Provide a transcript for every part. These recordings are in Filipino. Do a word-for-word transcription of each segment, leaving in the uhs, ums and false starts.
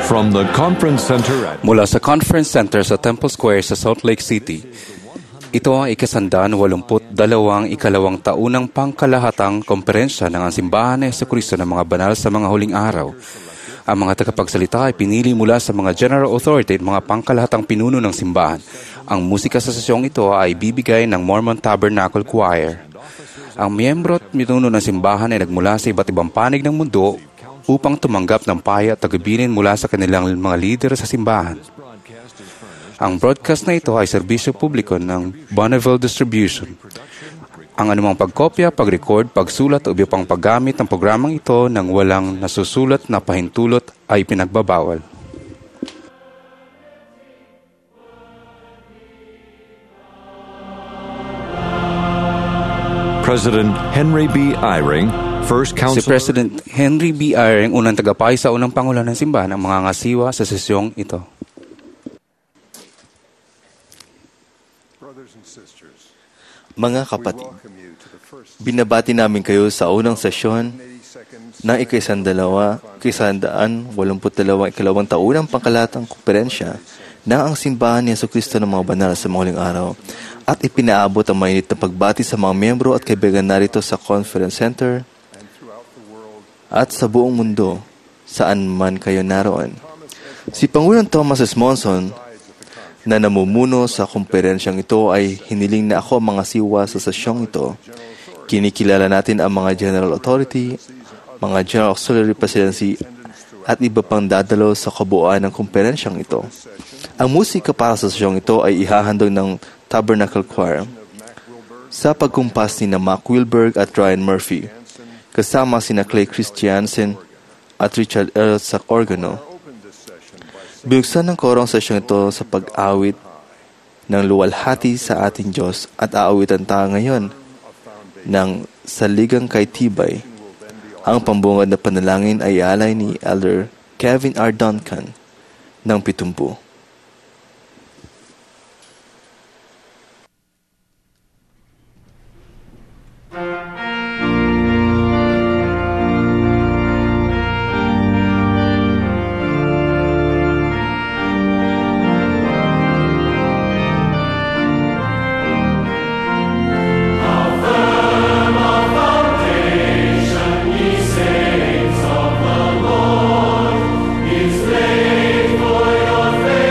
From the Conference Center at Mula sa Conference Center sa Temple Square sa Salt Lake City, ito ang ikasandaan walumput dalawang ikalawang taunang pangkalahatang komperensya ng Simbahan ni Jesucristo ng mga banal sa mga huling araw. Ang mga tagapagsalita ay pinili mula sa mga general authority at mga pangkalahatang pinuno ng simbahan. Ang musika sa sesyong ito ay bibigay ng Mormon Tabernacle Choir. Ang miyembro at pinuno ng simbahan ay nagmula sa iba't ibang panig ng mundo upang tumanggap ng payo at tagubilin mula sa kanilang mga lider sa simbahan. Ang broadcast na ito ay serbisyo publiko ng Bonneville Distribution. Ang anumang pagkopya, pag-record, pagsulat o iba pang paggamit ng programang ito nang walang nasusulat na pahintulot ay pinagbabawal. President Henry B. Eyring, First Council... Si President Henry B. Eyring, unang tagapay sa unang pangulo ng simbahan, ang mga ngasiwa sa sesyong ito. Mga kapatid, binabati namin kayo sa unang sesyon ng ikaisandalawa, ikaisandaan, walumput dalawang ikalawang taunang pangkalatang komperensya ng ang simbahan ni Jesucristo ng mga banal sa mga huling araw at ipinaabot ang mainit na pagbati sa mga miyembro at kaibigan narito sa Conference Center at sa buong mundo saan man kayo naroon. Si Pangulong Thomas S. Monson na namumuno sa komperensyang ito ay hiniling na ako mga siwa sa sesyong ito. Kinikilala natin ang mga General Authority, mga General Auxiliary Presidency at iba pang dadalo sa kabuuan ng komperensyang ito. Ang musika para sa sesyong ito ay ihahandog ng Tabernacle Choir sa pagkumpas ni na Mac Wilberg at Ryan Murphy, kasama sina Clay Christiansen at Richard Elliott sa organo. Binuksan ng korong sesyong ito sa pag-awit ng luwalhati sa ating Diyos at aawitan tayo ngayon ng Saligang Kay Tibay. Ang pambungad na panalangin ay alay ni Elder Kevin R. Duncan ng Pitumpu. Saints of the Lord, is laid for your faith.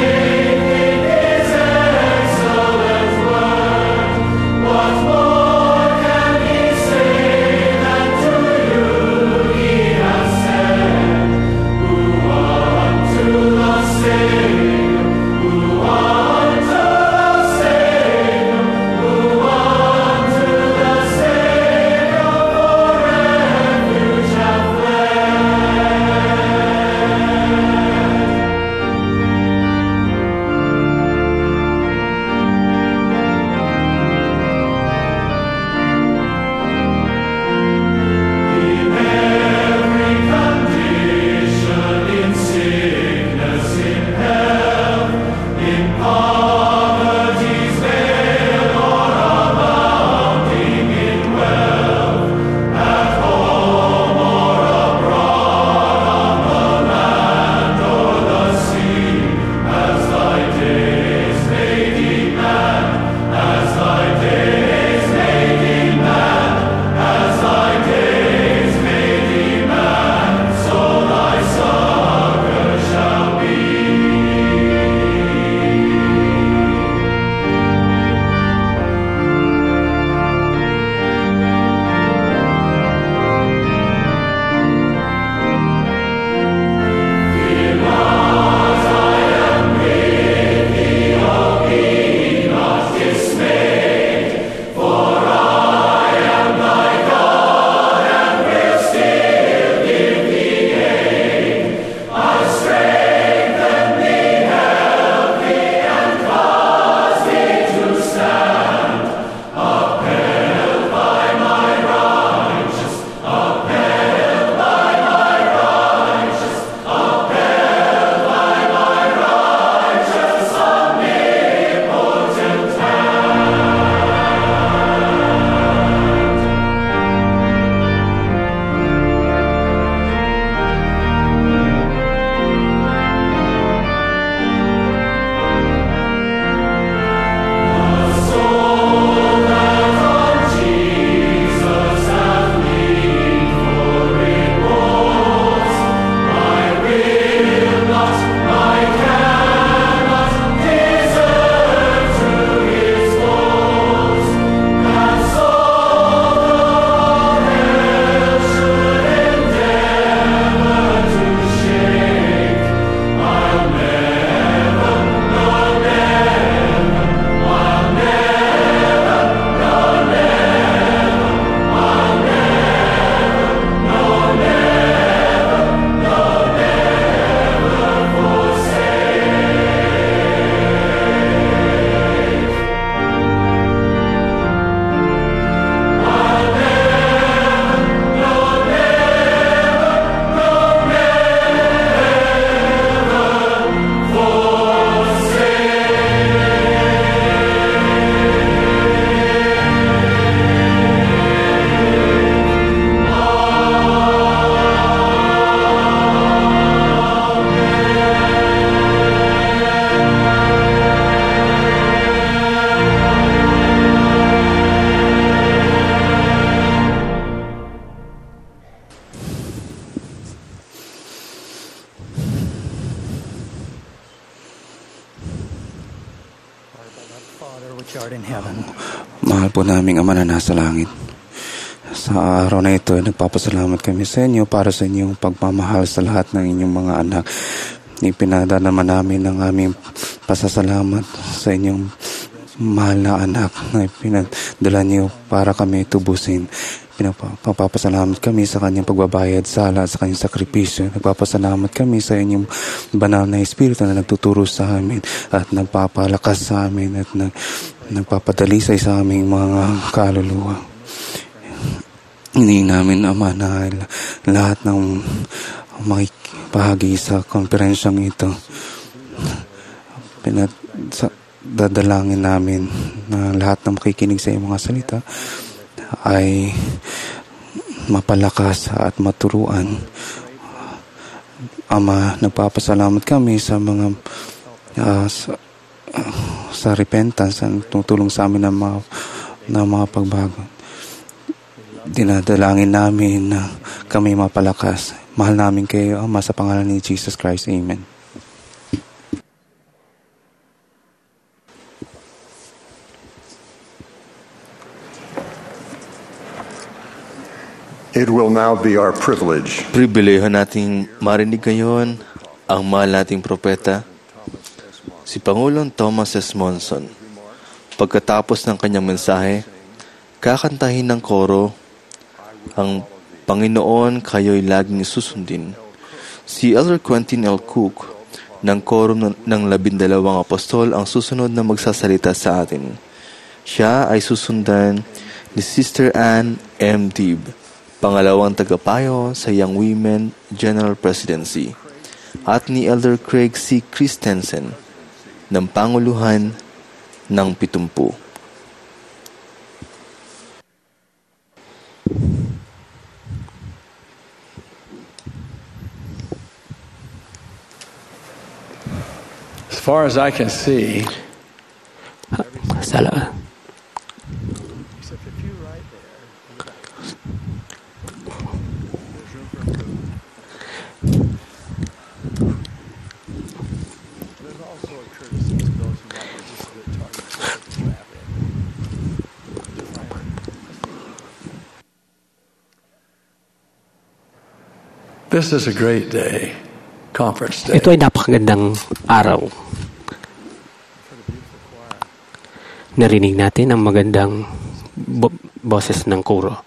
po naming Ama na nasa langit. Sa araw na ito, nagpapasalamat kami sa inyo para sa inyong pagmamahal sa lahat ng inyong mga anak. Ipinadala naman namin ang aming pasasalamat sa inyong mahal na anak na pinadala niyo para kami tubusin. Pinapapasalamat kami sa kanyang pagbabayad sala, sa kanyang sakripisyo. Nagpapasalamat kami sa inyong banal na Espiritu na nagtuturo sa amin at nagpapalakas sa amin at nag, nagpapadalisay sa aming mga kaluluwa. Hindi namin, Ama, na lahat ng makikipahagi sa konferensyang ito, pinat, sa, dadalangin namin na lahat ng makikinig sa iyong mga salita ay mapalakas at maturuan. Ama, nagpapasalamat kami sa mga uh, sa, uh, sa repentance ang tutulong sa amin ng mga, ng mga pagbago. Dinadalangin namin na kami mapalakas. Mahal namin kayo, Ama, sa pangalan ni Jesus Christ. Amen. It will now be our privilege. Pribileho nating marinig ngayon ang mahal nating propeta, si Pangulong Thomas S. Monson. Pagkatapos ng kanyang mensahe, kakantahin ng koro ang Panginoon kayo'y laging susundin. Si Elder Quentin L. Cook ng Quorum ng Labindalawang Apostol ang susunod na magsasalita sa atin. Siya ay susundan ni Sister Ann M. Dib, pangalawang tagapayo sa Young Women General Presidency, at ni Elder Craig C. Christensen ng Panguluhan ng Pitumpu. As far as I can see, Sala. this is a great day, conference day. Ito ay napakagandang araw. Narinig natin ang magandang bo- boses ng koro.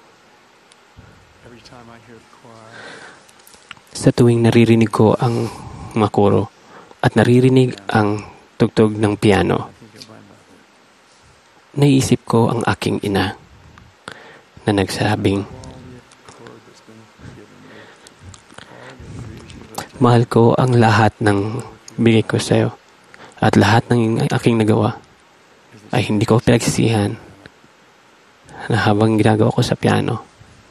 Sa tuwing naririnig ko ang mga koro at naririnig ang tugtog ng piano, naiisip ko ang aking ina na nagsabing, mahal ko ang lahat ng bigay ko sa iyo at lahat ng aking nagawa ay hindi ko pinagsisihan na habang ginagawa ko sa piano.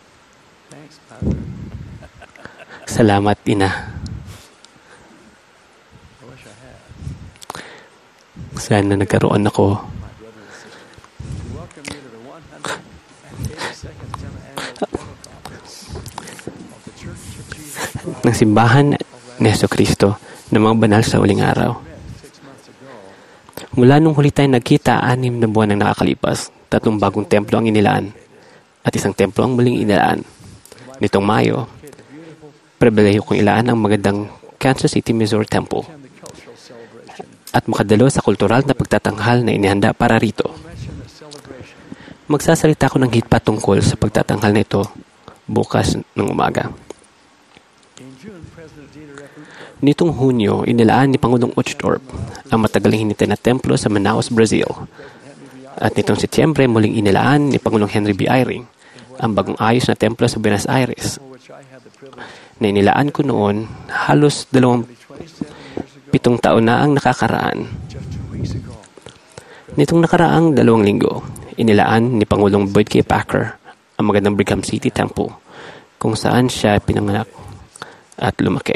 Salamat, Ina. Sana nagkaroon ako ng simbahan ni Jesucristo ng mga banal sa uling araw. Mula nung huli tayo nagkita, anim na buwan ang nakakalipas, tatlong bagong templo ang inilaan at isang templo ang muling inilaan. Nitong Mayo, pribilehiyo kong ilaan ang magandang Kansas City, Missouri Temple at makadalo sa kultural na pagtatanghal na inihanda para rito. Magsasalita ko ng higit pa tungkol sa pagtatanghal na ito bukas ng umaga. Nitong Hunyo, inilaan ni Pangulong Uchtdorp ang matagaling hinintay na templo sa Manaus, Brazil. At nitong Setyembre, muling inilaan ni Pangulong Henry B. Eyring ang bagong ayos na templo sa Buenos Aires, na inilaan ko noon halos dalawang pitong taon na ang nakakaraan. Nitong nakaraang dalawang linggo, inilaan ni Pangulong Boyd K. Packer ang magandang Brigham City Temple, kung saan siya pinanganak at lumaki.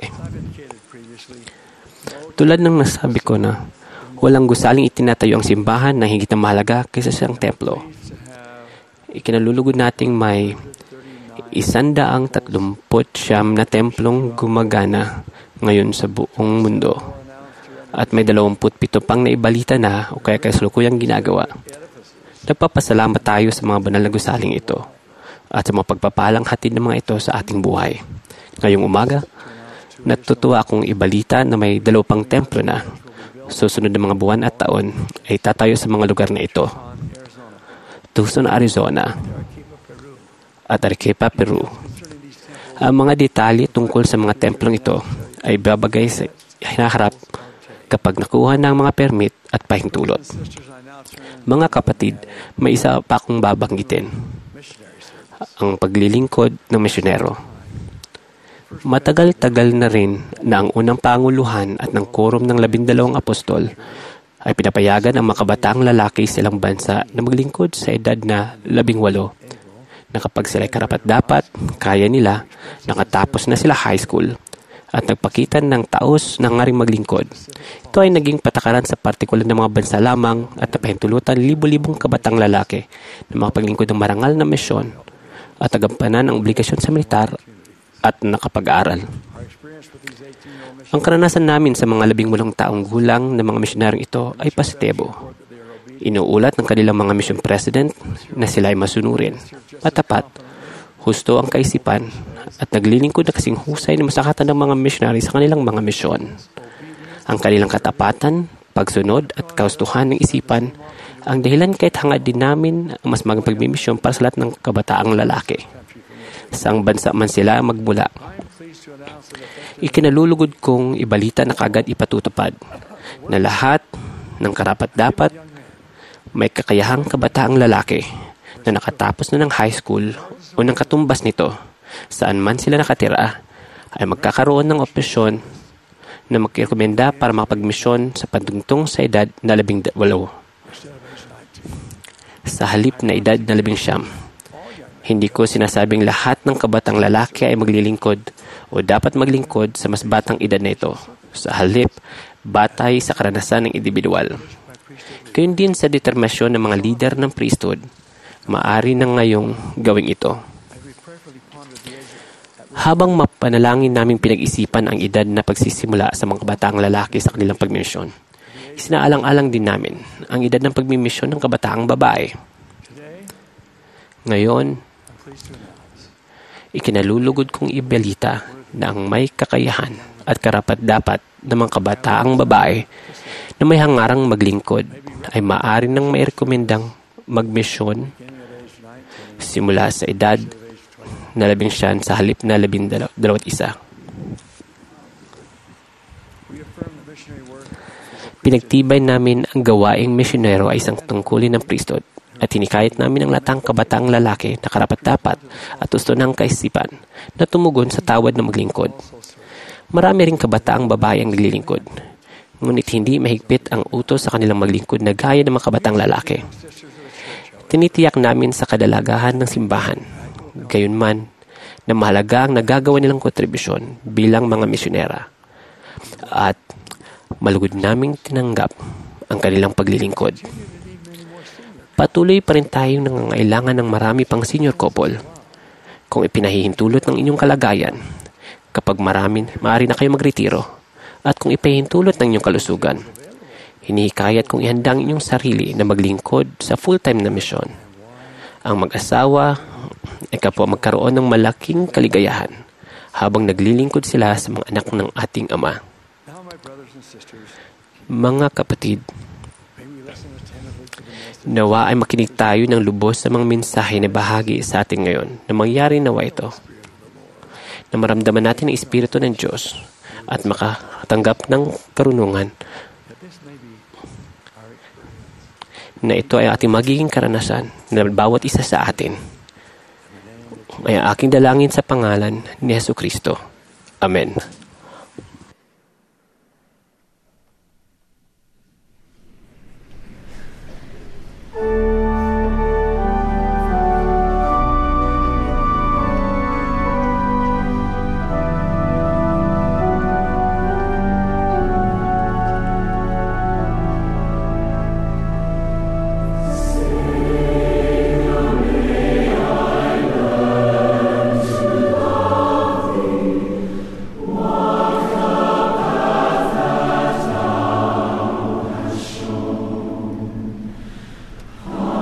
Tulad ng nasabi ko na walang gusaling itinatayo ang simbahan na higit na mahalaga kaysa sa isang templo. Ikinalulugod nating may isandaang tatlumput siyam na templong gumagana ngayon sa buong mundo at may dalawamput pito pang naibalita na o kaya kasalukuyang ginagawa. Nagpapasalamat tayo sa mga banal na gusaling ito at sa mga pagpapalang hatid ng mga ito sa ating buhay. Ngayong umaga, natutuwa akong ibalita na may dalawang templo na. Susunod na mga buwan at taon ay tatayo sa mga lugar na ito. Tucson, Arizona at Arequipa, Peru. Ang mga detalye tungkol sa mga templong ito ay babagay sa hinaharap kapag nakuha ng mga permit at pahintulot. Mga kapatid, may isa pa akong babanggitin. Ang paglilingkod ng misyonero. Matagal-tagal na rin na ang unang panguluhan at ng quorum ng labindalawang apostol ay pinapayagan ang makabataang lalaki sa ilang bansa na maglingkod sa edad na labing walo. Na kapag sila'y karapat-dapat, kaya nila, nakatapos na sila high school at nagpakita ng taos na ngaring maglingkod. Ito ay naging patakaran sa partikular ng mga bansa lamang at napahintulutan libo-libong kabatang lalaki na makapaglingkod ng marangal na misyon at tagampanan ang obligasyon sa militar at nakapag-aral. Ang karanasan namin sa mga labing walong taong gulang ng mga misyonaryong ito ay positibo. Inuulat ng kanilang mga mission president na sila ay masunurin, matapat, husto ang kaisipan, at naglilingkod na kasing husay na masakatan ng mga missionary sa kanilang mga misyon. Ang kanilang katapatan, pagsunod at kaustuhan ng isipan ang dahilan kahit hangad din namin ang mas magang pagmimisyon para sa lahat ng kabataang lalaki. Saang bansa man sila magmula. Ikinalulugod kong ibalita na kagad ipatutupad na lahat ng karapat-dapat may kakayahang kabataang lalaki na nakatapos na ng high school o ng katumbas nito saan man sila nakatira ay magkakaroon ng opsyon na magrekomenda para makapagmisyon sa pantungtong sa edad na labing walo. Sa halip na edad na labing siyam. Hindi ko sinasabing lahat ng kabatang lalaki ay maglilingkod o dapat maglingkod sa mas batang edad na ito. Sa halip, batay sa karanasan ng individual. Gayun din sa determinasyon ng mga lider ng priesthood, maaari na ngayong gawing ito. Habang mapanalangin naming pinag-isipan ang edad na pagsisimula sa mga kabataang lalaki sa kanilang pagmisyon, isinaalang-alang din namin ang edad ng pagmimisyon ng kabataang babae. Ngayon, ikinalulugod kong ibalita na ang may kakayahan at karapat-dapat ng mga kabataang babae na may hangarang maglingkod ay maaari nang may rekomendang magmisyon simula sa edad na labing siyan sa halip na labing dalawat isa. Pinagtibay namin ang gawaing misyonero ay isang tungkulin ng priesthood at hinikayat namin ang latang kabataang lalaki na karapat-dapat at gusto ng kaisipan na tumugon sa tawad na maglingkod. Marami ring kabataang babae ang naglilingkod, ngunit hindi mahigpit ang utos sa kanilang maglingkod na gaya ng mga kabataang lalaki. Tinitiyak namin sa kadalagahan ng simbahan, gayunman na mahalaga ang nagagawa nilang kontribusyon bilang mga misyonera at malugod naming tinanggap ang kanilang paglilingkod. Patuloy pa rin tayong nangangailangan ng marami pang senior couple. Kung ipinahihintulot ng inyong kalagayan, kapag marami, maaari na kayo magretiro. At kung ipahihintulot ng inyong kalusugan, hinihikayat kong ihanda ang inyong sarili na maglingkod sa full-time na misyon. Ang mag-asawa ay kapwa magkaroon ng malaking kaligayahan habang naglilingkod sila sa mga anak ng ating Ama. Mga kapatid, nawa ay makinig tayo ng lubos sa mga mensahe na bahagi sa atin ngayon na mangyari nawa ito. Na maramdaman natin ang Espiritu ng Diyos at makatanggap ng karunungan na ito ay ating magiging karanasan na bawat isa sa atin. Ay aking dalangin sa pangalan ni Jesucristo. Amen. Oh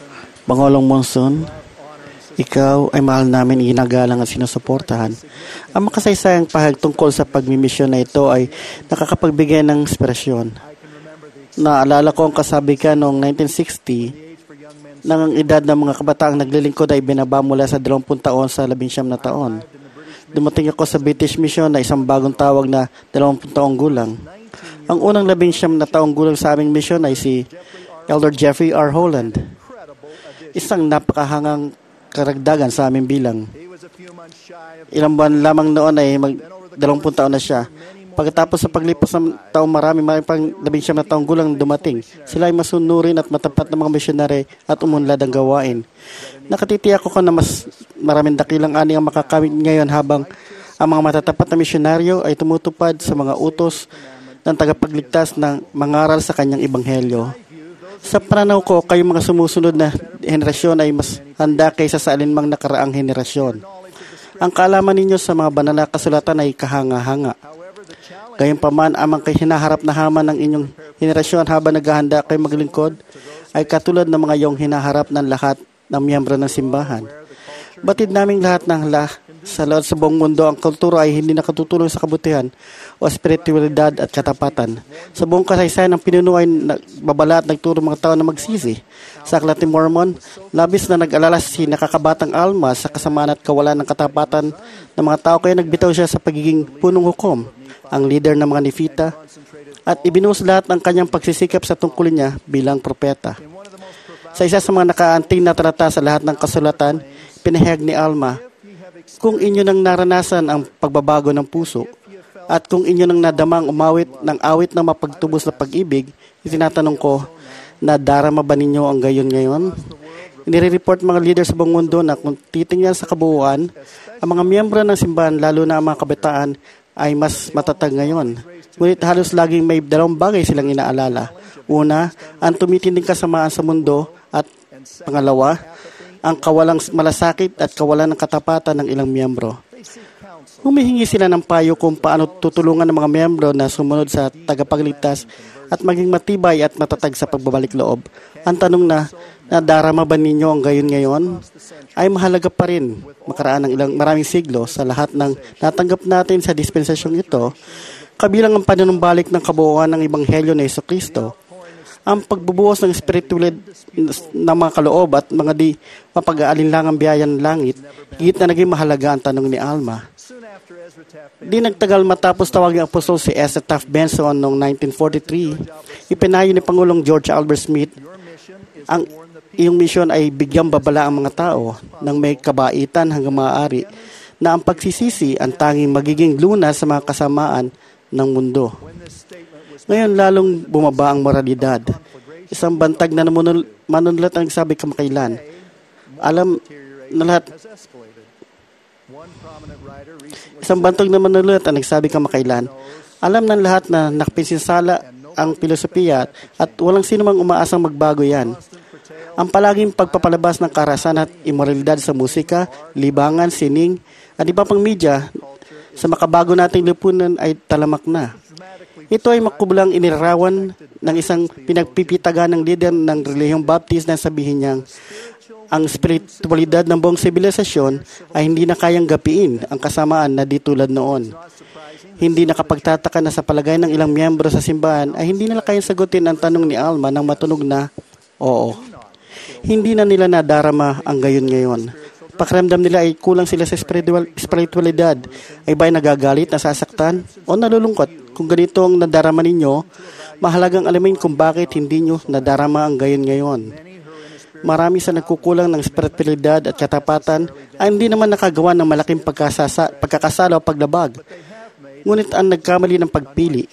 Pangulong Monson, ikaw ay mahal namin, ginagalang at sinusuportahan. Ang makasaysayang pahayag tungkol sa pagmimisyon na ito ay nakakapagbigay ng inspirasyon. Naalala ko ang kasabihan noong nineteen sixty nang ang edad ng mga kabataang naglilingkod ay binaba mula sa dalawampung taon sa labinsyam na taon. Dumating ako sa British Mission na isang bagong tawag na dalawampung taong gulang. Ang unang labinsyam na taong gulang sa aming mission ay si Elder Jeffrey R. Holland. Isang napakahangang karagdagan sa aming bilang. Ilang buwan lamang noon ay mag dalawampung taon na siya. Pagkatapos sa paglipas ng taong marami, marami pang labinsyam na taong gulang dumating. Sila ay masunurin at matapat na mga misyonary at umunlad ang gawain. Nakatitiyak ko na mas maraming dakilang ani ang makakamit ngayon habang ang mga matatapat na misyonaryo ay tumutupad sa mga utos ng tagapagligtas ng mangaral sa kanyang ebanghelyo. Sa pananaw ko, kayong mga sumusunod na henerasyon ay mas handa kaysa sa alinmang nakaraang henerasyon. Ang kaalaman ninyo sa mga banal na kasulatan ay kahanga-hanga. Gayunpaman, ang mga hinaharap na hamon ng inyong henerasyon habang naghahanda kayo maglingkod ay katulad ng mga iyong hinaharap ng lahat ng miyembro ng simbahan. Batid naming lahat ng lah sa loob sa buong mundo, ang kultura ay hindi nakatutulong sa kabutihan o espiritualidad at katapatan. Sa buong kasaysayan ng pinuno ay babala at nagturo mga tao na magsisi. Sa Aklat ni Mormon, labis na nag-alala si nakakabatang Alma sa kasamaan at kawalan ng katapatan ng mga tao, kaya nagbitaw siya sa pagiging punong hukom, ang leader ng mga Nefita, at ibinuhos lahat ng kanyang pagsisikap sa tungkulin niya bilang propeta. Sa isa sa mga nakaanting na talata sa lahat ng kasulatan, pinahayag ni Alma, kung inyo nang naranasan ang pagbabago ng puso, at kung inyo nang nadamang umawit ng awit ng mapagtubos na pag-ibig, itinatanong ko, nadarama ba ninyo ang gayon ngayon? Inire-report mga leader sa buong mundo na kung titingnan sa kabuuan, ang mga miyembro ng simbahan, lalo na ang mga kabataan, ay mas matatag ngayon. Ngunit halos laging may dalawang bagay silang inaalala. Una, ang tumitinding kasamaan sa mundo, at pangalawa, ang kawalang malasakit at kawalan ng katapatan ng ilang miyembro. Humihingi sila ng payo kung paano tutulungan ng mga miyembro na sumunod sa tagapagligtas at maging matibay at matatag sa pagbabalik loob. Ang tanong na, nadarama ba ninyo ang gayon ngayon? Ay mahalaga pa rin makaraan ng ilang maraming siglo sa lahat ng natanggap natin sa dispensasyong ito, kabilang ang panunumbalik ng kabuuan ng Ebanghelyo ni Jesucristo. Ang pagbubuhos ng spiritualid ng mga kaloob at mga di mapag-aalinlangang biyaya ng langit, higit na naging mahalaga ang tanong ni Alma. Di nagtagal matapos tawagin ang apostol si Ezra Taft Benson noong nineteen forty-three, ipinayo ni Pangulong George Albert Smith, ang iyong misyon ay bigyang babala ang mga tao ng may kabaitan hanggang maaari na ang pagsisisi ang tanging magiging lunas sa mga kasamaan ng mundo. Ngayon lalong bumaba ang moralidad. Isang bantag na manunulat ang nagsabi kamakailan. Alam na lahat Isang bantog na manunulat ang nagsabi kamakailan. Alam ng lahat na nakapinsinsala ang filosofiya at walang sino mang umaasang magbago yan. Ang palaging pagpapalabas ng karahasan at imoralidad sa musika, libangan, sining, at iba pang media sa makabago nating lipunan ay talamak na. Ito ay makublang inirawan ng isang pinagpipitagan ng leader ng relihiyong Baptist na sabihin niyang ang spiritualidad ng buong sibilisasyon ay hindi na kayang gapiin ang kasamaan na di tulad noon. Hindi nakapagtataka na sa palagay ng ilang miyembro sa simbahan ay hindi nila kayang sagutin ang tanong ni Alma nang matunog na, oo. Hindi na nila nadarama ang gayon ngayon. Pakiramdam nila ay kulang sila sa spiritual, spiritualidad. Ay ba'y nagagalit, nasasaktan, o nalulungkot? Kung ganito ang nadarama ninyo, mahalagang alamin kung bakit hindi nyo nadarama ang gayon ngayon. Marami sa nagkukulang ng spiritualidad at katapatan ay hindi naman nakagawa ng malaking pagkasasa, pagkakasala o paglabag. Ngunit ang nagkamali ng pagpili.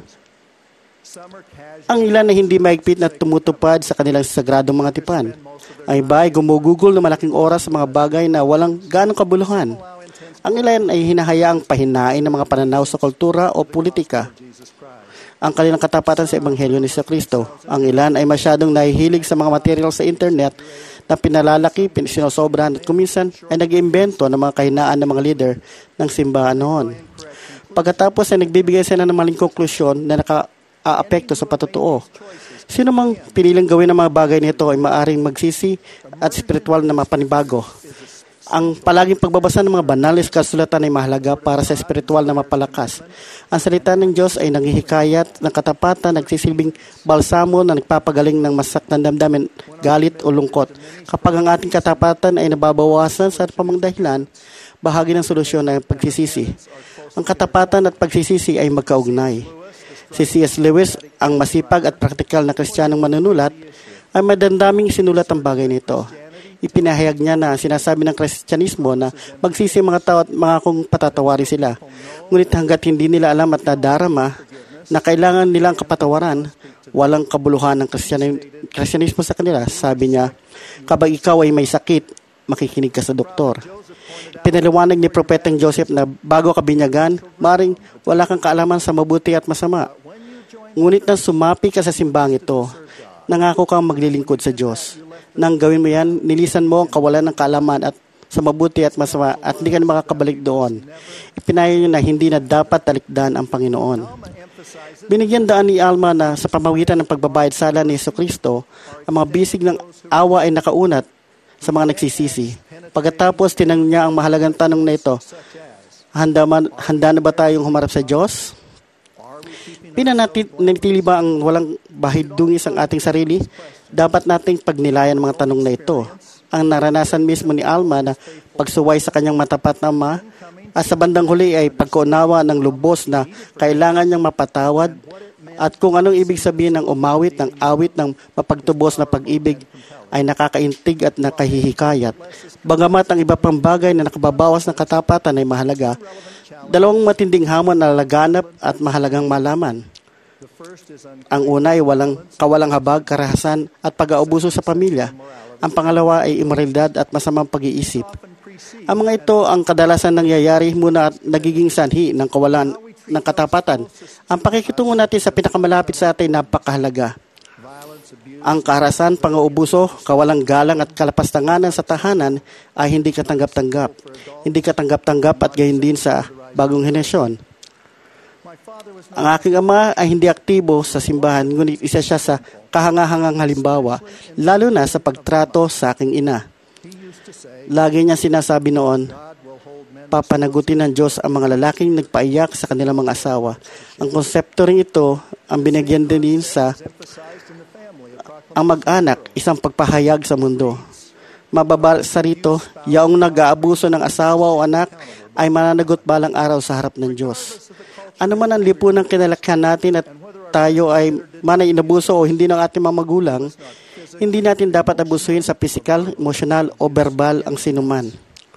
Ang ilan na hindi maigpit na tumutupad sa kanilang sagradong mga tipan. Ang iba ay gumugugol ng malaking oras sa mga bagay na walang ganong kabuluhan. Ang ilan ay hinahayaang pahinain ng mga pananaw sa kultura o politika. Ang kanilang katapatan sa Ebanghelyo ni Jesucristo. Ang ilan ay masyadong nahihilig sa mga material sa internet na pinalalaki, sinosobrahan at kuminsan ay nag-iimbento ng mga kahinaan ng mga leader ng simbahan noon. Pagkatapos ay nagbibigay sila ng maling konklusyon na naka-aapekto sa patutuo. Sino mang piniling gawin ng mga bagay nito ay maaring magsisi at spiritual na mapanibago. Ang palaging pagbabasa ng mga banal na kasulatan ay mahalaga para sa spiritual na mapalakas. Ang salita ng Diyos ay nanghihikayat ng katapatan, nagsisilbing balsamo na nagpapagaling ng masaktan damdamin, galit o lungkot. Kapag ang ating katapatan ay nababawasan sa pamangdahilan, bahagi ng solusyon ay pagsisisi. Ang katapatan at pagsisisi ay magkaugnay. Si C S Lewis, ang masipag at praktikal na Kristiyanong manunulat, ay madandaming sinulat ang bagay nito. Ipinahayag niya na sinasabi ng Kristyanismo na magsisi mga tao at mga kung patatawarin sila. Ngunit hanggat hindi nila alam at nadarama na kailangan nilang kapatawaran, walang kabuluhan ng Kristyanismo sa kanila. Sabi niya, kapag ikaw ay may sakit, makikinig ka sa doktor. Pinaliwanag ni Propetang Joseph na bago ka binyagan, maring wala kang kaalaman sa mabuti at masama. Ngunit nang sumapi ka sa simbang ito, nangako kang maglilingkod sa Diyos. Nang gawin mo yan, nilisan mo ang kawalan ng kaalaman at sa mabuti at masama at hindi ka na makakabalik doon. Ipinayo niyo na hindi na dapat talikdan ang Panginoon. Binigyan daan ni Alma na sa pamamagitan ng pagbabayad sala ni Jesucristo, ang mga bisig ng awa ay nakaunat sa mga nagsisisi. Pagkatapos, tinanong niya ang mahalagang tanong na ito, handa, man, handa na ba tayong humarap sa Diyos? Pinanatili ba ang walang bahidungis ang ating sarili? Dapat nating pagnilayan ang mga tanong na ito. Ang naranasan mismo ni Alma na pagsuway sa kanyang matapat na ama at sa bandang huli ay pagkaunawa ng lubos na kailangan niyang mapatawad at kung anong ibig sabihin ng umawit, ng awit, ng mapagtubos na pag-ibig ay nakakaintig at nakahihikayat. Bagamat ang iba pang bagay na nakababawas ng katapatan ay mahalaga, dalawang matinding hamon na laganap at mahalagang malaman. Ang una ay walang kawalang habag, karahasan at pag-aubuso sa pamilya. Ang pangalawa ay imoralidad at masamang pag-iisip. Ang mga ito ang kadalasan nangyayari muna at nagiging sanhi ng kawalan ng katapatan. Ang pakikitungo natin sa pinakamalapit sa atin napakahalaga. Ang karahasan, pang-uubuso, kawalang galang at kalapastanganan sa tahanan ay hindi katanggap-tanggap. Hindi katanggap-tanggap at gayon din sa bagong henerasyon. Ang aking ama ay hindi aktibo sa simbahan, ngunit isa siya sa kahangahangang halimbawa, lalo na sa pagtrato sa aking ina. Lagi niya sinasabi noon, papanagutin ng Diyos ang mga lalaking nagpaiyak sa kanilang mga asawa. Ang konsepto rin ito ang binigyan din sa ang mag-anak, isang pagpahayag sa mundo. Mababasa rito, yaong nag-aabuso ng asawa o anak ay mananagot balang araw sa harap ng Diyos. Ano man ang lipunang kinalakhan natin at tayo ay manay inabuso o hindi ng ating mga magulang, hindi natin dapat abusuhin sa physical, emotional o verbal ang sinuman.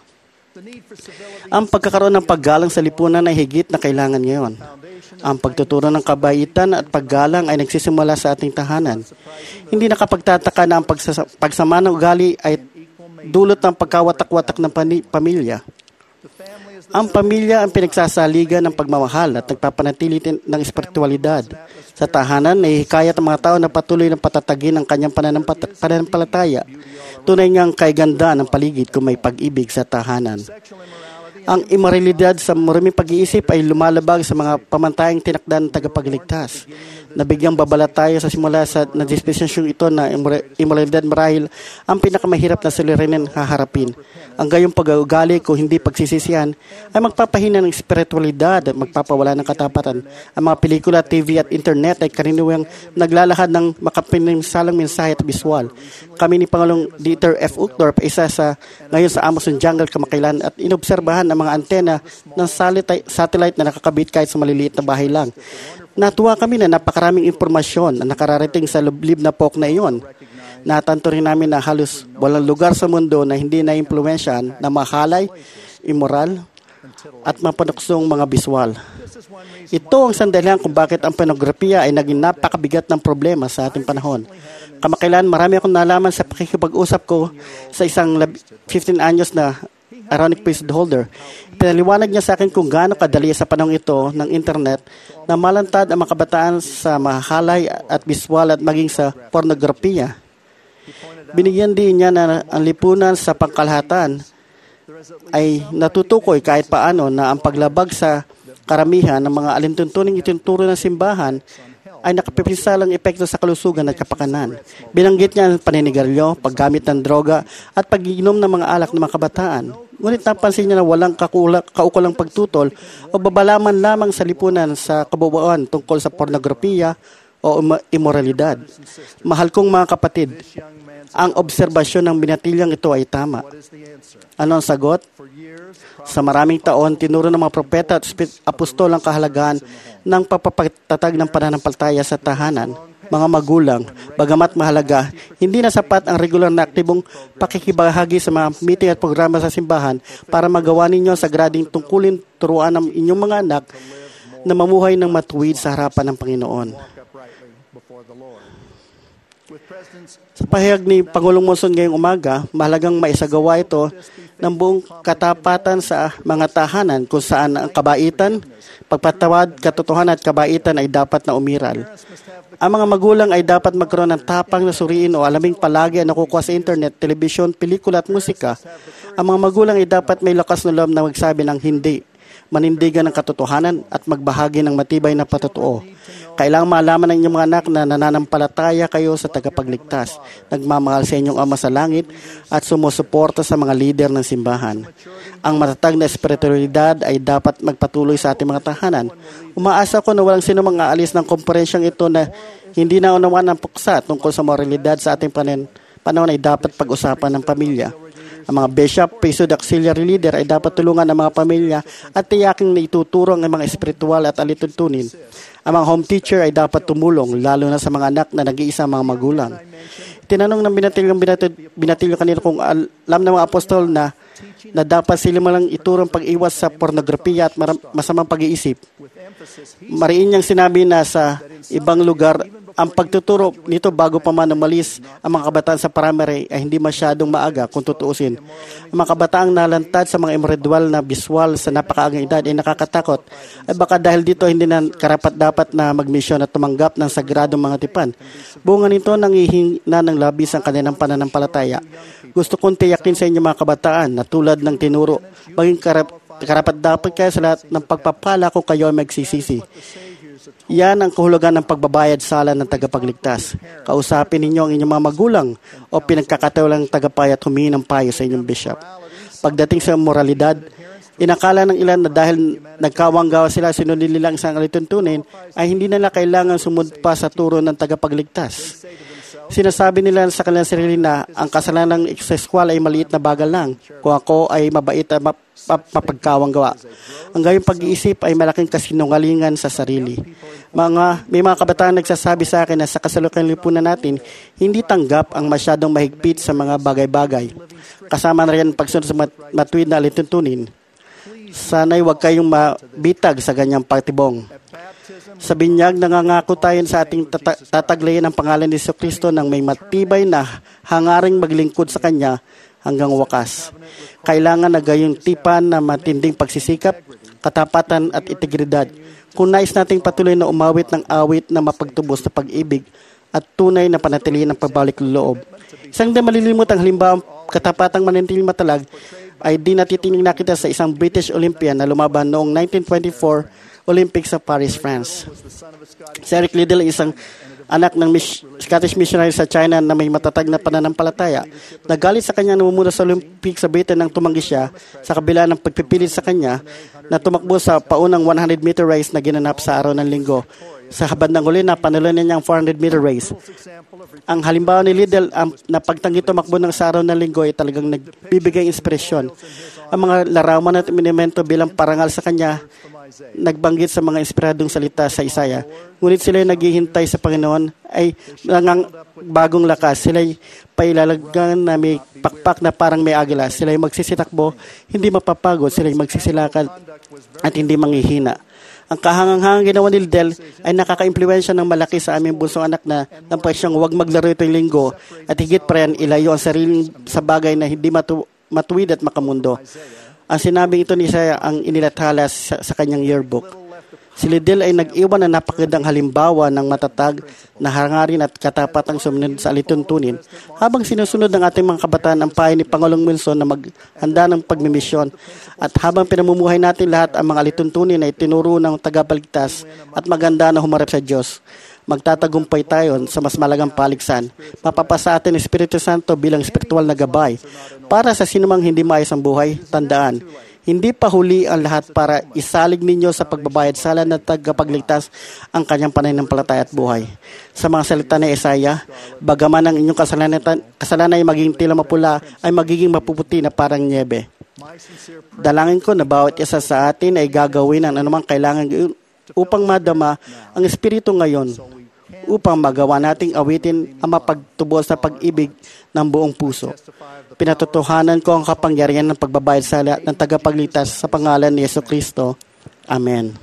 Ang pagkakaroon ng paggalang sa lipunan ay higit na kailangan ngayon. Ang pagtuturo ng kabaitan at paggalang ay nagsisimula sa ating tahanan. Hindi nakapagtataka na ang pagsasa- pagsama ng ugali ay dulot ng pagkawatak-watak ng pani- pamilya. Ang pamilya ang pinagsasaligan ng pagmamahal at nagpapanatili ng espiritualidad. Sa tahanan, nahihikayat ang mga tao na patuloy ng patatagin ang kanyang pananampat- pananampalataya. Tunay niyang kaiganda ng paligid kung may pag-ibig sa tahanan. Ang imoralidad sa maruming pag-iisip ay lumalabag sa mga pamantayang tinakdan ng tagapagligtas. Nabigyang babala tayo sa simula sa nadispensasyong ito na imoralidad marahil ang pinakamahirap na suliranin haharapin. Ang gayong pag-uugali kung hindi pagsisisihan ay magpapahina ng espiritualidad at magpapawala ng katapatan. Ang mga pelikula, T V at internet ay karaniwang naglalahad ng makapinsalang mensahe at biswal. Kami ni Pangulong Dieter F. Uchtdorf, isa sa ngayon sa Amazon Jungle kamakailan at inobserbahan ang mga antena ng satellite na nakakabit kahit sa maliliit na bahay lang. Natuwa kami na napakaraming impormasyon na nakararating sa liblib na pok na iyon. Natanto rin namin na halos walang lugar sa mundo na hindi na-impluensyahan na mahalay, immoral, at mapanuksong mga biswal. Ito ang sandalan kung bakit ang pornografiya ay naging napakabigat ng problema sa ating panahon. Kamakailan, marami akong nalaman sa pakikipag-usap ko sa isang fifteen anyos na Aaronic priesthood holder. Pinaliwanag niya sa akin kung gaano kadali sa panahon ito ng internet na malantad ang mga kabataan sa mahalay at biswal at maging sa pornografiya. Binigyan din niya na ang lipunan sa pangkalahatan ay natutukoy kahit paano na ang paglabag sa karamihan ng mga alintuntuning itinuturo ng simbahan ay nakapipisalang epekto sa kalusugan at kapakanan. Binanggit niya ang paninigarilyo, paggamit ng droga at pag-iinom ng mga alak ng mga kabataan. Ngunit napansin niya na walang kakula, kaukulang pagtutol o babalaman lamang sa lipunan sa kabuuan tungkol sa pornografiya o imoralidad. Mahal kong mga kapatid, ang obserbasyon ng binatilyang ito ay tama. Ano ang sagot? Sa maraming taon, tinuro ng mga propeta at apostol ang kahalagaan ng pagpapatatag ng pananampalataya sa tahanan. Mga magulang, bagamat mahalaga, hindi na sapat ang regular na aktibong pakikibahagi sa mga meeting at programa sa simbahan para magawa ninyo sa grading tungkulin turuan ng inyong mga anak na mamuhay ng matuwid sa harapan ng Panginoon. Sa pahayag ni Pangulong Monson ngayong umaga, mahalagang maisagawa ito ng buong katapatan sa mga tahanan kung saan ang kabaitan, pagpatawad, katotohanan at kabaitan ay dapat na umiral. Ang mga magulang ay dapat magkaroon ng tapang na suriin o alaming palagi ang nakukuha sa internet, telebisyon, pelikula at musika. Ang mga magulang ay dapat may lakas na loob na magsabi ng hindi, manindigan ng katotohanan at magbahagi ng matibay na patotoo. Kailangang malaman ng inyong mga anak na nananampalataya kayo sa tagapagligtas, nagmamahal sa inyong Ama sa langit at sumusuporta sa mga lider ng simbahan. Ang matatag na espiritualidad ay dapat magpatuloy sa ating mga tahanan. Umaasa ko na walang sino mang aalis ng komperensyang ito na hindi naunawaan ng puksa tungkol sa moralidad sa ating panahon ay dapat pag-usapan ng pamilya. Ang mga bishop, priesthood, auxiliary leader ay dapat tulungan ang mga pamilya at tiyaking na ituturo ang mga espiritual at alituntunin. Ang mga home teacher ay dapat tumulong, lalo na sa mga anak na nag-iisa mga magulang. Tinanong ng binatilyong binatilyo kanina kung alam ng mga apostol na, na dapat sila malang iturong pag-iwas sa pornografiya at masamang pag-iisip. Mariin niyang sinabi na sa ibang lugar, ang pagtuturo nito bago pa man umalis ang mga kabataan sa primary ay hindi masyadong maaga kung tutuusin. Ang mga kabataang nalantad sa mga imritual na biswal sa napakaagang edad ay nakakatakot. Ay baka dahil dito hindi na karapat-dapat na magmisyon at tumanggap ng sagradong mga tipan. Bunga nito nangihina ng labis ang kanilang pananampalataya. Gusto kong tiyakin sa inyo mga kabataan na tulad ng tinuro, maging karap- karapat-dapat kayo sa lahat ng pagpapala kung kayo ay magsisisi. Yan ang kahulugan ng pagbabayad sala ng tagapagligtas. Kausapin ninyo ang inyong mga magulang o pinagkakatawalang tagapayat humingi ng payo sa inyong bishop. Pagdating sa moralidad, inakala ng ilan na dahil nagkawanggawa sila, sinunod nilang isang alituntunin, ay hindi nila kailangan sumunod pa sa turo ng tagapagligtas. Sinasabi nila sa kanilang sarili na ang kasalanan ng sexual ay maliit na bagal lang. Kung ako ay mabait at map- mapagkawanggawa. Ang gayong pag-iisip ay malaking kasinungalingan sa sarili. Mga, may mga kabataan nagsasabi sa akin na sa kasalukuyang lipunan natin, hindi tanggap ang masyadong mahigpit sa mga bagay-bagay. Kasama na rin pagsunod sa mat- matuwid na alituntunin. Sana'y huwag kayong mabitag sa ganyang patibong. Sa binyag, nangangako tayo sa ating tata- tataglayin ang pangalan ni Jesucristo ng may matibay na hangaring maglingkod sa Kanya hanggang wakas. Kailangan na gayong tipan na matinding pagsisikap, katapatan at integridad. Kung nais nating patuloy na umawit ng awit na mapagtubos na pag-ibig at tunay na panatilihin ng pagbalik loob. Isang di malilimutang halimbawa, katapatang manatiling matalag ay di natitining nakita sa isang British Olympian na lumaban noong nineteen twenty-four Olympics sa Paris, France. Si Eric Liddell ay isang anak ng mis- Scottish missionary sa China na may matatag na pananampalataya. Nagalit sa kanya namumuna sa Olympics sa Britain nang tumanggi siya sa kabila ng pagpipilit sa kanya na tumakbo sa paunang one hundred meter race na ginanap sa araw ng linggo. Sa habandang huli na panalunan niya ang four hundred meter race. Ang halimbawa ni Liddell um, na pagtanggi tumakbo ng sa araw ng linggo ay talagang nagbibigay inspirasyon. Ang mga larawan at minimento bilang parangal sa kanya nagbanggit sa mga inspiradong salita sa Isaya. Ngunit sila ay naghihintay sa Panginoon ay langang bagong lakas. Sila ay pailalagyan na may pakpak na parang may agila. Sila ay magsisitakbo, hindi mapapagod. Sila ay magsisilakad at hindi manghihina. Ang kahangang-hangang ginawa ni Liddell ay nakaka-impluwensya ng malaki sa aming bunsong anak na nampay siyang huwag maglaro itong linggo at higit pa yan ilayo ang sarili sa bagay na hindi matu- matuwid at makamundo. Ang sinabing ito ni Isaiah ang inilathala sa, sa kanyang yearbook. Si Liddell ay nag-iwan na napakagandang halimbawa ng matatag na hangarin at katapatang sumunod sa alituntunin habang sinusunod ng ating mga kabataan ang payo ni Pangulong Wilson na maghanda ng pagmimisyon at habang pinamumuhay natin lahat ang mga alituntunin ay tinuro ng tagapagligtas at maganda na humarap sa Diyos. magtatagumpay tayo sa mas malagang paligsan. Mapapasa atin ng Espiritu Santo bilang espiritual na gabay. Para sa sinumang hindi maayos ang buhay, tandaan, hindi pa huli ang lahat para isalig ninyo sa pagbabayad sala ng tagapagligtas ang kanyang pananampalataya at buhay. Sa mga salita ni Isaiah, bagaman ang inyong kasalanan, kasalanan ay magiging tila mapula, ay magiging mapuputi na parang nyebe. Dalangin ko na bawat isa sa atin ay gagawin ang anumang kailangan upang madama ang Espiritu ngayon, upang magawa nating awitin ang mapagtubos sa pag-ibig ng buong puso. Pinatotohanan ko ang kapangyarihan ng pagbabayad sa lahat ng tagapagligtas sa pangalan ni Yesu Kristo. Amen.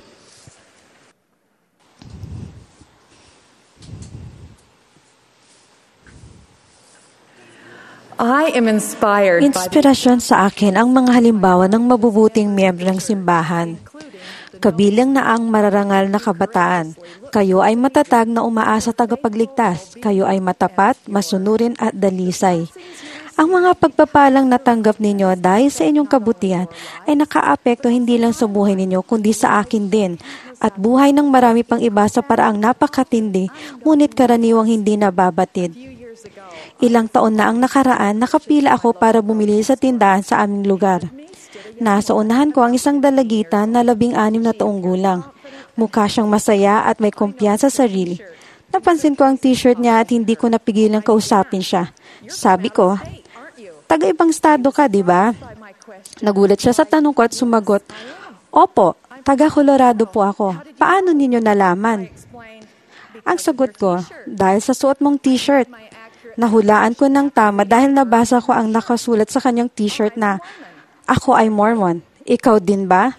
I am inspired Inspirasyon sa akin ang mga halimbawa ng mabubuting miyembro ng simbahan. Kabilang na ang mararangal na kabataan. Kayo ay matatag na umaasa tagapagligtas. Kayo ay matapat, masunurin at dalisay. Ang mga pagpapalang natanggap ninyo dahil sa inyong kabutihan ay nakaapekto hindi lang sa buhay ninyo kundi sa akin din at buhay ng marami pang iba sa paraang napakatindi ngunit karaniwang hindi nababatid. Ilang taon na ang nakaraan, nakapila ako para bumili sa tindahan sa aming lugar. Nasa unahan ko ang isang dalagitan na labing anim na taong gulang. Mukha siyang masaya at may kumpiyansa sa sarili. Napansin ko ang t-shirt niya at hindi ko napigilang kausapin siya. Sabi ko, taga-ibang estado ka, di ba? Nagulat siya sa tanong ko at sumagot, Opo, taga-Colorado po ako. Paano ninyo nalaman? Ang sagot ko, dahil sa suot mong t-shirt. Nahulaan ko ng tama dahil nabasa ko ang nakasulat sa kanyang t-shirt na, Ako ay Mormon. Ikaw din ba?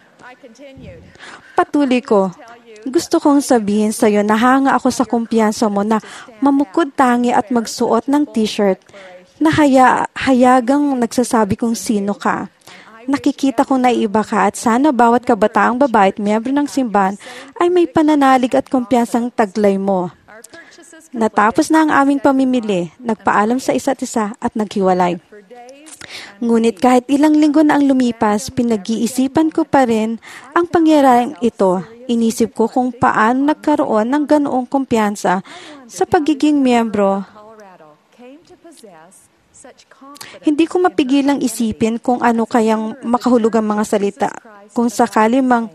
Patuloy ko, gusto kong sabihin sa iyo na hanga ako sa kumpiyansa mo na mamukod tangi at magsuot ng t-shirt na haya, hayagang nagsasabi kung sino ka. Nakikita kong naiiba ka at sana bawat kabataang babae at miyembro ng simbahan ay may pananalig at kumpiyansang taglay mo. Natapos na ang aming pamimili, nagpaalam sa isa't isa at naghiwalay. Ngunit kahit ilang linggo na ang lumipas, pinag-iisipan ko pa rin ang pangyayaring ito. Inisip ko kung paano nagkaroon ng ganoong kumpiyansa sa pagiging miyembro. Hindi ko mapigilang isipin kung ano kayang makahulugang mga salita kung sakali mang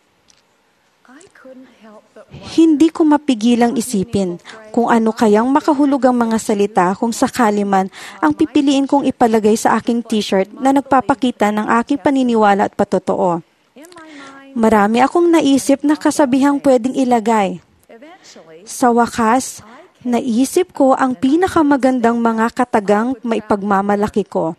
Hindi ko mapigilang isipin kung ano kayang makahulugang mga salita kung sakali man ang pipiliin kong ipalagay sa aking t-shirt na nagpapakita ng aking paniniwala at patotoo. Marami akong naisip na kasabihang pwedeng ilagay. Sa wakas, naisip ko ang pinakamagandang mga katagang maipagmamalaki ko.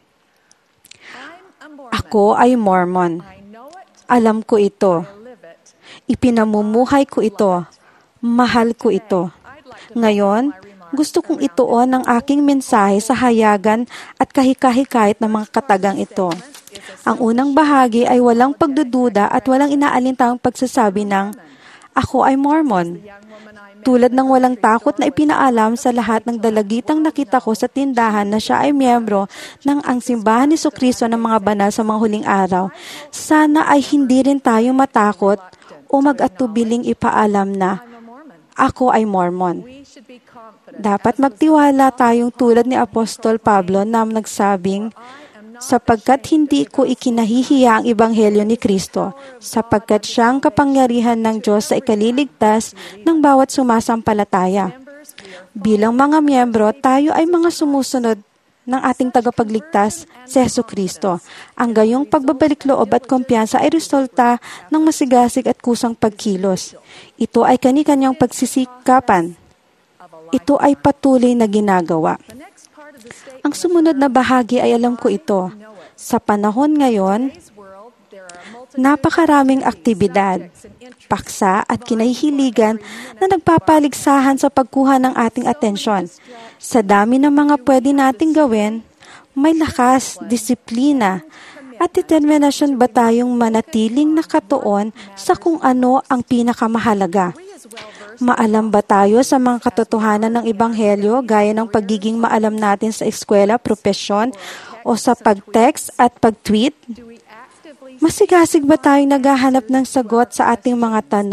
Ako ay Mormon. Alam ko ito. Ipinamumuhay ko ito. Mahal ko ito. Ngayon, gusto kong ituon ang aking mensahe sa hayagan at kahikahikayat ng mga katagang ito. Ang unang bahagi ay walang pagdududa at walang inaalintang pagsasabi ng, Ako ay Mormon. Tulad ng walang takot na ipinaalam sa lahat ng dalagitang nakita ko sa tindahan na siya ay miyembro ng ang simbahan ni Jesucristo ng mga banal sa mga huling araw, sana ay hindi rin tayo matakot o mag-atubiling ipaalam na, Ako ay Mormon. Dapat magtiwala tayong tulad ni Apostol Pablo na nagsabing, sapagkat hindi ko ikinahihiya ang Ebanghelyo ni Kristo, sapagkat siyang kapangyarihan ng Diyos sa ikaliligtas ng bawat sumasampalataya. Bilang mga miyembro, tayo ay mga sumusunod ng ating tagapagligtas, si Jesucristo. Ang gayong pagbabalik loob at kumpiyansa ay resulta ng masigasig at kusang pagkilos. Ito ay kani-kanyang pagsisikapan. Ito ay patuloy na ginagawa. Ang sumunod na bahagi ay alam ko ito. Sa panahon ngayon, napakaraming aktibidad, paksa at kinahihiligan na nagpapaligsahan sa pagkuha ng ating atensyon. Sa dami ng mga pwede nating gawin, may lakas, disiplina, at determinasyon ba tayong manatiling nakatuon sa kung ano ang pinakamahalaga? Maalam ba tayo sa mga katotohanan ng Ebanghelyo gaya ng pagiging maalam natin sa eskwela, propesyon, o sa pag-text at pag-tweet? Masigasig ba tayong naghahanap ng sagot sa ating mga tanong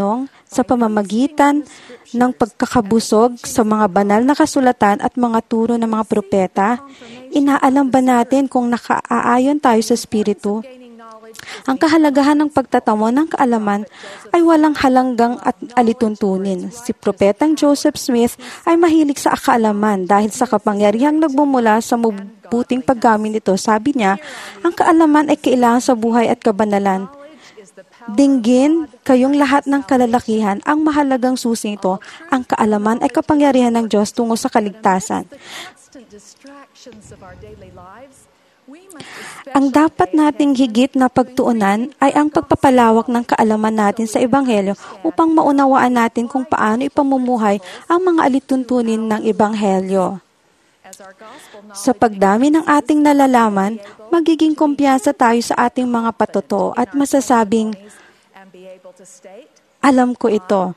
sa pamamagitan ng pagkakabusog sa mga banal na kasulatan at mga turo ng mga propeta? Inaalam ba natin kung nakaaayon tayo sa Espiritu? Ang kahalagahan ng pagtatamo ng kaalaman ay walang halanggang at alituntunin. Si Propetang Joseph Smith ay mahilig sa kaalaman dahil sa kapangyarihang nagmumula sa mabuting paggamit nito. Sabi niya, ang kaalaman ay kailangan sa buhay at kabanalan. Dinggin kayong lahat ng kalalakihan, ang mahalagang susi nito, ang kaalaman ay kapangyarihan ng Diyos tungo sa kaligtasan. Ang dapat nating higit na pagtuunan ay ang pagpapalawak ng kaalaman natin sa Ebanghelyo upang maunawaan natin kung paano ipamumuhay ang mga alituntunin ng Ebanghelyo. Sa pagdami ng ating nalalaman, magiging kumpiyansa tayo sa ating mga patuto at masasabing, alam ko ito.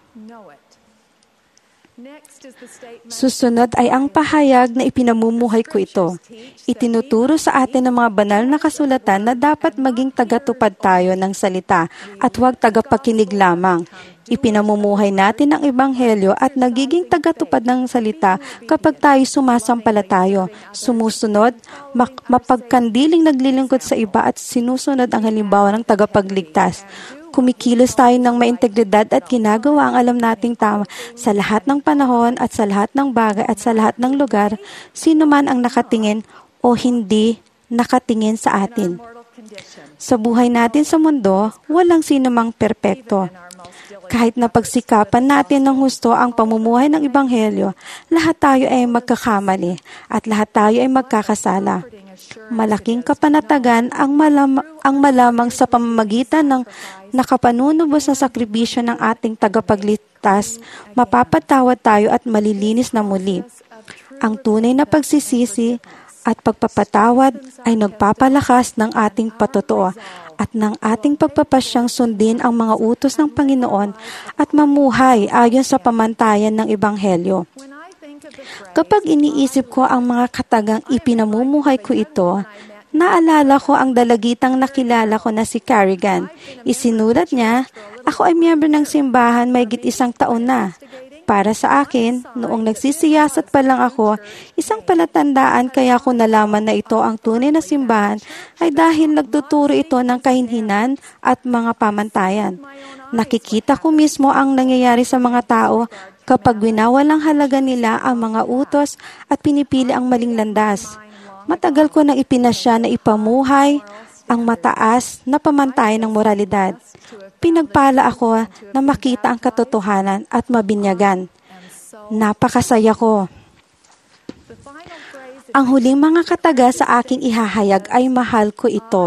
Susunod ay ang pahayag na ipinamumuhay ko ito. Itinuturo sa atin ng mga banal na kasulatan na dapat maging tagatupad tayo ng salita at huwag tagapakinig lamang. Ipinamumuhay natin ang Ebanghelyo at nagiging tagatupad ng salita kapag tayo sumasampalatayo, sumusunod, mak- mapagkandiling naglilingkod sa iba at sinusunod ang halimbawa ng tagapagligtas. Kumikilos tayo ng may integridad at ginagawa ang alam nating tama sa lahat ng panahon at sa lahat ng bagay at sa lahat ng lugar, sino man ang nakatingin o hindi nakatingin sa atin. Sa buhay natin sa mundo, walang sino mang perpekto. Kahit na pagsikapan natin ng husto ang pamumuhay ng Ebanghelyo, lahat tayo ay magkakamali at lahat tayo ay magkakasala. Malaking kapanatagan ang, malam- ang malamang sa pamamagitan ng nakapanunubos na sakripisyo ng ating tagapagligtas, mapapatawad tayo at malilinis na muli. Ang tunay na pagsisisi at pagpapatawad ay nagpapalakas ng ating patotoo at ng ating pagpapasyang sundin ang mga utos ng Panginoon at mamuhay ayon sa pamantayan ng Ebanghelyo. Kapag iniisip ko ang mga katagang ipinamumuhay ko ito, naalala ko ang dalagitang nakilala ko na si Carrigan. Isinulat niya, ako ay miyembro ng simbahan mahigit isang taon na. Para sa akin, noong nagsisiyasat pa lang ako, isang palatandaan kaya ko nalaman na ito ang tunay na simbahan ay dahil nagtuturo ito ng kahinhinan at mga pamantayan. Nakikita ko mismo ang nangyayari sa mga tao kapag winawalang halaga nila ang mga utos at pinipili ang maling landas. Matagal ko nang ipinasya na ipamuhay ang mataas na pamantayan ng moralidad. Pinagpala ako na makita ang katotohanan at mabinyagan. Napakasaya ko. Ang huling mga kataga sa aking ihahayag ay mahal ko ito.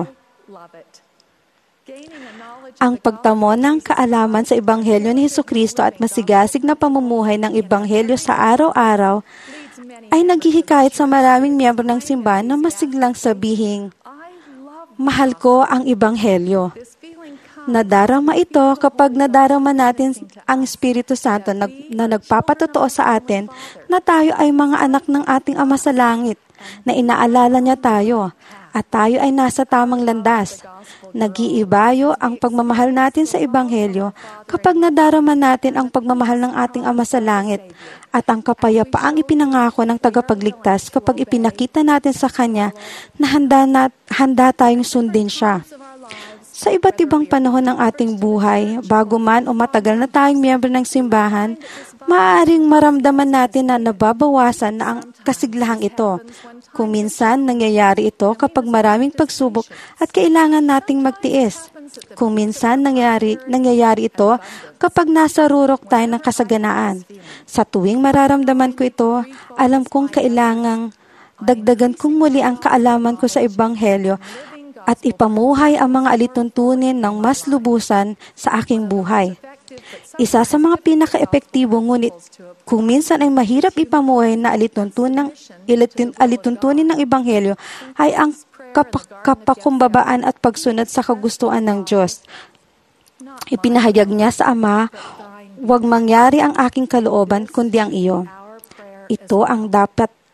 Ang pagtamo ng kaalaman sa Ebanghelyo ni Hesukristo at masigasig na pamumuhay ng Ebanghelyo sa araw-araw ay naghihikayat sa maraming miyembro ng simbahan na masiglang sabihing, mahal ko ang Ebanghelyo. Nadarama ito kapag nadarama natin ang Espiritu Santo na, na nagpapatotoo sa atin na tayo ay mga anak ng ating Ama sa Langit, na inaalala niya tayo, at tayo ay nasa tamang landas. Nag-iibayo ang pagmamahal natin sa Ebanghelyo kapag nadarama natin ang pagmamahal ng ating Ama sa Langit at ang kapayapaang ipinangako ng tagapagligtas kapag ipinakita natin sa Kanya na handa, na, handa tayong sundin siya. Sa iba't ibang panahon ng ating buhay, bago man o matagal na tayong miyembro ng simbahan, maaaring maramdaman natin na nababawasan na ang kasiglahang ito. Kung minsan, nangyayari ito kapag maraming pagsubok at kailangan nating magtiis. Kung minsan, nangyayari, nangyayari ito kapag nasa rurok tayo ng kasaganaan. Sa tuwing mararamdaman ko ito, alam kong kailangang dagdagan kong muli ang kaalaman ko sa Ebanghelyo at ipamuhay ang mga alituntunin ng mas lubusan sa aking buhay. Isa sa mga pinaka-epektibo ngunit kung minsan ay mahirap ipamuhay na alituntunin, alituntunin ng Ebanghelyo ay ang kap- kapakumbabaan at pagsunod sa kagustuhan ng Diyos. Ipinahayag niya sa Ama, huwag mangyari ang aking kalooban kundi ang iyo. Ito ang dapat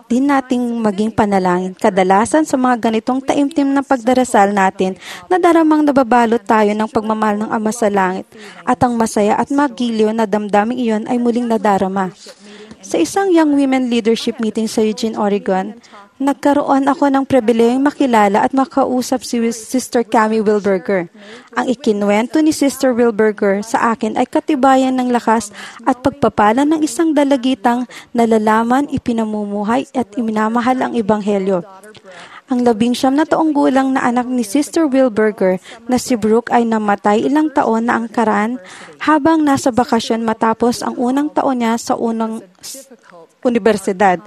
din nating maging panalangin. Kadalasan sa mga ganitong taimtim ng pagdarasal natin, nadaramang nababalot tayo ng pagmamahal ng Ama sa Langit at ang masaya at magiliw na damdaming iyon ay muling nadarama. Sa isang Young Women Leadership Meeting sa Eugene, Oregon, nagkaroon ako ng pribilehiyong makilala at makausap si Sister Cami Wilberger. Ang ikinuwento ni Sister Wilberger sa akin ay katibayan ng lakas at pagpapala ng isang dalagitang nalalaman, ipinamumuhay at iminamahal ang Ebanghelyo. Ang labing siyam na taong gulang na anak ni Sister Wilberger na si Brooke ay namatay ilang taon na angkaran habang nasa bakasyon matapos ang unang taon niya sa unang universidad.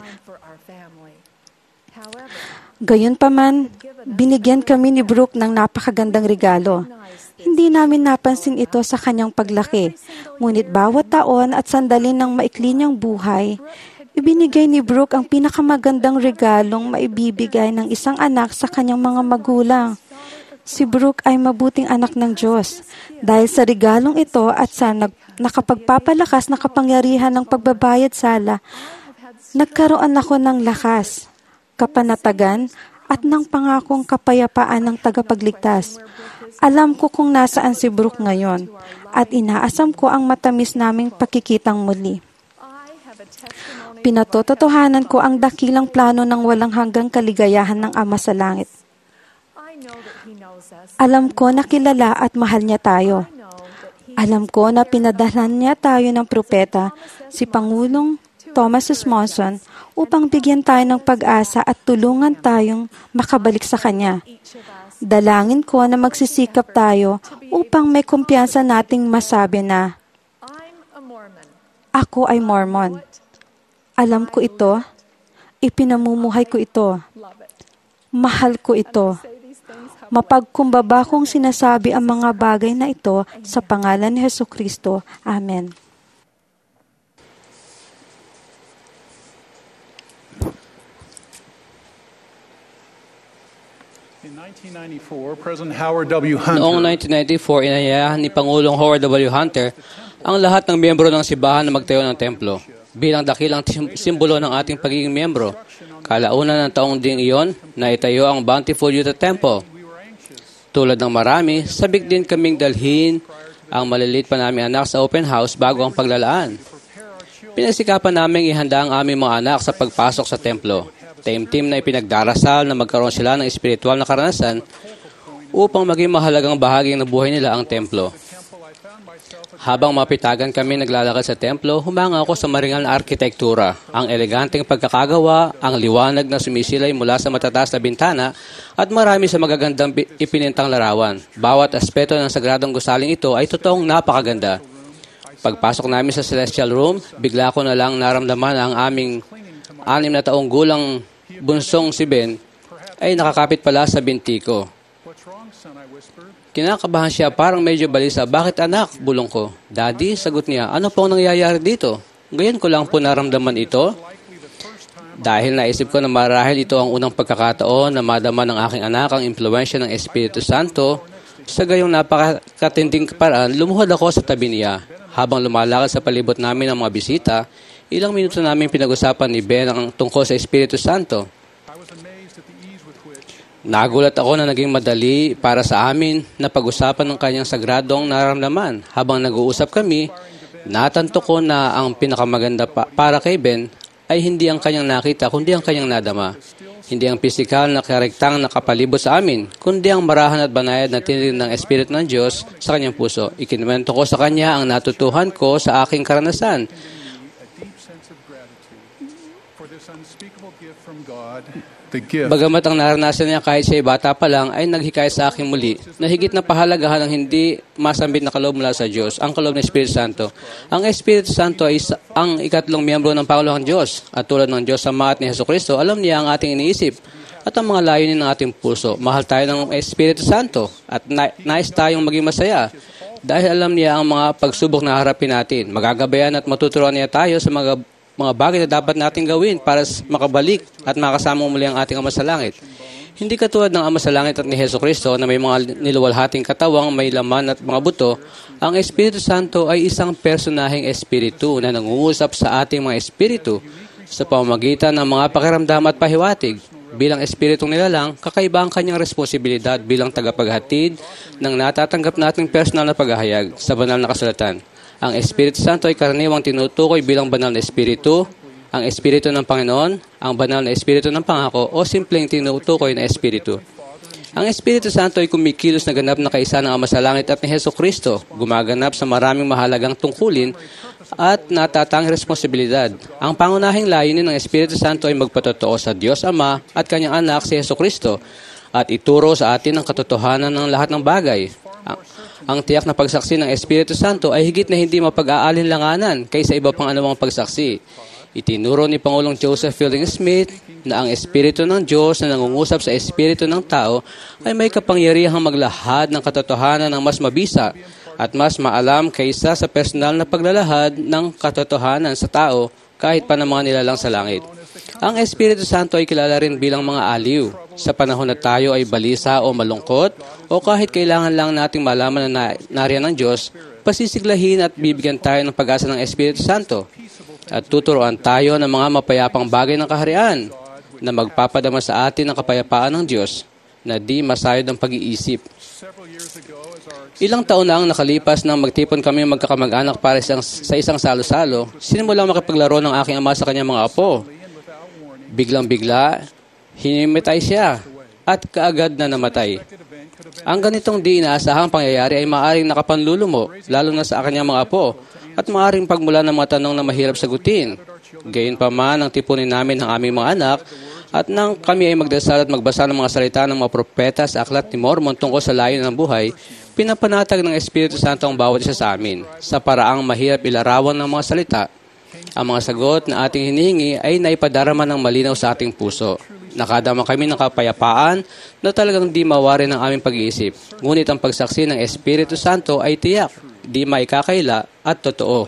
Gayunpaman, binigyan kami ni Brooke ng napakagandang regalo. Hindi namin napansin ito sa kanyang paglaki. Ngunit bawat taon at sandali ng maikli niyang buhay, ibinigay ni Brooke ang pinakamagandang regalong maibibigay ng isang anak sa kanyang mga magulang. Si Brooke ay mabuting anak ng Diyos. Dahil sa regalong ito at sa nag- nakapagpapalakas na kapangyarihan ng pagbabayad sala, nagkaroon ako ng lakas, kapanatagan, at ng pangakong kapayapaan ng tagapagligtas. Alam ko kung nasaan si Brooke ngayon, at inaasam ko ang matamis naming pakikitang muli. Pinatototohanan ko ang dakilang plano ng walang hanggang kaligayahan ng Ama sa Langit. Alam ko na kilala at mahal niya tayo. Alam ko na pinadalhan niya tayo ng propeta, si Pangulong Thomas S. Monson, upang bigyan tayo ng pag-asa at tulungan tayong makabalik sa Kanya. Dalangin ko na magsisikap tayo upang may kumpiyansa nating masabi na, ako ay Mormon. Alam ko ito, ipinamumuhay ko ito, mahal ko ito. Mapagkumbaba kong sinasabi ang mga bagay na ito sa pangalan ni Jesucristo. Amen. Noong nineteen ninety-four, inayayahan ni Pangulong Howard W. Hunter ang lahat ng miyembro ng simbahan na magtayo ng templo bilang dakilang simbolo ng ating pagiging miyembro. Kalaunan ng taong ding iyon, naitayo ang Bountiful Youth Temple. Tulad ng marami, sabik din kaming dalhin ang maliliit pa naming anak sa open house bago ang paglalaan. Pinasikapan naming ihanda ang aming mga anak sa pagpasok sa templo. Taimtim na ipinagdarasal na magkaroon sila ng espiritual na karanasan upang maging mahalagang bahagi ng buhay nila ang templo. Habang mapitagan kami naglalakad sa templo, humanga ako sa maringal na arkitektura, ang eleganteng pagkakagawa, ang liwanag na sumisilay mula sa matataas na bintana, at marami sa magagandang ipinintang larawan. Bawat aspeto ng sagradong gusaling ito ay totoong napakaganda. Pagpasok namin sa Celestial Room, bigla ko na lang naramdaman ang aming anim na taong gulang bunsong si Ben ay nakakapit pala sa binti ko. Kinakabahan siya, parang medyo balisa. Bakit anak? Bulong ko. Daddy, sagot niya, ano pong nangyayari dito? Ngayon ko lang po naramdaman ito. Dahil naisip ko na marahil ito ang unang pagkakataon na madama ng aking anak ang impluwensya ng Espiritu Santo. Sa gayong napakatinding paraan, lumuhod ako sa tabi niya. Habang lumalakad sa palibot namin ng mga bisita, ilang minuto namin pinag-usapan ni Ben ang tungkol sa Espiritu Santo. Nagulat ako na naging madali para sa amin na pag-usapan ng kanyang sagradong nararamdaman. Habang nag-uusap kami, natanto ko na ang pinakamaganda pa- para kay Ben ay hindi ang kanyang nakita, kundi ang kanyang nadama. Hindi ang pisikal na karektang nakapalibot sa amin, kundi ang marahan at banayad na tinirin ng Espiritu ng Diyos sa kanyang puso. Ikinuwento ko sa kanya ang natutuhan ko sa aking karanasan. Bagamat ang naranasan niya kahit siya'y bata pa lang ay naghikayat sa akin muli na higit na pahalagahan ang hindi masambit na kaloob mula sa Diyos, ang kaloob ng Espiritu Santo. Ang Espiritu Santo ay ang ikatlong miyembro ng Panguluhang Diyos at tulad ng Diyos Ama at ni Jesucristo, alam niya ang ating iniisip at ang mga layunin ng ating puso. Mahal tayo ng Espiritu Santo at na- nais tayong maging masaya dahil alam niya ang mga pagsubok na harapin natin. Magagabayan at matuturuan niya tayo sa mga mga bagay na dapat nating gawin para makabalik at makasama muli ang ating Ama sa Langit. Hindi katulad ng Ama sa Langit at ni Jesucristo na may mga niluwalhating katawang may laman at mga buto, ang Espiritu Santo ay isang personaheng espiritu na nangungusap sa ating mga espiritu. sa pamamagitan ng mga pakiramdam at pahiwatig. Bilang espiritong nilalang, kakaiba ang kanyang responsibilidad bilang tagapaghatid ng natatanggap nating personal na paghahayag sa banal na kasulatan. Ang Espiritu Santo ay karaniwang tinutukoy bilang banal na espiritu, ang espiritu ng Panginoon, ang banal na espiritu ng pangako, o simpleng tinutukoy na espiritu. Ang Espiritu Santo ay kumikilos na ganap na kaisa ng Ama sa Langit at ni Hesus Kristo, gumaganap sa maraming mahalagang tungkulin at natatang responsibilidad. Ang pangunahing layunin ng Espiritu Santo ay magpatotoo sa Diyos Ama at kanyang anak si Hesus Kristo at ituro sa atin ang katotohanan ng lahat ng bagay. Ang, ang tiyak na pagsaksi ng Espiritu Santo ay higit na hindi mapag-aalinlanganan kaysa iba pang anumang pagsaksi. Itinuro ni Pangulong Joseph Fielding Smith na ang Espiritu ng Diyos na nangungusap sa Espiritu ng tao ay may kapangyarihang maglahad ng katotohanan ng mas mabisa at mas maalam kaysa sa personal na paglalahad ng katotohanan sa tao kahit pa ng mga nilalang sa langit. Ang Espiritu Santo ay kilala rin bilang mga aliw. Sa panahon na tayo ay balisa o malungkot o kahit kailangan lang nating malaman na nariyan ng Diyos, pasisiglahin at bibigyan tayo ng pag-asa ng Espiritu Santo. At tuturuan tayo ng mga mapayapang bagay ng kaharian na magpapadama sa atin ng kapayapaan ng Diyos na di masayod ang pag-iisip. Ilang taon na ang nakalipas nang magtipon kami magkakamag-anak para isang, sa isang salo-salo, sinimulang makipaglaro ng aking ama sa kanyang mga apo. Biglang-bigla, hinimitay siya at kaagad na namatay. Ang ganitong di inaasahang pangyayari ay maaaring nakapanlulumo, lalo na sa kanyang mga apo, at maaaring pagmula ng mga tanong na mahirap sagutin. Gayunpaman, ang tipunin namin ng aming mga anak at nang kami ay magdasal at magbasa ng mga salita ng mga propeta sa Aklat ni Mormon tungkol sa layon ng buhay, pinapanatag ng Espiritu Santo ang bawat isa sa amin sa paraang mahirap ilarawan ng mga salita. Ang mga sagot na ating hinihingi ay naipadarama ng malinaw sa ating puso. Nakadama kami ng kapayapaan na talagang di mawari ng aming pag-iisip. Ngunit ang pagsaksi ng Espiritu Santo ay tiyak, di maikakaila at totoo.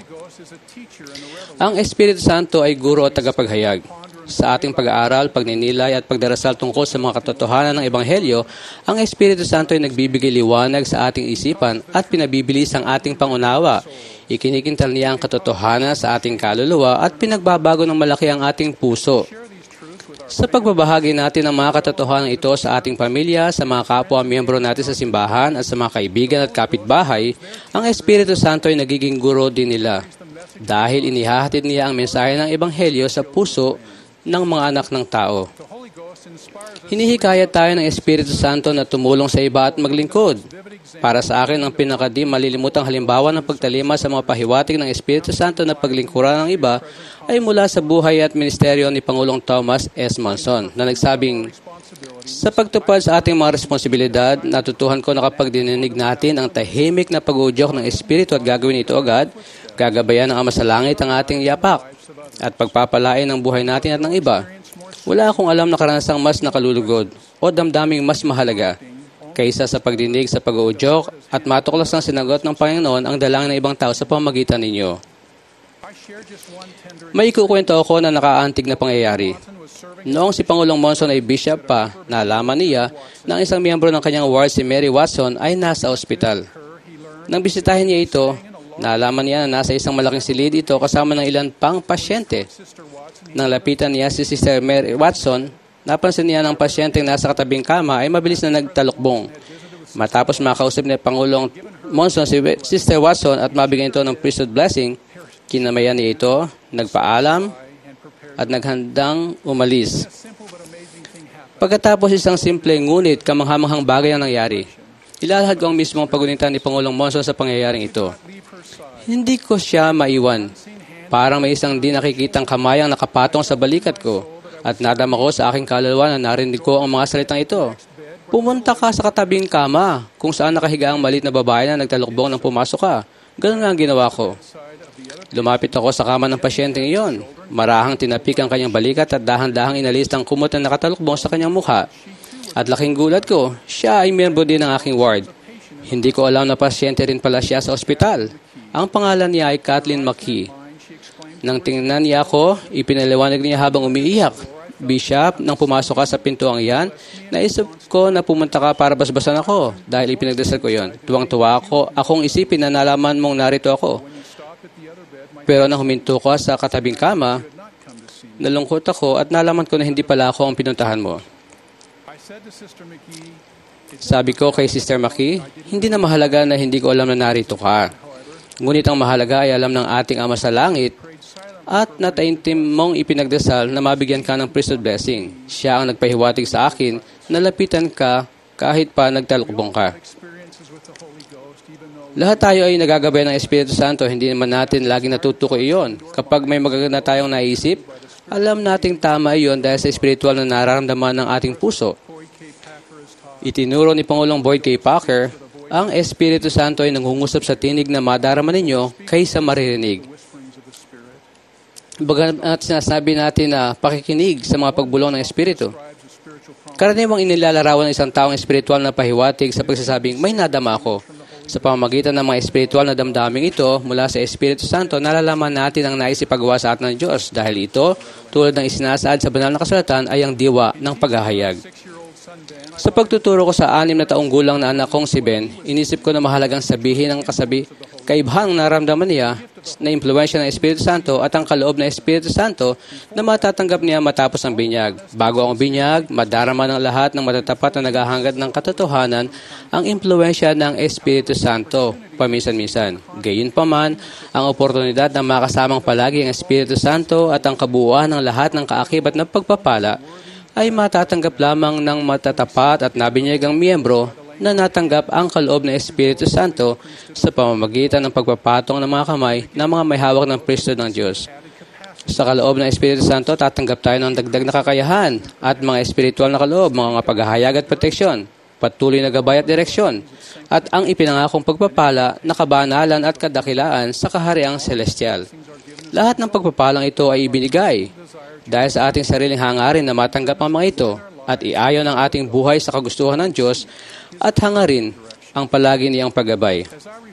Ang Espiritu Santo ay guro at tagapaghayag. Sa ating pag-aaral, pagninilay at pagdarasal tungkol sa mga katotohanan ng Ebanghelyo, ang Espiritu Santo ay nagbibigay liwanag sa ating isipan at pinabibilis ang ating pangunawa. Ikinikintal niya ang katotohanan sa ating kaluluwa at pinagbabago ng malaki ang ating puso. Sa pagbabahagi natin ng mga katotohanan ito sa ating pamilya, sa mga kapwa miyembro natin sa simbahan at sa mga kaibigan at kapitbahay, ang Espiritu Santo ay nagiging guro din nila. Dahil inihahatid niya ang mensahe ng Ebanghelyo sa puso ng mga anak ng tao. Hinihikayat tayo ng Espiritu Santo na tumulong sa iba at maglingkod. Para sa akin, ang pinakadi malilimutang halimbawa ng pagtalima sa mga pahiwatig ng Espiritu Santo na paglingkuran ng iba ay mula sa buhay at ministeryo ni Pangulong Thomas S. Monson na nagsabing, sa pagtupad sa ating mga responsibilidad, natutuhan ko na kapag dininig natin ang tahimik na pag-uudyok ng Espiritu at gagawin ito agad, gagabayan ng Ama sa Langit ang ating yapak at pagpapalain ng buhay natin at ng iba. Wala akong alam na karanasang mas nakalulugod o damdaming mas mahalaga kaysa sa pagdinig sa pag-uudyok at matuklas ng sinagot ng Panginoon ang dalangin ng ibang tao sa pamamagitan ninyo. May ikukwento ako na nakaantig na pangyayari. Noong si Pangulong Monson ay bishop pa, nalaman niya na ang isang miyembro ng kanyang ward, si Mary Watson, ay nasa ospital. Nang bisitahin niya ito, nalaman niya na nasa isang malaking silid ito kasama ng ilan pang pasyente. Nang lapitan niya si Sister Mary Watson, napansin niya ng pasyenteng nasa katabing kama ay mabilis na nagtalukbong. Matapos makausap ni Pangulong Monson si Sister Watson at mabigyan ito ng priesthood blessing, kinamayan niya ito, nagpaalam, at naghandang umalis. Pagkatapos isang simple ngunit kamanghamanghang bagay ang nangyari, ilalahad ko ang mismong pagunitan ni Pangulong Monson sa pangyayaring ito. Hindi ko siya maiwan. Parang may isang di nakikitang kamayang nakapatong sa balikat ko at nadama ko sa aking kaluluwa na narinig ko ang mga salitang ito. Pumunta ka sa katabing kama kung saan nakahiga ang maliit na babae na nagtalukbong nang pumasok ka. Ganun nga ang ginawa ko. Lumapit ako sa kama ng pasyenteng iyon. Marahang tinapik ang kanyang balikat at dahan-dahang inalis ang kumot na nakatalukbong sa kanyang mukha. At laking gulat ko, siya ay miyembro din ng aking ward. Hindi ko alam na pasyente rin pala siya sa ospital. Ang pangalan niya ay Kathleen McKee. Nang tingnan niya ako, ipinaliwanag niya habang umiiyak. Bishop, nang pumasok ka sa pintuang iyan, naisip ko na pumunta ka para basbasan ako dahil ipinagdasal ko yon. Tuwang-tuwa ako, akong isipin na nalaman mong narito ako. Pero nang huminto ka sa katabing kama, Nalungkot ako at nalaman ko na hindi pala ako ang pinuntahan mo. Sabi ko kay Sister Maki, hindi na mahalaga na hindi ko alam na narito ka. Ngunit ang mahalaga ay alam ng ating Ama sa Langit at nataintim mong ipinagdasal na mabigyan ka ng priesthood blessing. Siya ang nagpahiwatig sa akin na lapitan ka kahit pa nagtalukbong ka. Lahat tayo ay nagagabay ng Espiritu Santo, hindi naman natin laging natutukoy iyon. Kapag may magaganda tayong naisip, alam nating tama iyon dahil sa espiritual na nararamdaman ng ating puso. Itinuro ni Pangulong Boyd K. Packer, ang Espiritu Santo ay nangungusap sa tinig na madarama ninyo kaysa maririnig. Bagamat sinasabi natin na pakikinig sa mga pagbulong ng Espiritu, karaniwang inilalarawan ng isang taong espiritual na pahiwatig sa pagsasabing, may nadama ako. Sa pamamagitan ng mga espiritual na damdaming ito mula sa Espiritu Santo, nalalaman natin ang nais ipagawa sa atin ng Diyos dahil ito, tulad ng isinasaad sa banal na kasulatan, ay ang diwa ng paghahayag. Sa pagtuturo ko sa anim na taong gulang na anak kong si Ben, inisip ko na mahalagang sabihin ang kasabi, kaibhang naramdaman niya na impluwensya ng Espiritu Santo at ang kaloob ng Espiritu Santo na matatanggap niya matapos ang binyag. Bago ang binyag, madarama ng lahat ng matatapat na naghahangad ng katotohanan ang impluwensya ng Espiritu Santo paminsan-minsan. Gayunpaman, ang oportunidad na makasamang palagi ang Espiritu Santo at ang kabuuan ng lahat ng kaakibat na pagpapala ay matatanggap lamang ng matatapat at nabinyagang miyembro na natanggap ang kaloob ng Espiritu Santo sa pamamagitan ng pagpapatong ng mga kamay ng mga may hawak ng priesthood ng Diyos. Sa kaloob ng Espiritu Santo, tatanggap tayo ng dagdag na kakayahan at mga espiritual na kaloob, mga paghahayag at proteksyon, patuloy na gabay at direksyon, at ang ipinangakong pagpapala na kabanalan at kadakilaan sa kahariang celestial. Lahat ng pagpapalang ito ay ibinigay dahil sa ating sariling hangarin na matanggap ang mga ito at iayon ang ating buhay sa kagustuhan ng Diyos at hangarin ang palagi niyang paggabay.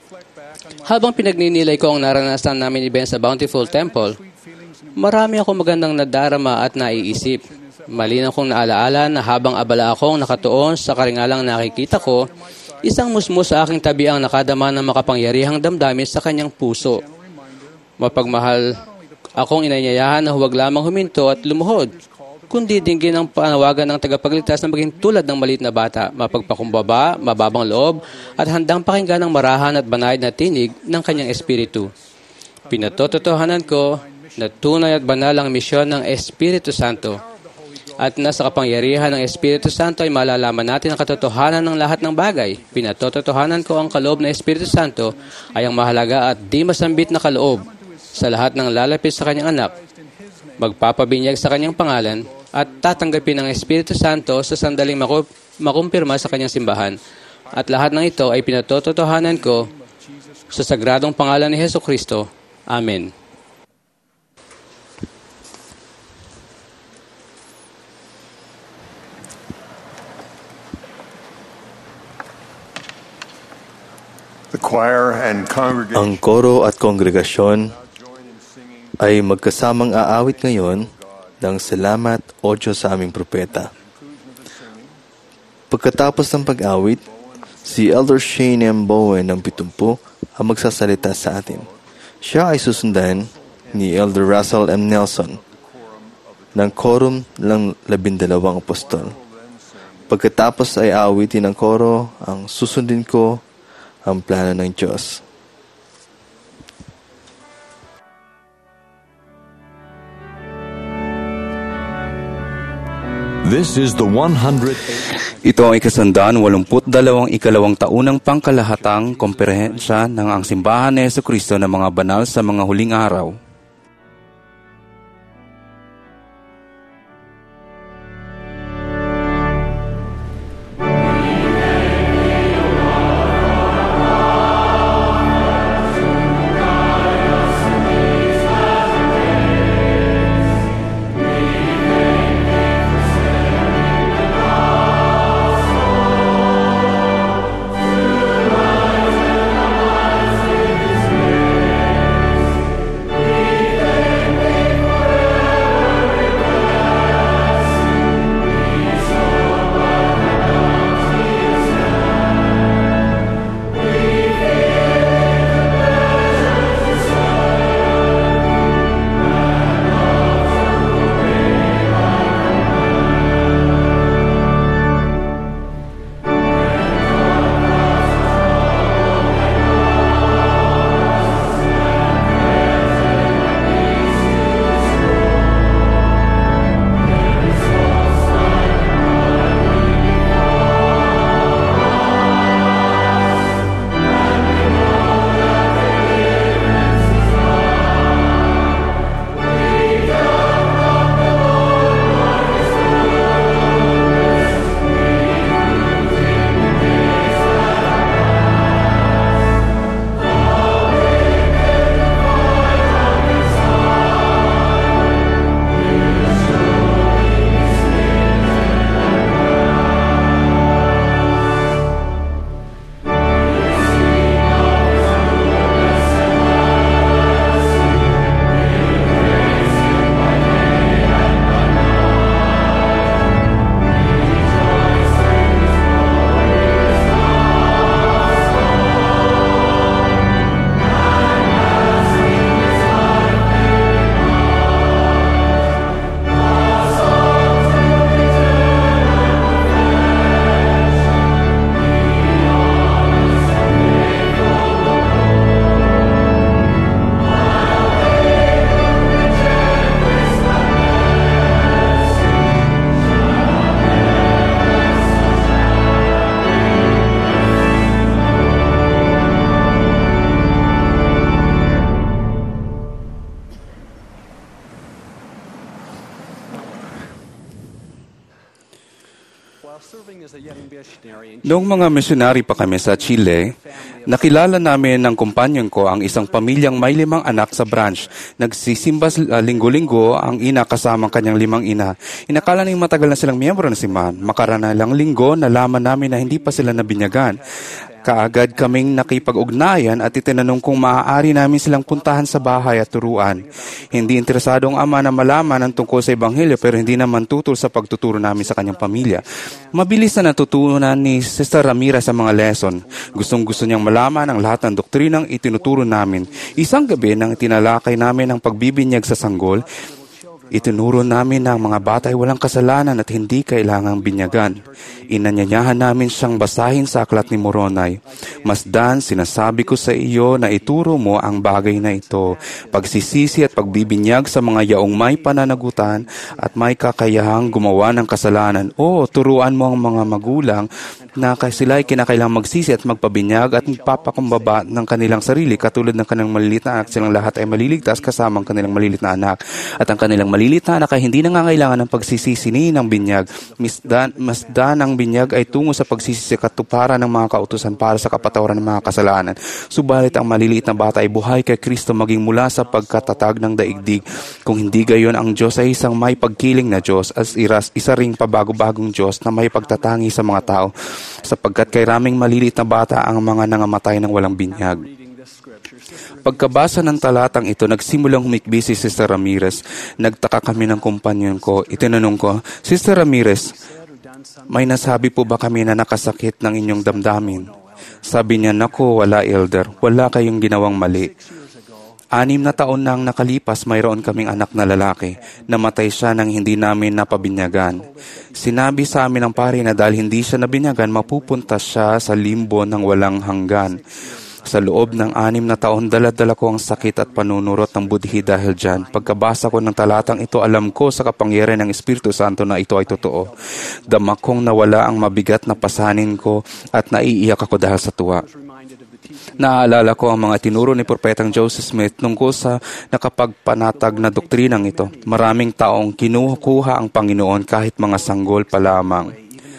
Habang pinagninilay ko ang naranasan namin ni Ben sa Bountiful Temple, marami akong magandang nadarama at naiisip. Malinaw kong naalaala na habang abala akong nakatuon sa karingalang nakikita ko, isang musmus sa aking tabi ang nakadama ng makapangyarihang damdamin sa kanyang puso. Mapagmahal akong inanyayahan na huwag lamang huminto at lumuhod, kundi dinggin ang panawagan ng tagapagligtas na maging tulad ng maliit na bata, mapagpakumbaba, mababang loob, at handang pakinggan ang marahan at banayad na tinig ng kanyang espiritu. Pinatototohanan ko na tunay at banal ang misyon ng Espiritu Santo. At nasa kapangyarihan ng Espiritu Santo ay malalaman natin ang katotohanan ng lahat ng bagay. Pinatototohanan ko ang kaloob ng Espiritu Santo ay ang mahalaga at di masambit na kaloob sa lahat ng lalapit sa kanyang anak, magpapabinyag sa kanyang pangalan, at tatanggapin ng Espiritu Santo sa sandaling maku- makumpirma sa kanyang simbahan. At lahat ng ito ay pinatototohanan ko sa sagradong pangalan ni Jesucristo. Amen. The choir and congregation. Ang koro at kongregasyon ay magkasamang aawit ngayon ng salamat o Diyos sa aming propeta. Pagkatapos ng pag-awit, si Elder Shane M. Bowen ng Pitumpu ang magsasalita sa atin. Siya ay susundan ni Elder Russell M. Nelson ng Quorum ng Labindalawang Apostol. Pagkatapos ay aawitin ng koro, ang susundin ko ang plano ng Diyos. This is the one hundred. Ito ang ikasandaan walumput dalawang ikalawang taunang pangkalahatang komperensya ng ang simbahan ni Jesucristo ng mga banal sa mga huling araw. We Noong mga misyonary pa kami sa Chile, nakilala namin ng kumpanyon ko ang isang pamilyang may limang anak sa branch. Nagsisimba uh, linggo-linggo ang ina kasama ang kanyang limang ina. Inakala nang matagal na silang miyembro ng simbahan. Makaranalang linggo, nalaman namin na hindi pa sila nabinyagan. Kaagad kaming nakipag-ugnayan at itinanong kung maaari namin silang puntahan sa bahay at turuan. Hindi interesado ang ama na malaman ang tungkol sa Ebanghelyo pero hindi naman tutol sa pagtuturo namin sa kanyang pamilya. Mabilis na natutunan ni Sister Ramirez sa mga lesson. Gustong-gusto niyang malaman ang lahat ng doktrinang itinuturo namin. Isang gabi nang tinalakay namin ang pagbibinyag sa sanggol, itinuro namin na ang mga bata ay walang kasalanan at hindi kailangang binyagan. Inanyayahan namin siyang basahin sa aklat ni Moroni. Masdan, sinasabi ko sa iyo na ituro mo ang bagay na ito. Pagsisisi at pagbibinyag sa mga yaong may pananagutan at may kakayahang gumawa ng kasalanan. O turuan mo ang mga magulang na sila ay kinakailangang magsisi at magpabinyag at magpapakumbaba ng kanilang sarili katulad ng kanilang malilit na anak. Silang lahat ay maliligtas kasama ang kanilang malilit na anak. At ang kanilang malilit na anak ay hindi nangangailangan ng pagsisisini ng binyag. Masdan, masdan ang binyag ay tungo sa pagsisisi katuparan ng mga kautusan para sa kapatawaran ng mga kasalanan. Subalit ang maliliit na bata ay buhay kay Kristo maging mula sa pagkatatag ng daigdig. Kung hindi gayon, ang Diyos ay isang may pagkiling na Diyos as iras, isa ring pabago-bagong Diyos na may pagtatangi sa mga tao. Sapagkat kay raming maliliit na bata ang mga nangamatay ng walang binyag. Pagkabasa ng talatang ito, nagsimulang humikbi si Sister Ramirez. Nagtaka kami ng kumpanyon ko. Itinanong ko, Sister Ramirez, may nasabi po ba kami na nakasakit ng inyong damdamin? Sabi niya, naku, wala elder. Wala kayong ginawang mali. Anim na taon nang nakalipas, mayroon kaming anak na lalaki. Namatay siya nang hindi namin napabinyagan. Sinabi sa amin ng pari na dahil hindi siya nabinyagan, mapupunta siya sa limbo ng walang hanggan. Sa loob ng anim na taon, dala-dala ko ang sakit at panunurot ng budhi dahil dyan. Pagkabasa ko ng talatang ito, alam ko sa kapangyarihan ng Espiritu Santo na ito ay totoo. Dama kong nawala ang mabigat na pasanin ko at naiiyak ako dahil sa tuwa. Naaalala ko ang mga tinuro ni Propetang Joseph Smith tungkol sa nakapagpanatag na doktrinang ito. Maraming taong kinukuha ang Panginoon kahit mga sanggol pa lamang,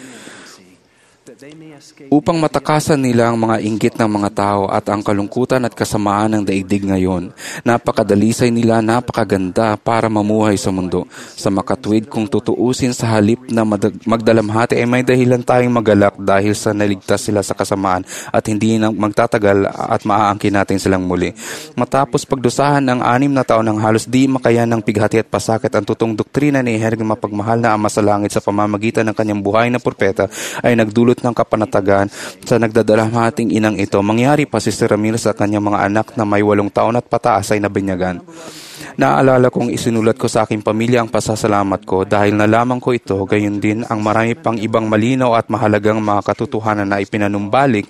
upang matakasan nila ang mga inggit ng mga tao at ang kalungkutan at kasamaan ng daigdig ngayon. Napakadalisay nila, napakaganda para mamuhay sa mundo. Sa makatwid kung tutuusin sa halip na magdalamhati ay may dahilan tayong magalak dahil sa naligtas sila sa kasamaan at hindi na magtatagal at maaangkin natin silang muli. Matapos pagdusahan ng anim na taon ng halos di makayan ng pighati at pasakit, ang tutong doktrina ni Hergang Mapagmahal na Ama sa Langit sa pamamagitan ng kanyang buhay na propeta ay nagdulot ng kapanatagan sa nagdadalamhating inang ito. Mangyari pa si Sister Ramirez sa kanyang mga anak na may walong taon at pataas ay nabinyagan. Naaalala kong isinulat ko sa aking pamilya ang pasasalamat ko dahil nalaman ko ito, gayon din ang marami pang ibang malinaw at mahalagang mga katotohanan na ipinanumbalik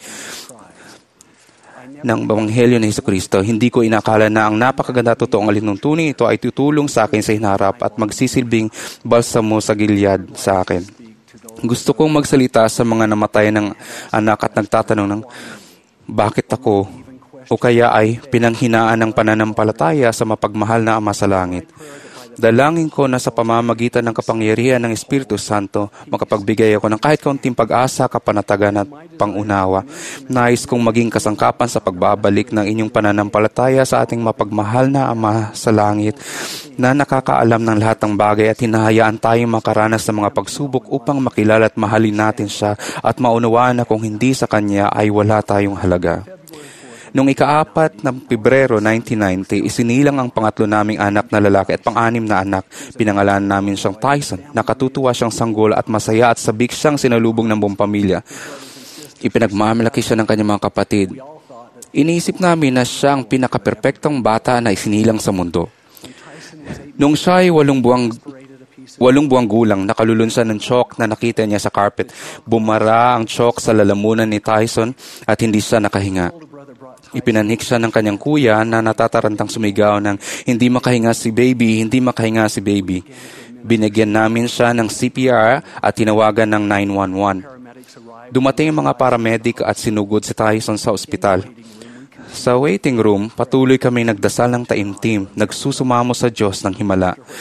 ng Ebanghelyo ni Jesucristo. Hindi ko inakala na ang napakaganda totoong alintuntunin ito ay tutulong sa akin sa hinarap at magsisilbing balsamo sa gilyad sa akin. Gusto kong magsalita sa mga namatay ng anak at nagtatanong ng bakit ako o kaya ay pinanghinaan ng pananampalataya sa mapagmahal na Ama sa Langit. Dalangin ko na sa pamamagitan ng kapangyarihan ng Espiritu Santo, makapagbigay ako ng kahit kaunting pag-asa, kapanatagan at pangunawa. Nais kong maging kasangkapan sa pagbabalik ng inyong pananampalataya sa ating mapagmahal na Ama sa Langit na nakakaalam ng lahat ng bagay at hinahayaan tayong makaranas ng mga pagsubok upang makilala at mahalin natin siya at maunawaan na kung hindi sa Kanya ay wala tayong halaga. Noong ikaapat ng Pebrero nineteen ninety, isinilang ang pangatlo naming anak na lalaki at pang-anim na anak. Pinangalanan namin siyang Tyson. Nakatutuwa siyang sanggol at masaya at sabik siyang sinalubong ng buong pamilya. Ipinagmamalaki siya ng kanyang mga kapatid. Iniisip namin na siya ang pinakaperpektong bata na isinilang sa mundo. Noong siya ay walong buwang Walong buwang gulang, nakalulun siya ng chalk na nakita niya sa carpet. Bumara ang chalk sa lalamunan ni Tyson at hindi siya nakahinga. Ipinanik siya ng kanyang kuya na natatarantang sumigaw ng hindi makahinga si baby, hindi makahinga si baby. Binigyan namin siya ng C P R at tinawagan ng nine one one. Dumating ang mga paramedic at sinugod si Tyson sa ospital. Sa waiting room, patuloy kami nagdasal ng taimtim, nagsusumamo sa Diyos ng himala.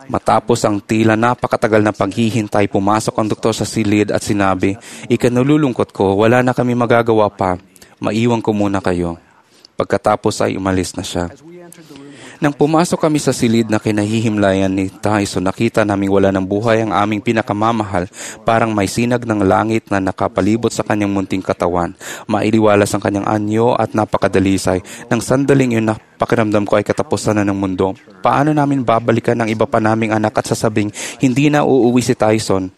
Matapos ang tila napakatagal na paghihintay, pumasok ang doktor sa silid at sinabi, "Ikanululungkot ko, wala na kami magagawa pa. Maiwan ko muna kayo." Pagkatapos ay umalis na siya. Nang pumasok kami sa silid na kinahihimlayan ni Tyson, nakita naming wala ng buhay ang aming pinakamamahal, parang may sinag ng langit na nakapalibot sa kanyang munting katawan. Mailiwalas ang kanyang anyo at napakadalisay. Nang sandaling yun, napakiramdam ko ay katapusan na ng mundo. Paano namin babalikan ang iba pa naming anak at sasabing, hindi na uuwi si Tyson?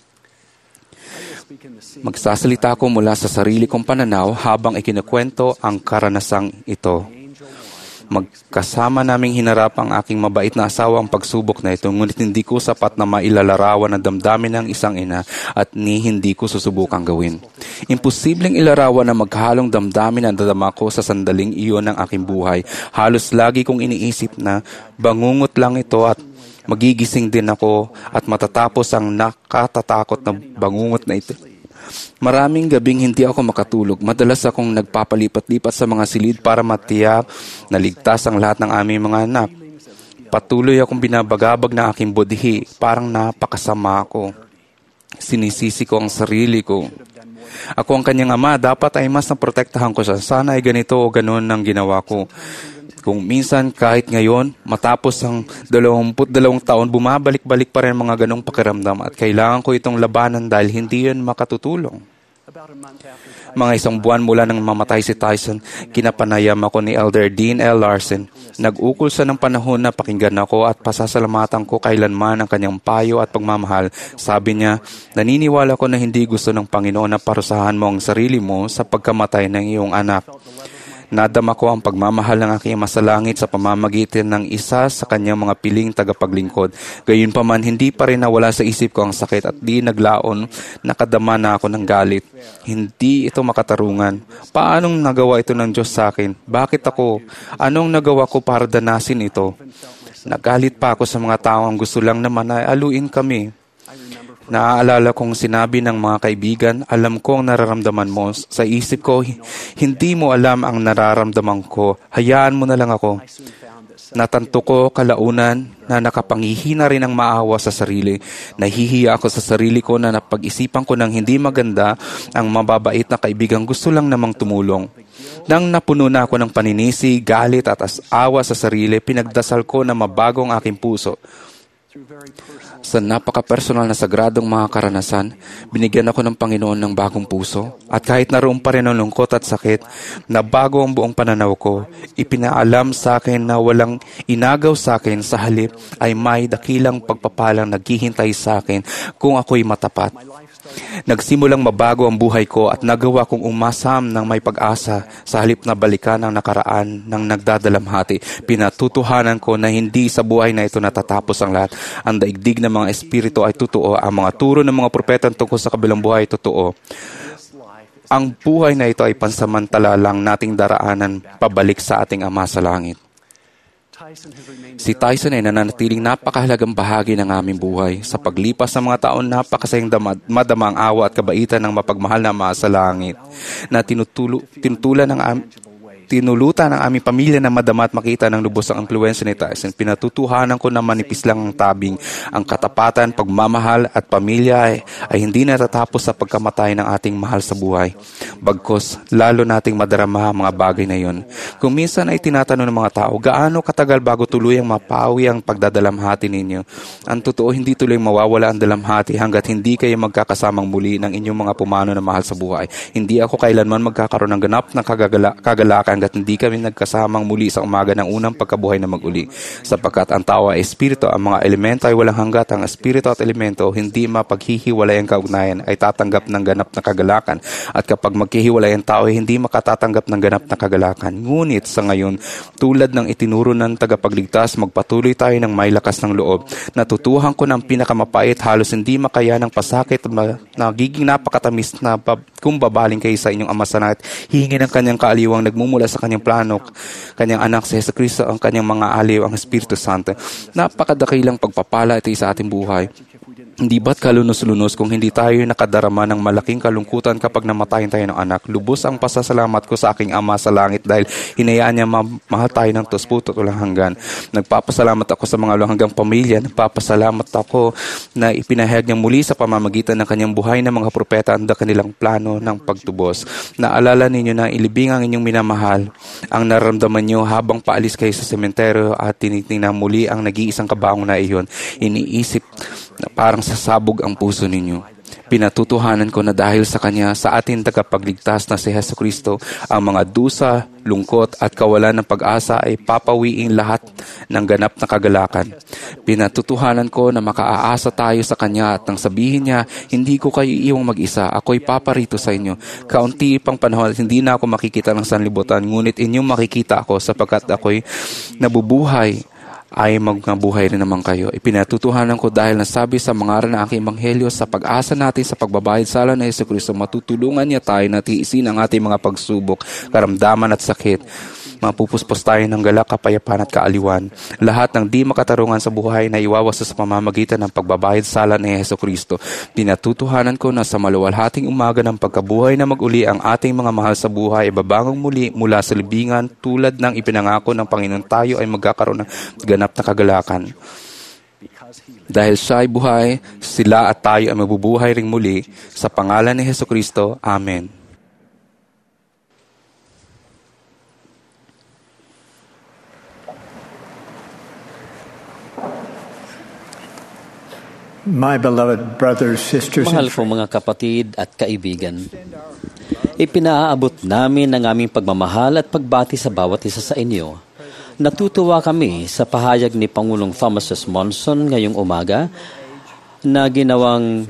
Magsasalita ko mula sa sarili kong pananaw habang ikinukwento ang karanasang ito. Magkasama naming hinarap ang aking mabait na asawa ang pagsubok na ito, ngunit hindi ko sapat na mailalarawan ang damdamin ng isang ina at ni hindi ko susubukang gawin. Imposibleng ilarawan ang magkahalong damdamin ang dadama ko sa sandaling iyon ng aking buhay. Halos lagi kong iniisip na bangungot lang ito at magigising din ako at matatapos ang nakatatakot na bangungot na ito. Maraming gabing hindi ako makatulog. Madalas akong nagpapalipat-lipat sa mga silid para matiyak na ligtas ang lahat ng aming mga anak. Patuloy akong binabagabag ng aking budhi. Parang napakasama ako. Sinisisi ko ang sarili ko. Ako ang kanyang ama, dapat ay mas naprotektahan ko siya. Sana ay ganito o ganoon ang ginawa ko. Kung minsan kahit ngayon, matapos ang dalawamput dalawang taon, bumabalik-balik pa rin mga ganong pakiramdam at kailangan ko itong labanan dahil hindi yun makatutulong. Mga isang buwan mula nang mamatay si Tyson, kinapanayam ako ni Elder Dean L. Larson. Nag-ukol sa ng panahon na pakinggan ako at pasasalamatan ko kailanman ang kanyang payo at pagmamahal. Sabi niya, naniniwala ko na hindi gusto ng Panginoon na parusahan mo ang sarili mo sa pagkamatay ng iyong anak. Nadama ko ang pagmamahal ng aking Ama sa langit sa pamamagitan ng isa sa kanyang mga piling tagapaglingkod. Gayunpaman, hindi pa rin nawala sa isip ko ang sakit at di naglaon, nakadama na ako ng galit. Hindi ito makatarungan. Paanong nagawa ito ng Diyos sa akin? Bakit ako? Anong nagawa ko para danasin ito? Nagalit pa ako sa mga tao ang gusto lang naman ay aluin kami. Naaalala kong sinabi ng mga kaibigan, alam ko ang nararamdaman mo. Sa isip ko, hindi mo alam ang nararamdaman ko. Hayaan mo na lang ako. Natanto ko kalaunan na nakapangihina rin ang maawa sa sarili. Nahihiya ako sa sarili ko na napag-isipan ko ng hindi maganda ang mababait na kaibigan gusto lang namang tumulong. Nang napuno na ako ng paninisi, galit at asawa sa sarili, pinagdasal ko na mabago ang aking puso. Sa napaka-personal na sagradong mga karanasan, binigyan ako ng Panginoon ng bagong puso. At kahit naroon pa rin ang lungkot at sakit, na bago ang buong pananaw ko, ipinaalam sa akin na walang inagaw sa akin, sa halip ay may dakilang pagpapalang naghihintay sa akin kung ako'y matapat. Nagsimulang mabago ang buhay ko at nagawa kong umasam ng may pag-asa sa halip na balikan ang nakaraan ng nagdadalamhati. Pinatutuhanan ko na hindi sa buhay na ito natatapos ang lahat. Ang daigdig ng mga espiritu ay totoo. Ang mga turo ng mga propeta tungkol sa kabilang buhay ay totoo. Ang buhay na ito ay pansamantala lang nating daraanan pabalik sa ating Ama sa langit. Si Tyson ay nananatiling napakahalagang bahagi ng aming buhay. Sa paglipas ng mga taon, napakasayang madama ang awa at kabaitan ng mapagmahal na Ama sa langit na tinutulo, tinutulan ng am, tinulutan ng aming pamilya na madama at makita ng lubos ang impluwensya ni Tyson. Pinatutuhanan ko na manipis lang ang tabing. Ang katapatan, pagmamahal at pamilya ay, ay hindi natatapos sa pagkamatay ng ating mahal sa buhay. Bagkus, lalo nating madarama ang mga bagay na iyon. Kung minsan ay tinatanong ng mga tao, gaano katagal bago tuluyang mapawi ang pagdadalamhati ninyo? Ang totoo, hindi tuloy mawawala ang dalamhati hanggat hindi kayo magkakasamang muli ng inyong mga pumano na mahal sa buhay. Hindi ako kailanman magkakaroon ng ganap na kagagala, kagalakan hanggat hindi kami nagkasamang muli sa umaga ng unang pagkabuhay na mag-uli. Sapagkat ang tao ay espiritu, ang mga elemento ay walang hanggat. Ang espiritu at elemento hindi mapaghihiwalay ang kaugnayan ay tatanggap ng ganap na kagalakan. At kapag maghihiwalay ang tao ay hindi makatatanggap ng ganap na kagalakan. Ngunit sa ngayon, tulad ng itinuro ng tagapagligtas, magpatuloy tayo ng may lakas ng loob. Natutuhan ko ng pinakamapait, halos hindi makaya ng pasakit na nagiging napakatamis na bab- kung babaling kayo sa inyong Ama sa langit. Hihingi ng kanyang kaaliwang nagmumula sa kanyang plano, kanyang anak si Jesucristo, ang kanyang mga aliw, ang Espiritu Santo. Napakadakilang pagpapala ito sa ating buhay. Hindi ba't kalunos-lunos kung hindi tayo nakadarama ng malaking kalungkutan kapag namatayan tayo ng anak? Lubos ang pasasalamat ko sa aking Ama sa langit dahil hinayaan niya ma- mahal tayo ng tusputo at walang hanggan. Nagpapasalamat ako sa mga walang hanggang pamilya. Nagpapasalamat ako na ipinahayag niya muli sa pamamagitan ng kanyang buhay ng mga propeta ang kanilang plano ng pagtubos. Naalala ninyo na ilibing ang inyong minamahal ang nararamdaman niyo habang paalis kayo sa sementeryo at tinitingnan muli ang nag-iisang kabaong na iyon. Iniisip na parang sasabog ang puso ninyo. Pinatutuhanan ko na dahil sa Kanya, sa ating tagapagligtas na si Hesus Kristo, ang mga dusa, lungkot at kawalan ng pag-asa ay papawiing lahat ng ganap na kagalakan. Pinatutuhanan ko na makaaasa tayo sa Kanya at nang sabihin niya, hindi ko kayo iiwang mag-isa, ako'y paparito sa inyo. Kaunti pang panahon at hindi na ako makikita ng sanlibutan, ngunit inyong makikita ako sapagkat ako'y nabubuhay ay magnabuhay rin naman kayo. Ipinatutuhanan ko dahil nasabi sa mga ng aking ebanghelyo sa pag-asa natin sa pagbabayad sala ni Hesus Kristo, matutulungan niya tayo na tiisin ang ating mga pagsubok, karamdaman at sakit. Mapupuspos tayo ng galak, kapayapaan at kaaliwan. Lahat ng di makatarungan sa buhay na iwawasto sa pamamagitan ng pagbabayad sala ni Hesus Kristo. Pinatutuhanan ko na sa maluwalhating umaga ng pagkabuhay na mag-uli ang ating mga mahal sa buhay ay babangon muli mula sa libingan tulad ng ipinangako ng Panginoon, tayo ay magkakaroon ng ganap na kagalakan. Dahil siya ay buhay, sila at tayo ay mabubuhay ring muli sa pangalan ni Hesus Kristo. Amen. My beloved brothers, sisters, Mahal and po mga kapatid at kaibigan, ipinaabot namin ang aming pagmamahal at pagbati sa bawat isa sa inyo. Natutuwa kami sa pahayag ni Pangulong Thomas S. Monson ngayong umaga na ginawang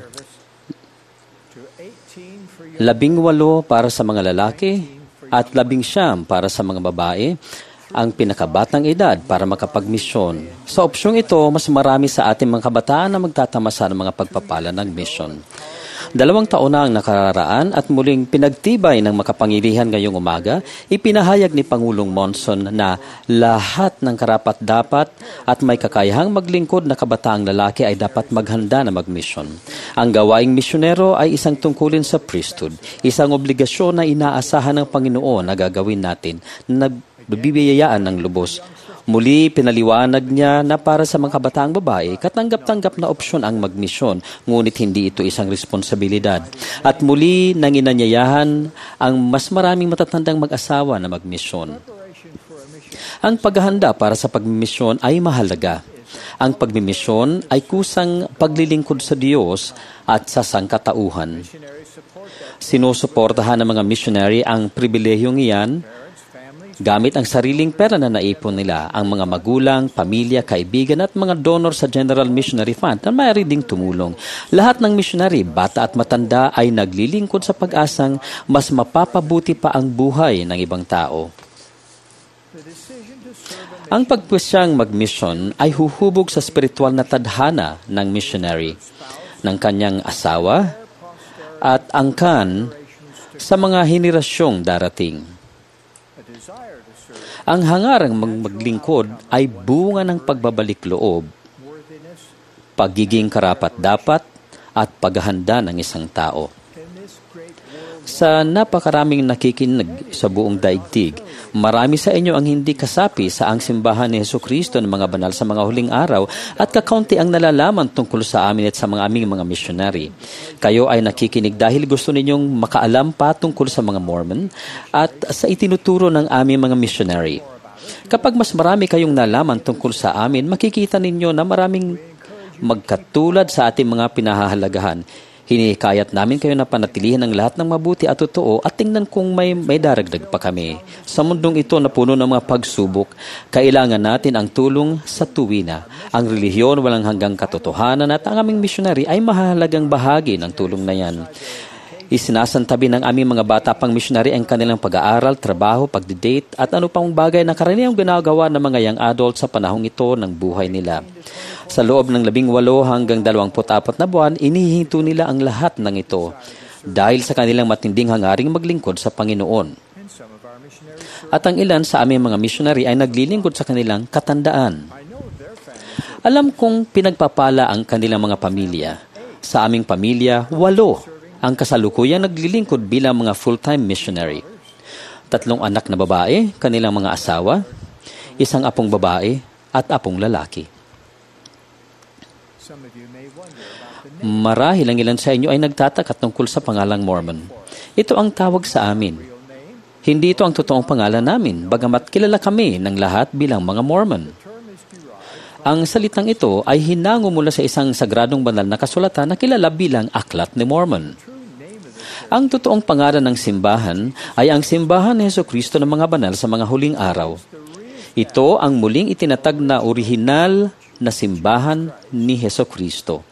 labing walo para sa mga lalaki at labing siyam para sa mga babae, ang pinakabatang edad para makapagmisyon. Sa opsyong ito, mas marami sa ating mga kabataan na magtatamasa ng mga pagpapala ng misyon. Dalawang taon na ang nakararaan at muling pinagtibay ng makapangyarihan ngayong umaga, ipinahayag ni Pangulong Monson na lahat ng karapat-dapat at may kakayahang maglingkod na kabataang lalaki ay dapat maghanda na magmisyon. Ang gawaing misyonero ay isang tungkulin sa priesthood, isang obligasyon na inaasahan ng Panginoon na gagawin natin na bibiyayaan ng lubos. Muli, pinaliwanag niya na para sa mga kabataang babae, katanggap-tanggap na opsyon ang magmisyon, ngunit hindi ito isang responsibilidad. At muli, nang inanyayahan ang mas maraming matatandang mag-asawa na magmisyon. Ang paghahanda para sa pagmimisyon ay mahalaga. Ang pagmimisyon ay kusang paglilingkod sa Diyos at sa sangkatauhan. Sinusuportahan ng mga missionary ang pribilehiyong iyan gamit ang sariling pera na naipon nila. Ang mga magulang, pamilya, kaibigan at mga donor sa General Missionary Fund na mayroon ding tumulong. Lahat ng missionary, bata at matanda, ay naglilingkod sa pag-asang mas mapapabuti pa ang buhay ng ibang tao. Ang pagpusyang mag-mission ay huhubog sa spiritual na tadhana ng missionary, ng kanyang asawa at angkan sa mga henerasyong darating. Ang hangarang maglingkod ay bunga ng pagbabalik loob, pagiging karapat-dapat at paghahanda ng isang tao. Sa napakaraming nakikinig sa buong daigdig, marami sa inyo ang hindi kasapi sa ang simbahan ni Hesus Kristo ng mga banal sa mga huling araw at kakaunti ang nalalaman tungkol sa amin at sa mga aming mga missionary. Kayo ay nakikinig dahil gusto ninyong makaalam pa tungkol sa mga Mormon at sa itinuturo ng aming mga missionary. Kapag mas marami kayong nalaman tungkol sa amin, makikita ninyo na maraming magkatulad sa ating mga pinahahalagahan. Hinihikayat namin kayo na panatilihin ang lahat ng mabuti at totoo at tingnan kung may, may daragdag pa kami. Sa mundong ito na puno ng mga pagsubok, kailangan natin ang tulong sa tuwina. Ang relihiyon walang hanggang katotohanan at ang aming missionary ay mahalagang bahagi ng tulong na yan. Isinasantabi ng aming mga bata pang missionary ang kanilang pag-aaral, trabaho, pagdidate at ano pang bagay na karaniwang ginagawa ng mga young adult sa panahong ito ng buhay nila. Sa loob ng labing walo hanggang dalawamput apat na buwan, inihinto nila ang lahat ng ito dahil sa kanilang matinding hangaring maglingkod sa Panginoon. At ang ilan sa aming mga missionary ay naglilingkod sa kanilang katandaan. Alam kong pinagpapala ang kanilang mga pamilya. Sa aming pamilya, walo ang kasalukuyang naglilingkod bilang mga full-time missionary. Tatlong anak na babae, kanilang mga asawa, isang apong babae at apong lalaki. Marahil ang ilan sa inyo ay nagtataka tungkol sa pangalang Mormon. Ito ang tawag sa amin. Hindi ito ang totoong pangalan namin, bagamat kilala kami ng lahat bilang mga Mormon. Ang salitang ito ay hinango mula sa isang sagradong banal na kasulatan na kilala bilang Aklat ni Mormon. Ang totoong pangalan ng simbahan ay ang Simbahan ni Jesucristo ng mga banal sa mga huling araw. Ito ang muling itinatag na orihinal na simbahan ni Jesucristo.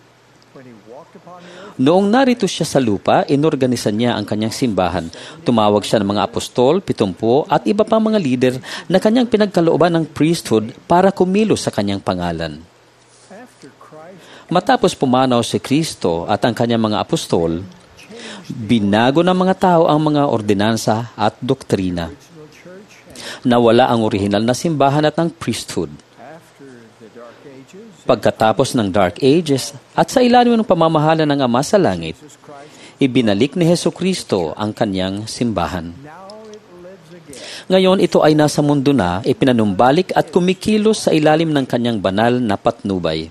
Noong narito siya sa lupa, inorganisa niya ang kanyang simbahan. Tumawag siya ng mga apostol, pitumpo, at iba pang mga leader na kanyang pinagkalooban ng priesthood para kumilos sa kanyang pangalan. Matapos pumanaw si Kristo at ang kanyang mga apostol, binago ng mga tao ang mga ordinansa at doktrina. Nawala ang orihinal na simbahan at ang priesthood. Pagkatapos ng Dark Ages at sa ilalim ng pamamahala ng Ama sa Langit, ibinalik ni Jesucristo ang kanyang simbahan. Ngayon, ito ay nasa mundo na, ipinanumbalik at kumikilos sa ilalim ng kanyang banal na patnubay.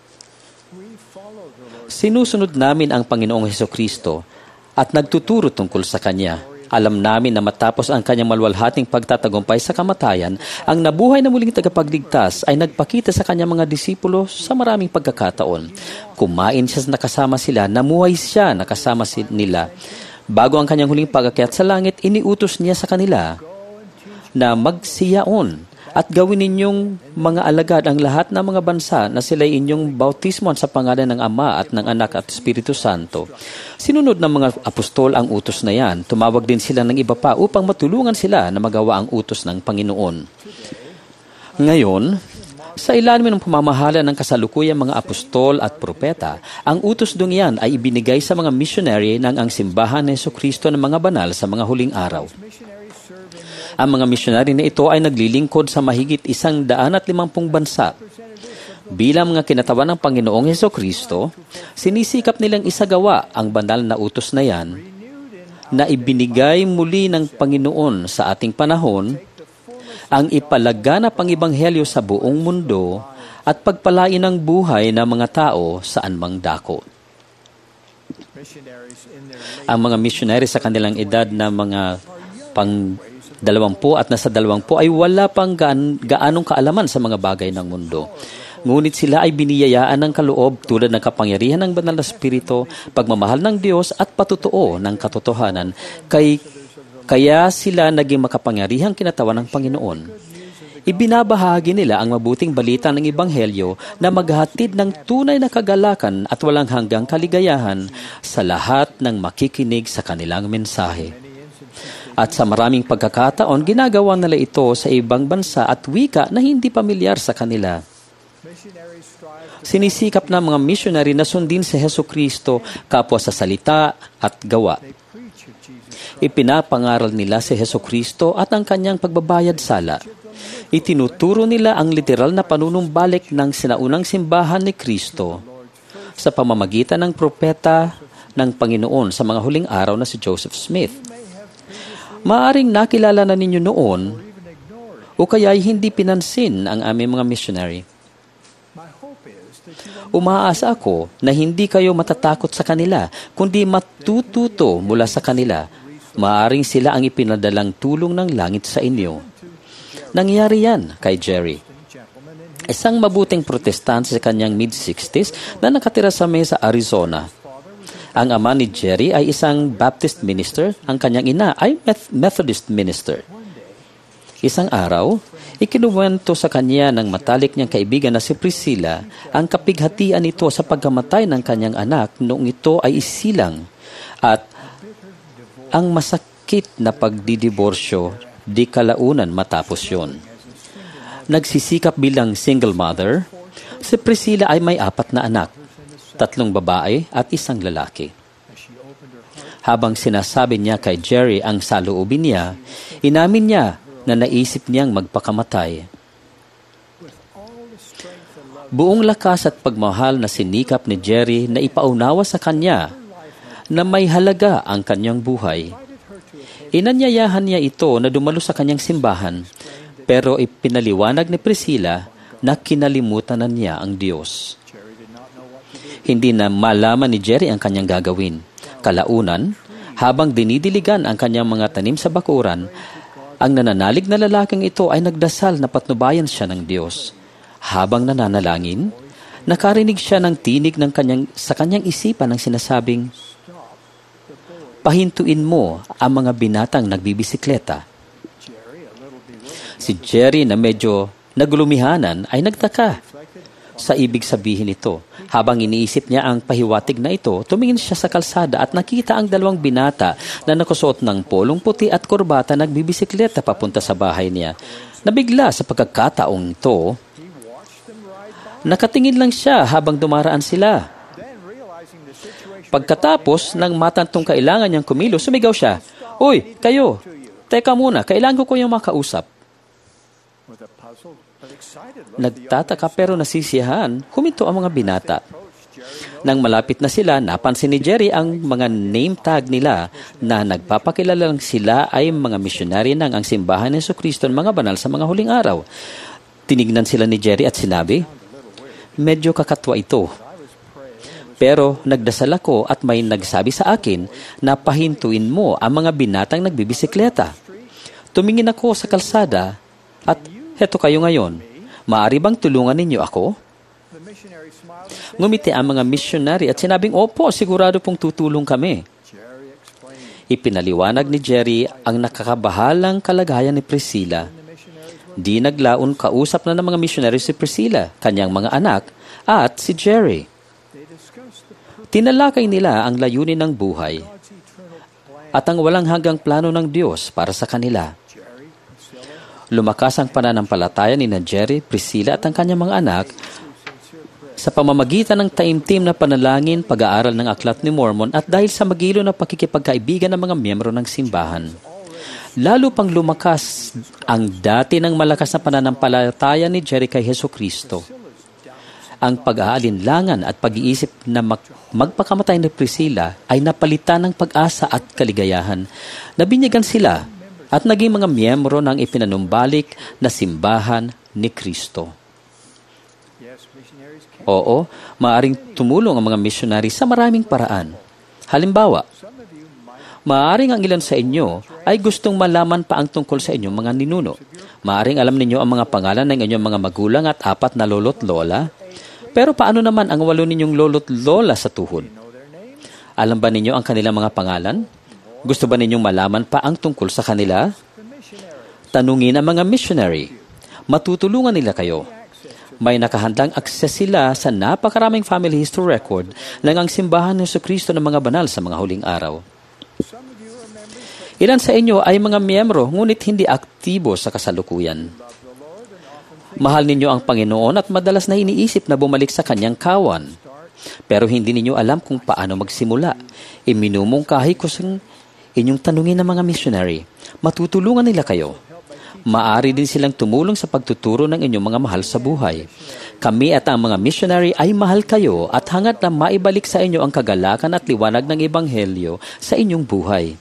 Sinusunod namin ang Panginoong Jesucristo at nagtuturo tungkol sa Kanya. Alam namin na matapos ang kanyang malwalhating pagtatagumpay sa kamatayan, ang nabuhay na muling tagapagligtas ay nagpakita sa kanyang mga disipulo sa maraming pagkakataon. Kumain siya nakasama sila, namuhay siya nakasama nila. Bago ang kanyang huling pag-akyat sa langit, iniutos niya sa kanila na magsiyaon at gawin ninyong mga alagad ang lahat ng mga bansa na sila'y inyong bautismoan sa pangalan ng Ama at ng Anak at Espiritu Santo. Sinunod ng mga apostol ang utos na yan. Tumawag din sila ng iba pa upang matulungan sila na magawa ang utos ng Panginoon. Ngayon, sa ilalim ng pamamahala ng kasalukuyang mga apostol at propeta, ang utos dong yan ay ibinigay sa mga missionary ng ang simbahan ni Jesucristo ng mga banal sa mga huling araw. Ang mga missionary na ito ay naglilingkod sa mahigit isang daan at limampung bansa. Bilang mga kinatawan ng Panginoong Jesucristo, sinisikap nilang isagawa ang banal na utos na yan na ibinigay muli ng Panginoon sa ating panahon, ang ipalaganap ang Ebanghelyo sa buong mundo at pagpalain ang buhay ng mga tao saan mang dako. Ang mga missionary sa kanilang edad na mga pang dalawampu at nasa dalawampu ay wala pang gaan, gaanong kaalaman sa mga bagay ng mundo. Ngunit sila ay biniyayaan ng kaloob tulad ng kapangyarihan ng banal na Espiritu, pagmamahal ng Diyos at patutuo ng katotohanan. Kay, kaya sila naging makapangyarihang kinatawan ng Panginoon. Ibinabahagi nila ang mabuting balita ng Ebanghelyo na maghatid ng tunay na kagalakan at walang hanggang kaligayahan sa lahat ng makikinig sa kanilang mensahe. At sa maraming pagkakataon, ginagawa nila ito sa ibang bansa at wika na hindi pamilyar sa kanila. Sinisikap ng mga missionary na sundin si Jesucristo kapwa sa salita at gawa. Ipinapangaral nila si Jesucristo at ang kanyang pagbabayad sala. Itinuturo nila ang literal na panunumbalik ng sinaunang simbahan ni Kristo sa pamamagitan ng propeta ng Panginoon sa mga huling araw na si Joseph Smith. Maaring nakilala na ninyo noon o kaya'y hindi pinansin ang aming mga missionary. Umaasa ako na hindi kayo matatakot sa kanila, kundi matututo mula sa kanila. Maaring sila ang ipinadalang tulong ng langit sa inyo. Nangyari yan kay Jerry. Isang mabuting protestante sa kanyang mid-sixties na nakatira sa Mesa, Arizona. Ang ama ni Jerry ay isang Baptist minister, ang kanyang ina ay Methodist minister. Isang araw, ikinuwento sa kanya ng matalik niyang kaibigan na si Priscilla ang kapighatian nito sa pagkamatay ng kanyang anak noong ito ay isilang at ang masakit na pagdidiborsyo di kalaunan matapos yon. Nagsisikap bilang single mother, si Priscilla ay may apat na anak, tatlong babae at isang lalaki. Habang sinasabi niya kay Jerry ang saloobin niya, inamin niya na naisip niyang magpakamatay. Buong lakas at pagmahal na sinikap ni Jerry na ipaunawa sa kanya na may halaga ang kanyang buhay. Inanyayahan niya ito na dumalo sa kanyang simbahan, pero ipinaliwanag ni Priscilla na kinalimutan na niya ang Diyos. Hindi na malaman ni Jerry ang kanyang gagawin. Kalaunan, habang dinidiligan ang kanyang mga tanim sa bakuran, ang nananalig na lalaking ito ay nagdasal na patnubayan siya ng Diyos. Habang nananalangin, nakarinig siya ng tinig ng kanyang, sa kanyang isipan ng sinasabing, "Pahintuin mo ang mga binatang nagbibisikleta." Si Jerry na medyo nagulumihanan ay nagtaka sa ibig sabihin nito. Habang iniisip niya ang pahiwatig na ito, tumingin siya sa kalsada at nakita ang dalawang binata na nakasuot ng polong puti at kurbata nagbibisikleta papunta sa bahay niya. Nabigla sa pagkakataong ito, nakatingin lang siya habang dumaraan sila. Pagkatapos ng matantong kailangan niyang kumilos, sumigaw siya, "Uy, kayo! Teka muna, kailangan ko kayong makausap." Nagtataka pero nasisiyahan, huminto ang mga binata. Nang malapit na sila, napansin ni Jerry ang mga name tag nila na nagpapakilala lang sila ay mga misyonary ng ang simbahan ni Jesucristo ng mga banal sa mga huling araw. Tinignan sila ni Jerry at sinabi, "Medyo kakatwa ito. Pero nagdasal ako at may nagsabi sa akin na pahintuin mo ang mga binatang nagbibisikleta. Tumingin ako sa kalsada at heto kayo ngayon. Maaari bang tulungan ninyo ako?" Ngumiti ang mga missionary at sinabing, "Opo, sigurado pong tutulong kami." Ipinaliwanag ni Jerry ang nakakabahalang kalagayan ni Priscilla. Di naglaon kausap na ng mga missionary si Priscilla, kanyang mga anak, at si Jerry. Tinalakay nila ang layunin ng buhay at ang walang hanggang plano ng Diyos para sa kanila. Lumakas ang pananampalataya ni na Jerry, Priscilla at ang kanyang mga anak sa pamamagitan ng taimtim na panalangin, pag-aaral ng Aklat ni Mormon at dahil sa magilo na pakikipagkaibigan ng mga miyembro ng simbahan. Lalo pang lumakas ang dati ng malakas na pananampalataya ni Jerry kay Jesucristo. Ang pag-aalinlangan at pag-iisip na mag- magpakamatay ni Priscilla ay napalitan ng pag-asa at kaligayahan. Nabinyagan sila at naging mga miyembro ng ipinanumbalik na simbahan ni Kristo. Oo, maaaring tumulong ang mga missionary sa maraming paraan. Halimbawa, maaaring ang ilan sa inyo ay gustong malaman pa ang tungkol sa inyong mga ninuno. Maaaring alam ninyo ang mga pangalan ng inyong mga magulang at apat na lolo't lola. Pero paano naman ang walo ninyong lolo't lola sa tuhod? Alam ba ninyo ang kanilang mga pangalan? Gusto ba ninyong malaman pa ang tungkol sa kanila? Tanungin ang mga missionary. Matutulungan nila kayo. May nakahandang akses sila sa napakaraming family history record ng ang simbahan ni Jesucristo ng mga banal sa mga huling araw. Ilan sa inyo ay mga miyembro ngunit hindi aktibo sa kasalukuyan. Mahal ninyo ang Panginoon at madalas na iniisip na bumalik sa kanyang kawan. Pero hindi ninyo alam kung paano magsimula. Iminumungkahi ko sa inyong tanungin ng mga missionary. Matutulungan nila kayo. Maari din silang tumulong sa pagtuturo ng inyong mga mahal sa buhay. Kami at ang mga missionary ay mahal kayo at hangad na maibalik sa inyo ang kagalakan at liwanag ng Ebanghelyo sa inyong buhay.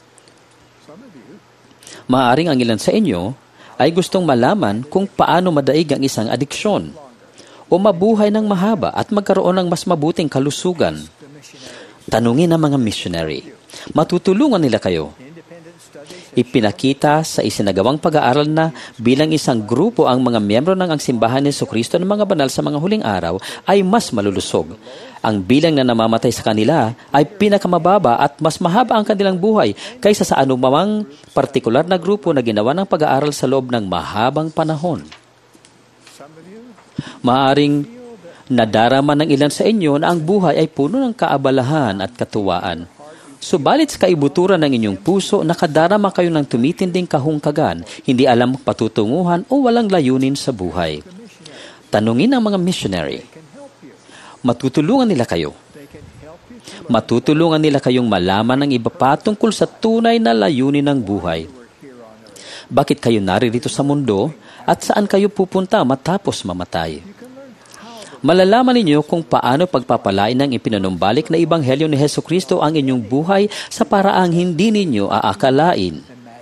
Maaring ang ilan sa inyo ay gustong malaman kung paano madaig ang isang adiksyon o mabuhay ng mahaba at magkaroon ng mas mabuting kalusugan. Tanungin ang mga missionary. Matutulungan nila kayo. Ipinakita sa isinagawang pag-aaral na bilang isang grupo ang mga miyembro ng ang simbahan ni Jesucristo ng mga banal sa mga huling araw ay mas malulusog. Ang bilang na namamatay sa kanila ay pinakamababa at mas mahaba ang kanilang buhay kaysa sa anumang partikular na grupo na ginawa ng pag-aaral sa loob ng mahabang panahon. Maaring nadarama ng ilan sa inyo na ang buhay ay puno ng kaabalahan at katuwaan. Subalit sa kaibuturan ng inyong puso, nakadarama kayo ng tumitinding kahungkagan, hindi alam patutunguhan o walang layunin sa buhay. Tanungin ang mga missionary. Matutulungan nila kayo. Matutulungan nila kayong malaman ng iba pa tungkol sa tunay na layunin ng buhay. Bakit kayo naririto sa mundo at saan kayo pupunta matapos mamatay? Malalaman ninyo kung paano pagpapalain ng ipinanumbalik na Ebanghelyo ni Hesus Kristo ang inyong buhay sa paraang hindi ninyo aakalain.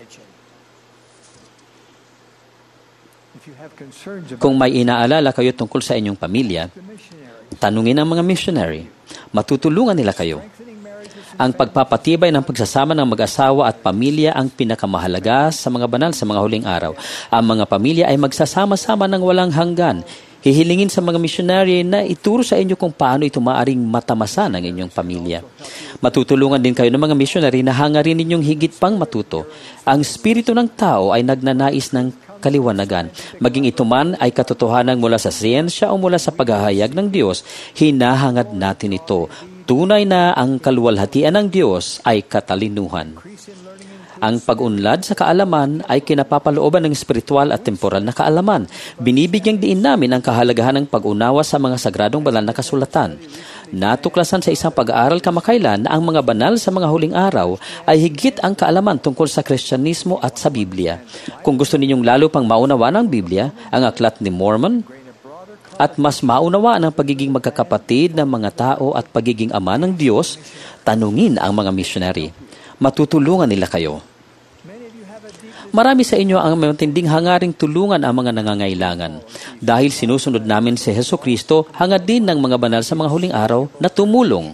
Kung may inaalala kayo tungkol sa inyong pamilya, tanungin ang mga missionary. Matutulungan nila kayo. Ang pagpapatibay ng pagsasama ng mag-asawa at pamilya ang pinakamahalaga sa mga banal sa mga huling araw. Ang mga pamilya ay magsasama-sama ng walang hanggan. Hihilingin sa mga missionary na ituro sa inyo kung paano ito maaring matamasa ng inyong pamilya. Matutulungan din kayo ng mga missionary na hangarin ninyong higit pang matuto. Ang spirito ng tao ay nagnanais ng kaliwanagan. Maging ito man ay katotohanan mula sa siyensya o mula sa paghahayag ng Diyos, hinahangad natin ito. Tunay na ang kaluwalhatian ng Diyos ay katalinuhan. Ang pag-unlad sa kaalaman ay kinapapalooban ng espiritual at temporal na kaalaman. Binibigyang diin namin ang kahalagahan ng pag-unawa sa mga sagradong banal na kasulatan. Natuklasan sa isang pag-aaral kamakailan na ang mga banal sa mga huling araw ay higit ang kaalaman tungkol sa Kristyanismo at sa Biblia. Kung gusto ninyong lalo pang maunawa ng Biblia, ang Aklat ni Mormon, at mas maunawaan ang pagiging magkakapatid ng mga tao at pagiging ama ng Diyos, tanungin ang mga missionary. Matutulungan nila kayo. Marami sa inyo ang matinding hangaring tulungan ang mga nangangailangan. Dahil sinusunod namin si Hesus Kristo, hangad din ng mga banal sa mga huling araw na tumulong.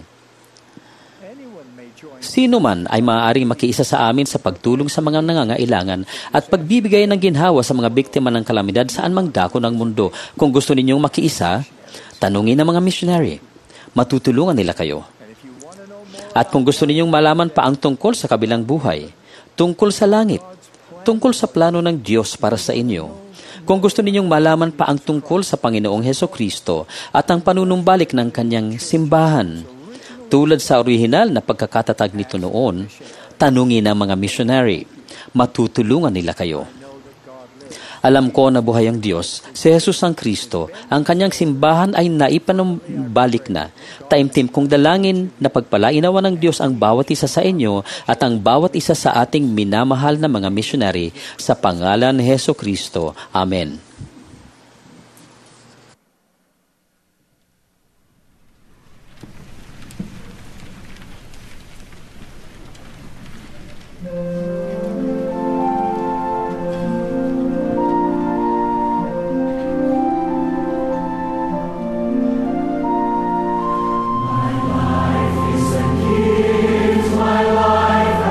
Sino man ay maaaring makiisa sa amin sa pagtulong sa mga nangangailangan at pagbibigay ng ginhawa sa mga biktima ng kalamidad saan mang dako ng mundo. Kung gusto ninyong makiisa, tanungin ang mga missionary. Matutulungan nila kayo. At kung gusto ninyong malaman pa ang tungkol sa kabilang buhay, tungkol sa langit, tungkol sa plano ng Diyos para sa inyo, kung gusto ninyong malaman pa ang tungkol sa Panginoong Hesus Kristo at ang panunumbalik ng kanyang simbahan, tulad sa orihinal na pagkakatatag nito noon, tanungin ang mga missionary. Matutulungan nila kayo. Alam ko na buhay ang Diyos, si Hesus ang Kristo, ang kanyang simbahan ay naipanumbalik na. Taimtim kong dalangin na pagpalainawa ng Diyos ang bawat isa sa inyo at ang bawat isa sa ating minamahal na mga missionary sa pangalan ni Hesus Kristo. Amen.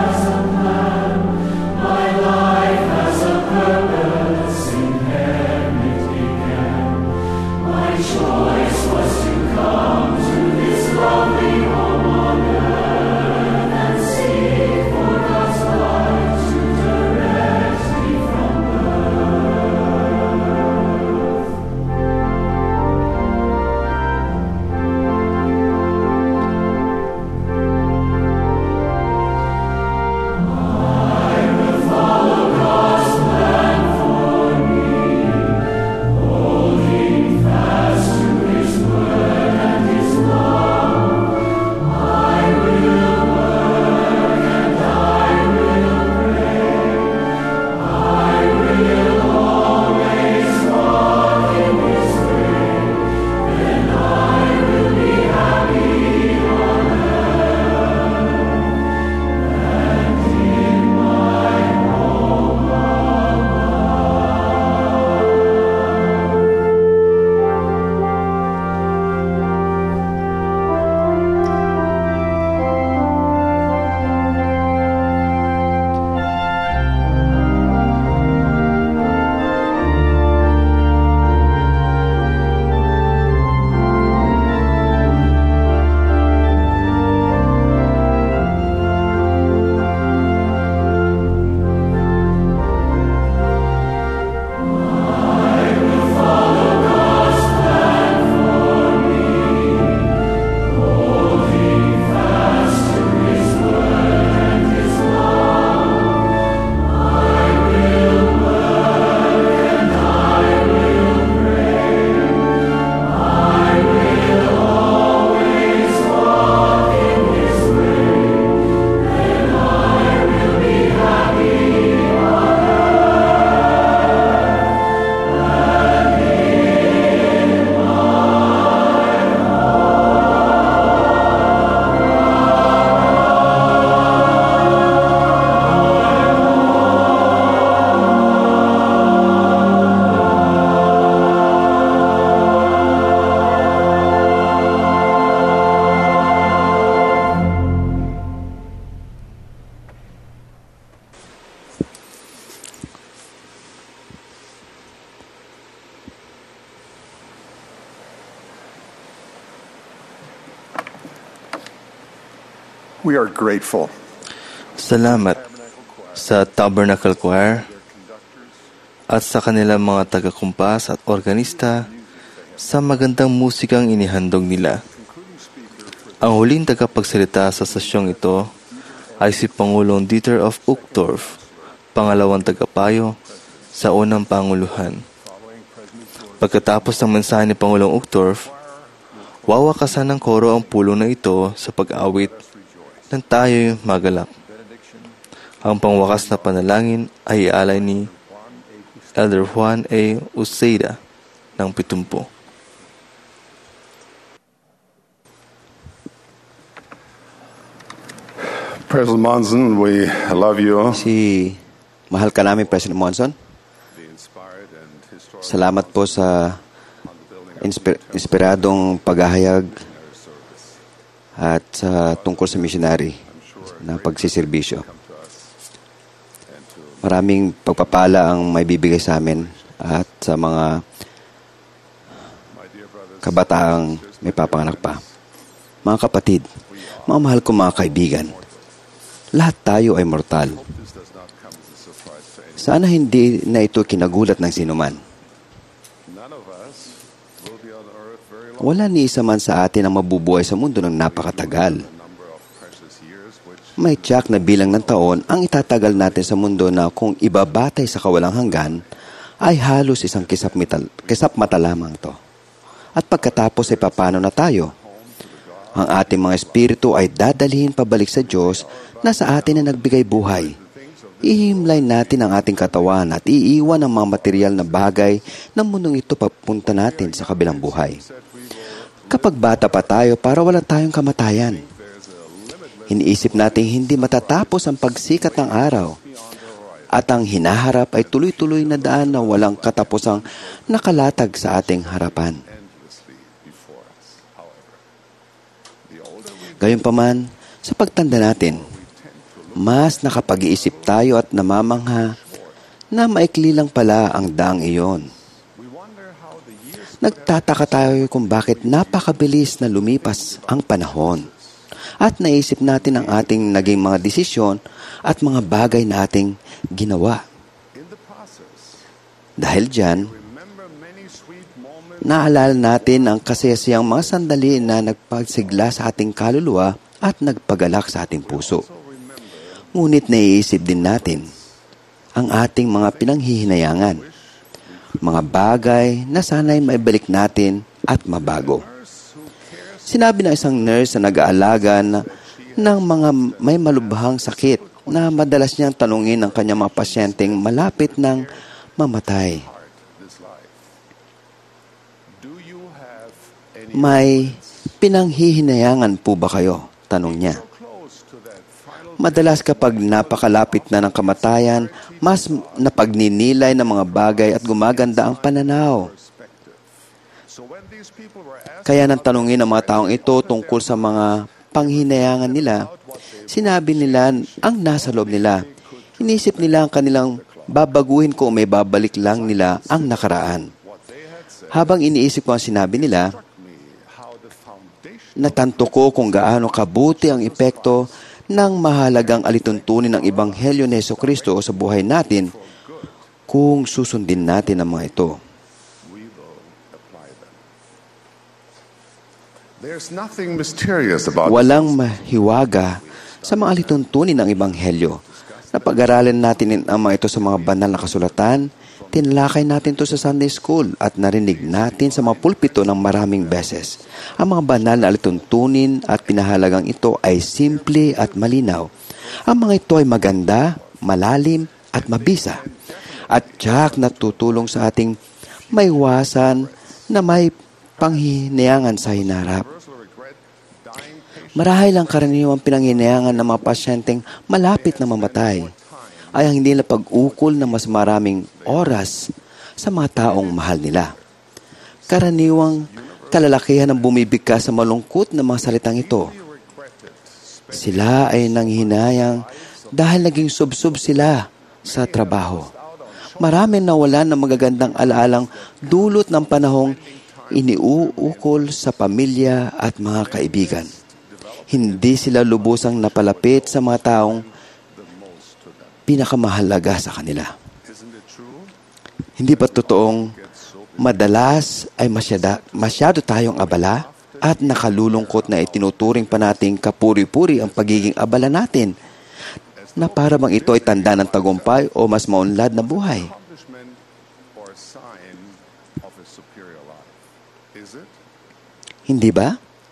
My life has a purpose in heaven. We are grateful. Salamat sa Tabernacle Choir at sa kanilang mga taga-kumpas at organista sa magandang musikang inihandog nila. Ang huling tagapagsalita sa sesyong ito ay si Pangulong Dieter of Uchtdorf, pangalawang tagapayo sa unang panguluhan. Pagkatapos ng mensahe ni Pangulong Uchtdorf, wawakasan ng koro ang pulong na ito sa pag-awit ng Tayo'y Magalak. Ang pangwakas na panalangin ay ialay ni Elder Juan A. Uceida ng Pitumpo. President Monson, we love you. Si mahal ka namin, President Monson. Salamat po sa inspir- inspiradong paghahayag at sa tungkol sa missionary na pagsiservisyo. Maraming pagpapala ang may bibigay sa amin at sa mga kabataang may papanganak pa. Mga kapatid, mga mahal kong mga kaibigan, lahat tayo ay mortal. Sana hindi na ito kinagulat ng sinuman. Wala ni isa man sa atin ang mabubuhay sa mundo ng napakatagal. May tiyak na bilang ng taon ang itatagal natin sa mundo na kung ibabatay sa kawalang hanggan, ay halos isang kisap, metal, kisap mata lamang to. At pagkatapos ay papano na tayo? Ang ating mga espiritu ay dadalhin pabalik sa Diyos na sa atin na nagbigay buhay. Ihimlay natin ang ating katawan at iiwan ang mga material na bagay ng mundong ito papunta natin sa kabilang buhay. Kapag bata pa tayo, para wala tayong kamatayan. Iniisip natin hindi matatapos ang pagsikat ng araw. At ang hinaharap ay tuloy-tuloy na daan na walang katapusang nakalatag sa ating harapan. Gayunpaman, sa pagtanda natin, mas nakapag-iisip tayo at namamangha na maikli lang pala ang daang iyon. Nagtataka tayo kung bakit napakabilis na lumipas ang panahon. At naisip natin ang ating naging mga desisyon at mga bagay na ating ginawa. Dahil dyan, naalala natin ang kasayasayang mga sandali na nagpagsigla sa ating kaluluwa at nagpagalak sa ating puso. Ngunit naiisip din natin ang ating mga pinanghihinayangan, mga bagay na sana'y maibalik natin at mabago. Sinabi ng isang nurse na nag-aalaga na, ng mga may malubhang sakit na madalas niyang tanungin ang kanyang mga pasyenteng malapit ng mamatay. May pinanghihinayangan po ba kayo? Tanong niya. Madalas kapag napakalapit na ng kamatayan, mas napagninilay ng mga bagay at gumaganda ang pananaw. Kaya nang tanungin ng mga taong ito tungkol sa mga panghinayangan nila, sinabi nila ang nasa loob nila. Inisip nila ang kanilang babaguhin kung may babalik lang nila ang nakaraan. Habang iniisip ko ang sinabi nila, natanto ko kung gaano kabuti ang epekto ng mahalagang alituntunin ng Ebanghelyo ni Jesucristo sa buhay natin kung susundin natin ang mga ito. Walang mahiwaga sa mga alituntunin ng Ebanghelyo. Napag-aralan natin ang mga ito sa mga banal na kasulatan, tinalakay natin ito sa Sunday School at narinig natin sa mga pulpito ng maraming beses. Ang mga banal na alituntunin at pinahalagang ito ay simple at malinaw. Ang mga ito ay maganda, malalim at mabisa. At tiyak na tutulong sa ating maiwasan na may panghihinayangan sa hinarap. Marahil ang karaniwang pinanghihinayangan ng mga pasyenteng malapit na mamatay ay ang hindi na pag-ukol na mas maraming oras sa mga taong mahal nila. Karaniwang kalalakihan ang bumibigkas sa malungkot na mga salitang ito. Sila ay nanghinayang dahil naging subsub sila sa trabaho. Marami nawalan ng magagandang alaalang dulot ng panahong iniuukol sa pamilya at mga kaibigan. Hindi sila lubusang napalapit sa mga taong pinakamahalaga sa kanila. Hindi ba totoong madalas ay masyada, masyado tayong abala at nakalulungkot na itinuturing pa nating kapuri-puri ang pagiging abala natin na para bang ito ay tanda ng tagumpay o mas maunlad na buhay? Hindi ba?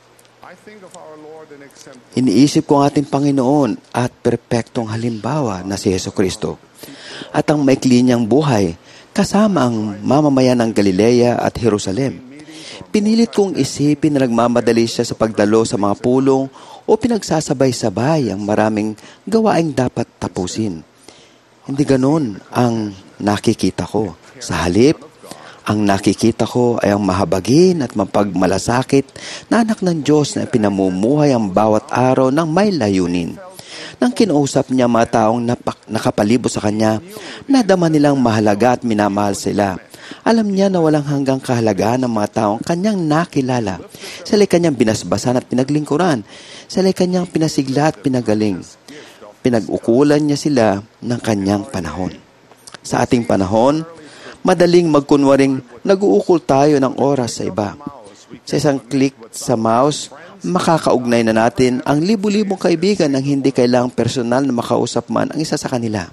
Iniisip ko ang ating Panginoon at perpektong halimbawa na si Jesucristo at ang maikli niyang buhay kasama ang mamamayan ng Galilea at Jerusalem. Pinilit kong isipin na nagmamadali siya sa pagdalo sa mga pulong o pinagsasabay-sabay ang maraming gawaing dapat tapusin. Hindi ganon ang nakikita ko. Sa halip, ang nakikita ko ay ang mahabagin at mapagmalasakit na anak ng Diyos na pinamumuhay ang bawat araw ng may layunin. Nang kinausap niya mga taong napak- nakapalibot sa kanya, nadama nilang mahalaga at minamahal sila. Alam niya na walang hanggang kahalagaan ng mga taong kanyang nakilala. Sila'y kanyang binasbasan at pinaglingkuran. Sila'y kanyang pinasigla at pinagaling. Pinag-ukulan niya sila ng kanyang panahon. Sa ating panahon, madaling magkunwaring nag-uukol tayo ng oras sa iba. Sa isang click sa mouse, makakaugnay na natin ang libu-libong kaibigan nang hindi kailangang personal na makausap man ang isa sa kanila.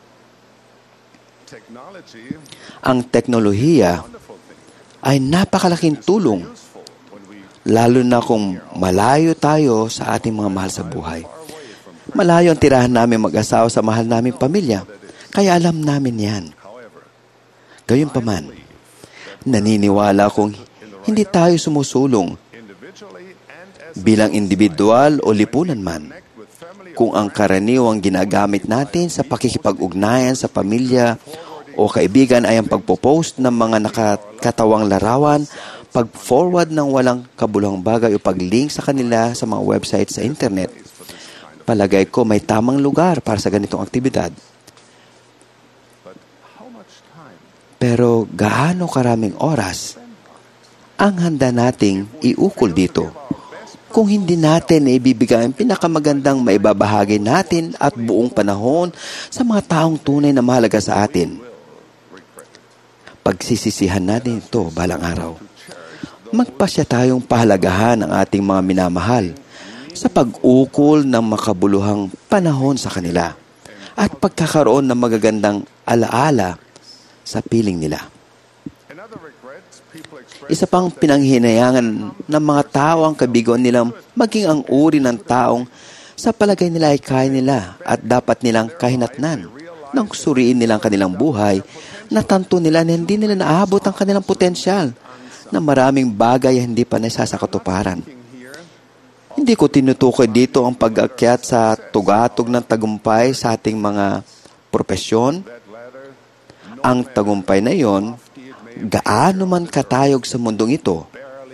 Ang teknolohiya ay napakalaking tulong, lalo na kung malayo tayo sa ating mga mahal sa buhay. Malayo ang tirahan namin mag-asawa sa mahal naming pamilya, kaya alam namin yan. Gayunpaman, naniniwala kong hindi tayo sumusulong bilang individual o lipunan man kung ang karaniwang ginagamit natin sa pakikipag-ugnayan sa pamilya o kaibigan ay ang pagpo-post ng mga nakakatawang larawan, pag-forward ng walang kabuluhang bagay o pag-link sa kanila sa mga website sa internet. Palagay ko may tamang lugar para sa ganitong aktibidad. Pero gaano karaming oras ang handa nating iukol dito kung hindi natin ibibigay ang pinakamagandang maibabahagi natin at buong panahon sa mga taong tunay na mahalaga sa atin? Pagsisisihan natin ito balang araw. Magpasya tayong pahalagahan ang ating mga minamahal sa pag-ukol ng makabuluhang panahon sa kanila at pagkakaroon ng magagandang alaala sa piling nila. Isa pang pinanghinayangan ng mga tao ang kabigon nilang maging ang uri ng taong sa palagay nila ay kaya nila at dapat nilang kahinatnan. Nang suriin nilang kanilang buhay, natanto nila na hindi nila naabot ang kanilang potensyal na maraming bagay hindi pa nasasakatuparan. Hindi ko tinutukoy dito ang pag-akyat sa tugatog ng tagumpay sa ating mga propesyon. Ang tagumpay na iyon, gaano man katayog sa mundong ito,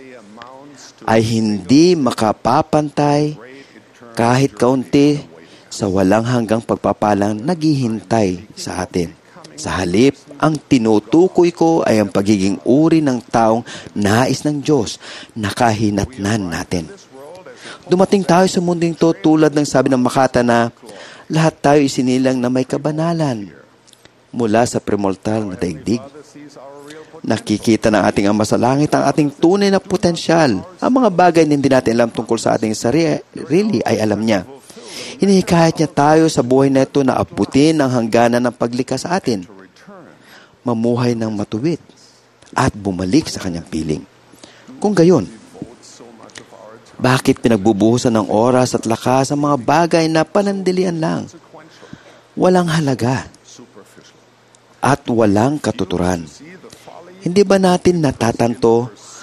ay hindi makapapantay kahit kaunti sa walang hanggang pagpapalang naghihintay sa atin. Sa halip, ang tinutukoy ko ay ang pagiging uri ng taong nais ng Diyos na kahinatnan natin. Dumating tayo sa mundong ito tulad ng sabi ng Makata na lahat tayo isinilang na may kabanalan mula sa primordial na daigdig. Nakikita ng ating Ama sa langit ang ating tunay na potensyal. Ang mga bagay na hindi natin alam tungkol sa ating sarili ay alam niya. Hinihikayat niya tayo sa buhay na ito na abutin ang hangganan ng paglikha sa atin. Mamuhay ng matuwid at bumalik sa kanyang piling. Kung gayon, bakit pinagbubuhusan ng oras at lakas ang mga bagay na panandalian lang? Walang halaga at walang katuturan. Hindi ba natin natatanto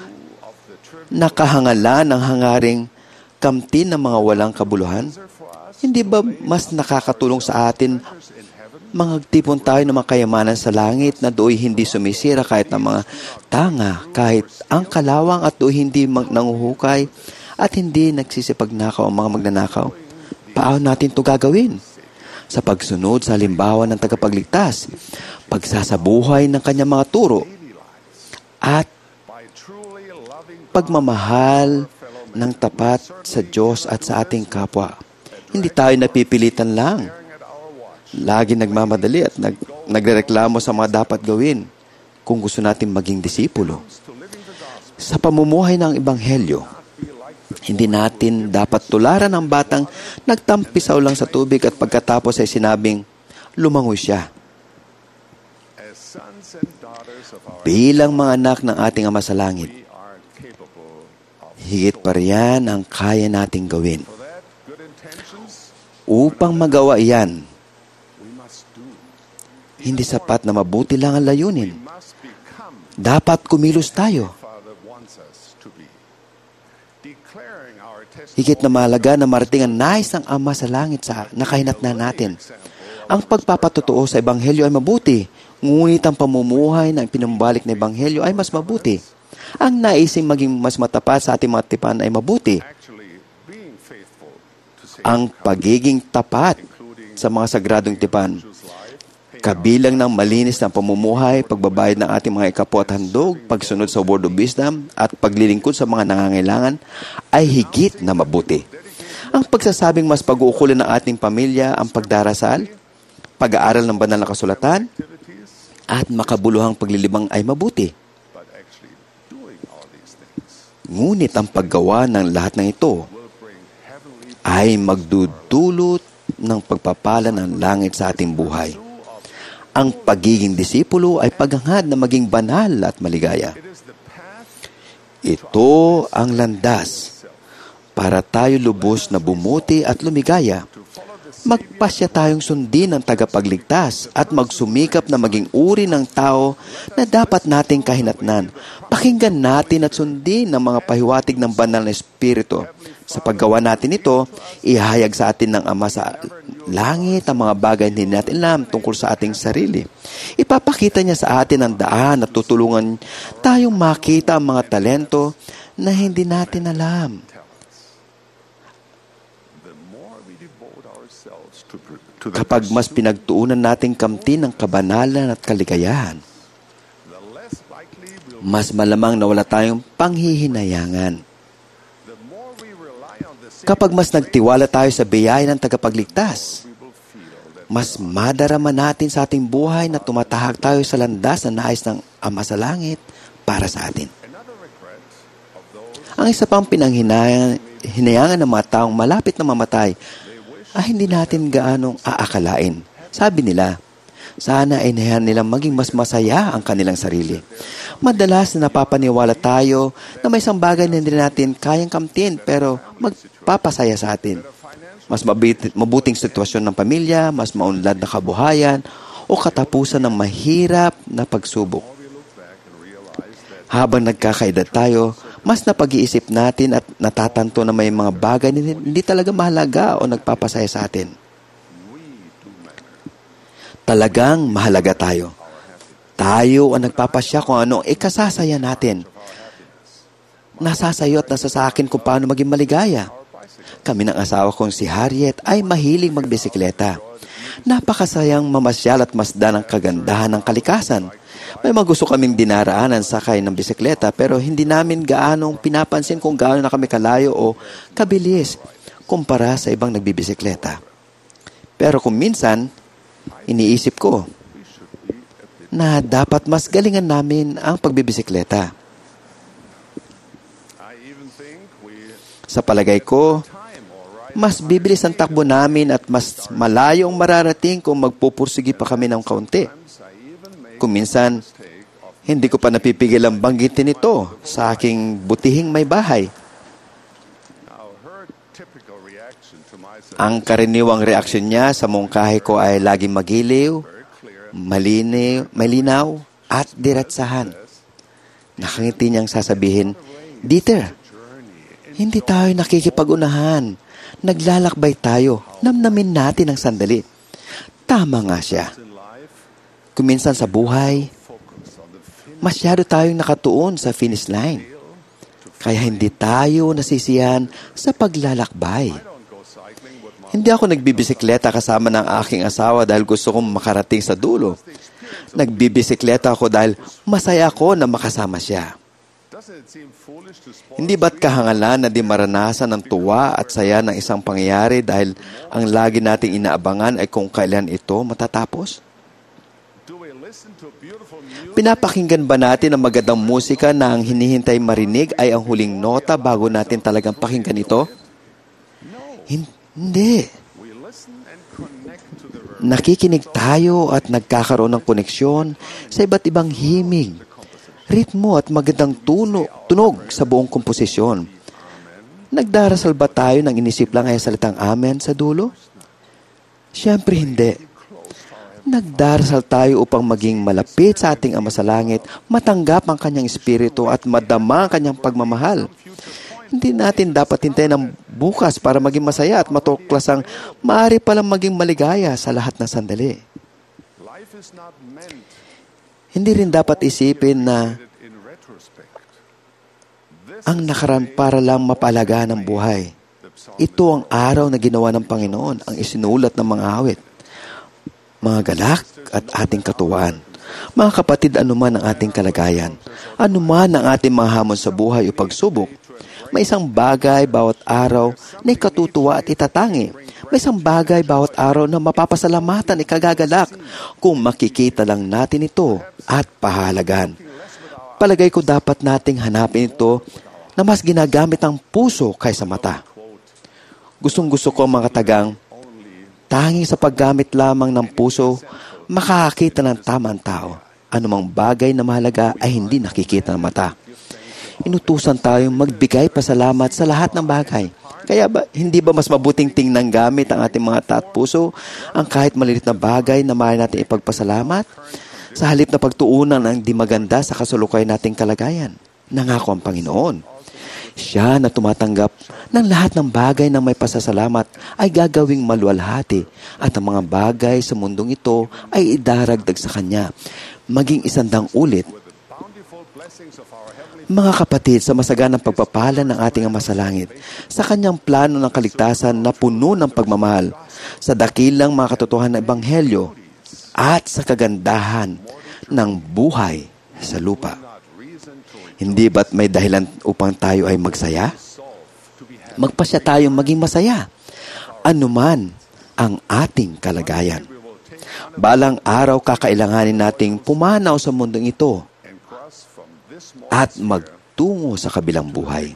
na kahangalan ng hangaring kamtin ng mga walang kabuluhan? Hindi ba mas nakakatulong sa atin mangagtipon tayo ng mga kayamanan sa langit na do'y hindi sumisira kahit ng mga tanga, kahit ang kalawang at do'y hindi nanguhukay at hindi nagsisipagnakaw ang mga magnanakaw? Paano natin ito gagawin? Sa pagsunod sa halimbawa ng tagapagligtas, pagsasabuhay ng kanyang mga turo, at pagmamahal ng tapat sa Diyos at sa ating kapwa. Hindi tayo napipilitan lang. Lagi nagmamadali at nag, nagrereklamo sa mga dapat gawin kung gusto natin maging disipulo. Sa pamumuhay ng Ebanghelyo, hindi natin dapat tularan ang batang nagtampisaw lang sa tubig at pagkatapos ay sinabing, lumangoy siya. Bilang mga anak ng ating Ama sa Langit, higit pa riyan ang kaya nating gawin. Upang magawa iyan, hindi sapat na mabuti lang ang layunin. Dapat kumilos tayo. Higit na mahalaga na marating ang nais ng Ama sa Langit sa nakahinatnan natin. Ang pagpapatotoo sa Ebanghelyo ay mabuti, ngunit ang pamumuhay ng pinambalik na Ebanghelyo ay mas mabuti. Ang naising maging mas matapat sa ating mga tipan ay mabuti. Ang pagiging tapat sa mga sagradong tipan, kabilang ng malinis na pamumuhay, pagbabayad ng ating mga ikapo at handog, pagsunod sa word of wisdom, at paglilingkod sa mga nangangailangan, ay higit na mabuti. Ang pagsasabing mas pag-uukulan ng ating pamilya, ang pagdarasal, pag-aaral ng banal na kasulatan, at makabuluhang paglilibang ay mabuti. Ngunit ang paggawa ng lahat ng ito ay magdudulot ng pagpapala ng langit sa ating buhay. Ang pagiging disipulo ay paghangad na maging banal at maligaya. Ito ang landas para tayo lubos na bumuti at lumigaya. Magpasya tayong sundin ang tagapagligtas at magsumikap na maging uri ng tao na dapat nating kahinatnan. Pakinggan natin at sundin ang mga pahiwatig ng banal na Espiritu. Sa paggawa natin ito, ihahayag sa atin ng Ama sa langit ang mga bagay na hindi natin alam tungkol sa ating sarili. Ipapakita niya sa atin ang daan at tutulungan tayong makita ang mga talento na hindi natin alam. Kapag mas pinagtuunan nating kamtin ng kabanalan at kaligayahan, mas malamang na wala tayong panghihinayangan. Kapag mas nagtiwala tayo sa biyaya ng tagapagligtas, mas madarama natin sa ating buhay na tumatahak tayo sa landas na nais ng Ama sa Langit para sa atin. Ang isa pang pinanghinayangan ng mga taong malapit na mamatay ay hindi natin gaanong aakalain. Sabi nila, sana ay nahiyan nilang maging mas masaya ang kanilang sarili. Madalas na napapaniwala tayo na may isang bagay na hindi natin kayang kamtin pero magpapasaya sa atin. Mas mabit- mabuting sitwasyon ng pamilya, mas maunlad na kabuhayan, o katapusan ng mahirap na pagsubok. Habang nagkakaedad tayo, mas napag-iisip natin at natatanto na may mga bagay na hindi talaga mahalaga o nagpapasaya sa atin. Talagang mahalaga tayo. Tayo ang nagpapasya kung ano ikasasaya natin. Nasasayo at nasa sa akin kung paano maging maligaya. Kami ng asawa kong si Harriet ay mahilig magbisikleta. Napakasayang mamasyal at masdan ang kagandahan ng kalikasan. May mga gusto kaming dinaraanan sakay ng bisikleta pero hindi namin gaanong pinapansin kung gaano na kami kalayo o kabilis kumpara sa ibang nagbibisikleta. Pero kung minsan, iniisip ko na dapat mas galingan namin ang pagbibisikleta. Sa palagay ko, mas bibilis ang takbo namin at mas malayo ang mararating kung magpupursigi pa kami ng kaunti. Kung minsan, hindi ko pa napipigil ang banggitin ito sa aking butihing may bahay. Ang karaniwang reaksyon niya sa mungkahi ko ay laging magiliw, malinaw, malinaw at diretsahan. Nakangiti niyang sasabihin, Dieter, hindi tayo nakikipag-unahan. Naglalakbay tayo. Namnamin natin ang sandali. Tama nga siya. Kuminsan sa buhay, masyado tayong nakatuon sa finish line. Kaya hindi tayo nasisiyahan sa paglalakbay. Hindi ako nagbibisikleta kasama ng aking asawa dahil gusto kong makarating sa dulo. Nagbibisikleta ako dahil masaya ako na makasama siya. Hindi ba't kahangalan na di maranasan ng tuwa at saya ng isang pangyayari dahil ang lagi nating inaabangan ay kung kailan ito matatapos? Pinapakinggan ba natin ang magandang musika na ang hinihintay marinig ay ang huling nota bago natin talagang pakinggan ito? Hindi. Nakikinig tayo at nagkakaroon ng koneksyon sa iba't ibang himig, ritmo at magandang tuno, tunog sa buong komposisyon. Nagdarasal ba tayo ng inisip lang ay salitang amen sa dulo? Siyempre hindi. Nagdarasal tayo upang maging malapit sa ating Ama sa Langit, matanggap ang kanyang espiritu at madama ang kanyang pagmamahal. Hindi natin dapat hintayin ng bukas para maging masaya at matuklasang maaari palang maging maligaya sa lahat ng sandali. Hindi rin dapat isipin na ang nakaraan para lang mapalagaan ng buhay. Ito ang araw na ginawa ng Panginoon, ang isinulat ng mga awit, mga galak at ating katuwaan. Mga kapatid, anuman ang ating kalagayan, anuman ang ating mga hamon sa buhay o pagsubok, may isang bagay bawat araw na ikatutuwa at itatangi. May isang bagay bawat araw na mapapasalamatan, ikagagalak kung makikita lang natin ito at pahalagan. Palagay ko dapat nating hanapin ito na mas ginagamit ang puso kaysa mata. Gustong-gusto ko mga tagang, tanging sa paggamit lamang ng puso, makakakita ng tamang tao. Anumang bagay na mahalaga ay hindi nakikita ng mata. Inutusan tayong magbigay pasalamat sa lahat ng bagay. Kaya ba, hindi ba mas mabuting tingnan gamit ang ating mga taat puso ang kahit maliit na bagay na maaari natin ipagpasalamat sa halip na pagtuunan ng di maganda sa kasalukay nating kalagayan? Nangako ang Panginoon. Siya na tumatanggap ng lahat ng bagay na may pasasalamat ay gagawing maluwalhati at ang mga bagay sa mundong ito ay idaragdag sa Kanya, maging isandang ulit. Mga kapatid, sa masaganang pagpapala ng ating Ama sa Langit, sa Kanyang plano ng kaligtasan na puno ng pagmamahal, sa dakilang mga katotohanan ng Ebanghelyo, at sa kagandahan ng buhay sa lupa. Hindi ba't may dahilan upang tayo ay magsaya? Magpasya tayong maging masaya, anuman ang ating kalagayan. Balang araw kakailanganin nating pumanaw sa mundong ito at magtungo sa kabilang buhay.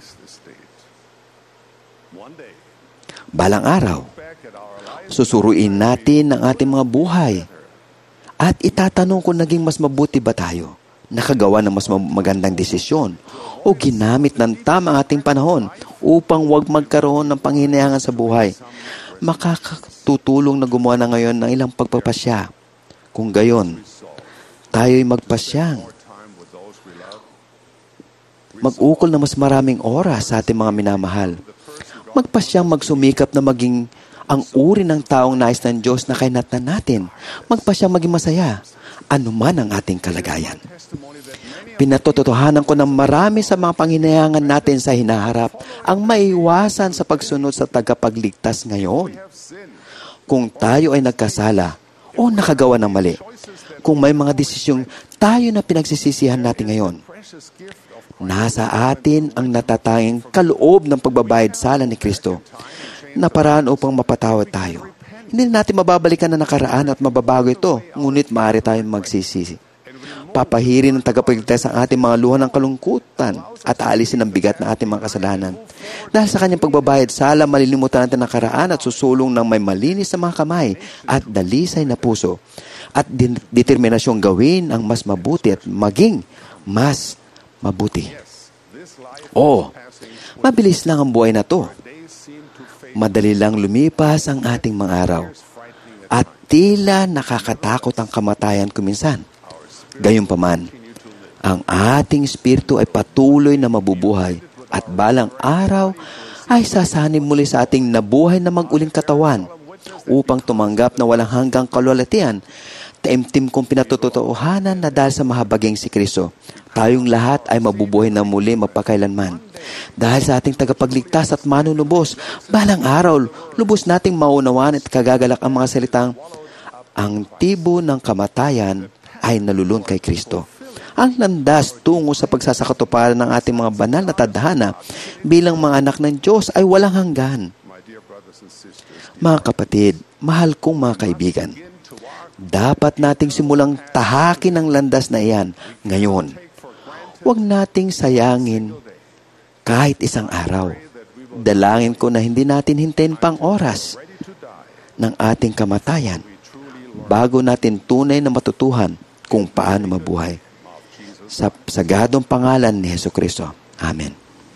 Balang araw, susuruin natin ang ating mga buhay at itatanong kung naging mas mabuti ba tayo, nakagawa ng mas magandang desisyon o ginamit ng tamang ating panahon upang huwag magkaroon ng panghinayangan sa buhay. Makakatutulong na gumawa na ngayon ng ilang pagpapasya. Kung gayon, tayo'y magpasyang mag-ukol na mas maraming oras sa ating mga minamahal. Magpasyang magsumikap na maging ang uri ng taong nais ng Diyos na kainatnan natin. Magpasyang maging masaya, anuman ang ating kalagayan. Pinatotohanan ko ng marami sa mga panghinayangan natin sa hinaharap ang maiwasan sa pagsunod sa tagapagligtas ngayon. Kung tayo ay nagkasala o nakagawa ng mali, kung may mga desisyong tayo na pinagsisisihan natin ngayon, nasa atin ang natatanging kaloob ng pagbabayad sala ni Kristo na paraan upang mapatawad tayo. Hindi natin mababalikan na nakaraan at mababago ito, ngunit maaari tayong magsisisi. Papahirin ng tagapagligtas ang ating mga luha ng kalungkutan at aalisin ang bigat ng ating mga kasalanan. Dahil sa kanyang pagbabayad sala, malilimutan natin ang nakaraan at susulong ng may malinis na mga kamay at dalisay na puso at din- determinasyong gawin ang mas mabuti at maging mas mabuti. O, mabilis lang ang buhay na to. Madali lang lumipas ang ating mga araw. At tila nakakatakot ang kamatayan kuminsan. Gayunpaman, ang ating espiritu ay patuloy na mabubuhay at balang araw ay sasanib muli sa ating nabuhay na mag-uling katawan upang tumanggap na walang hanggang kalwalatian. Taimtim kong pinatututuhanan na dahil sa mahabaging si Kristo, tayong lahat ay mabubuhay na muli magpakailanman. Dahil sa ating tagapagligtas at manunubos, balang araw, lubos nating maunawaan at kagagalak ang mga salitang, ang tibo ng kamatayan ay nalulun kay Kristo. ang landas tungo sa pagsasakatuparan ng ating mga banal na tadhana bilang mga anak ng Diyos ay walang hanggan. Mga kapatid, mahal kong mga kaibigan, dapat nating simulang tahakin ang landas na iyan ngayon. Huwag nating sayangin kahit isang araw. Dalangin ko na hindi natin hintayin pang oras ng ating kamatayan bago natin tunay na matutuhan kung paano mabuhay. Sa sagadong pangalan ni Jesucristo. Amen.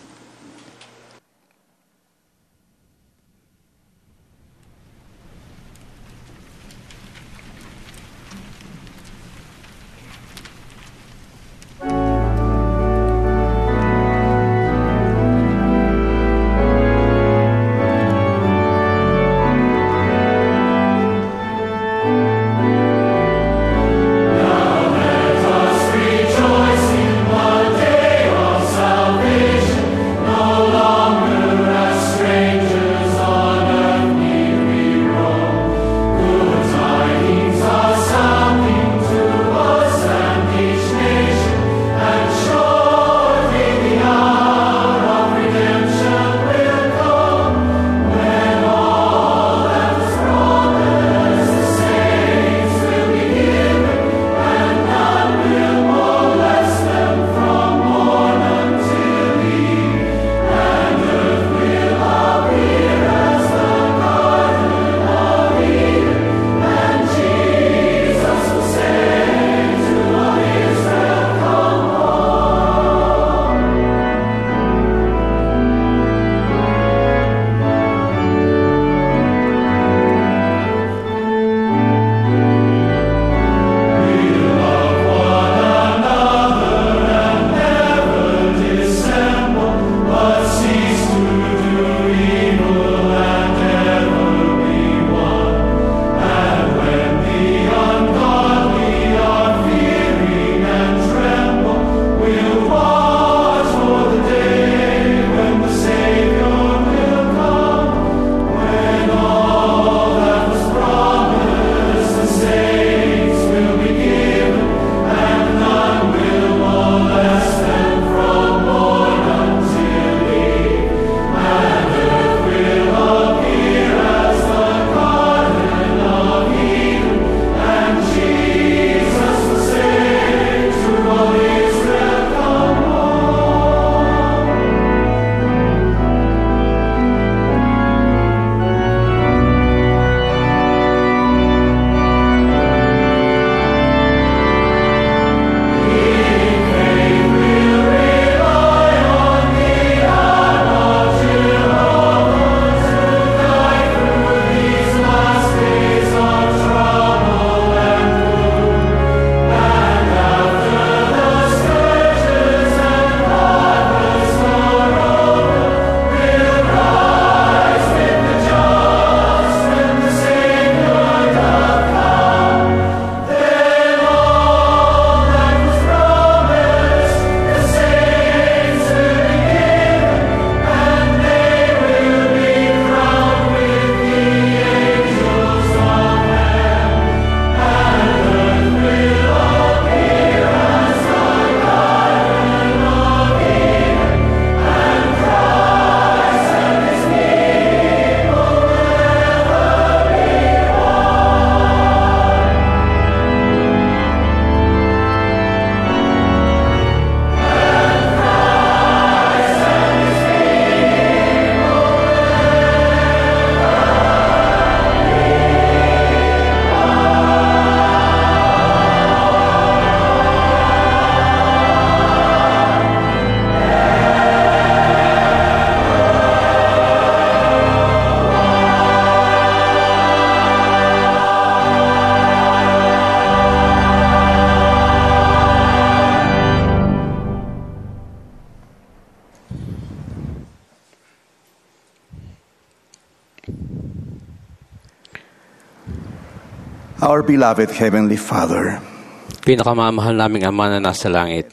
Our beloved Heavenly Father, pinakamamahal naming Ama na nasa langit,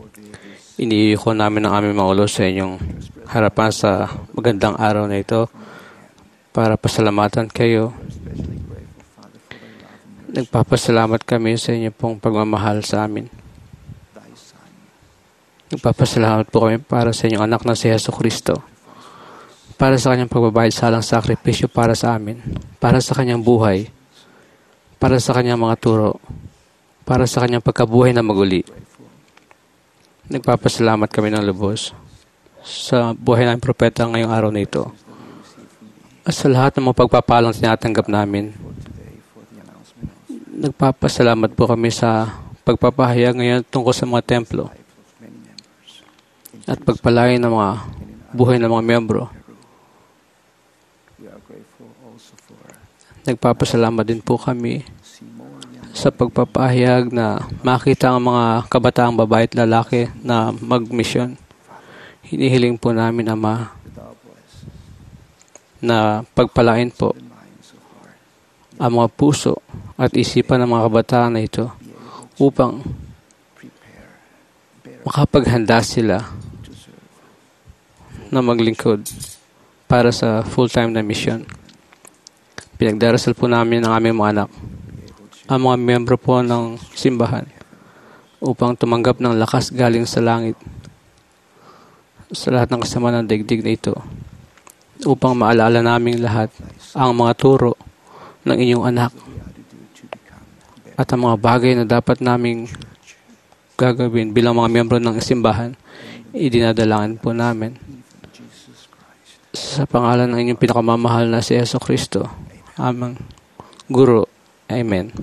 iniiko namin ang aming mga ulo sa inyong harapan sa magandang araw na ito para pasalamatan kayo. Nagpapasalamat kami sa inyo pong pagmamahal sa amin. Nagpapasalamat po kami para sa inyong anak na si Yesu Kristo, para sa kanyang pagbabayad sa alang sakripisyo para sa amin, para sa kanyang buhay, para sa kanyang mga turo, para sa kanyang pagkabuhay na maguli. Nagpapasalamat kami ng lubos sa buhay ng propeta ngayong araw na ito at sa lahat ng mga pagpapalang tinatanggap namin. Nagpapasalamat po kami sa pagpapahayag ngayon tungkol sa mga templo at pagpalain ng mga buhay ng mga miyembro. Nagpapasalamat din po kami sa pagpapahayag na makita ang mga kabataang babae at lalaki na magmisyon. Hinihiling po namin, Ama, na pagpalain po ang mga puso at isipan ng mga kabataan na ito upang makapaghanda sila na maglingkod para sa full-time na mission. Pinagdarasal po namin ang aming mga anak, ang mga miyembro po ng simbahan, upang tumanggap ng lakas galing sa langit sa lahat ng kasama ng daigdig na ito, upang maalala naming lahat ang mga turo ng inyong anak at ang mga bagay na dapat naming gagawin bilang mga miyembro ng simbahan. Idinadalangin po namin sa pangalan ng inyong pinakamamahal na si Yesu Kristo, aming Guro. Amen.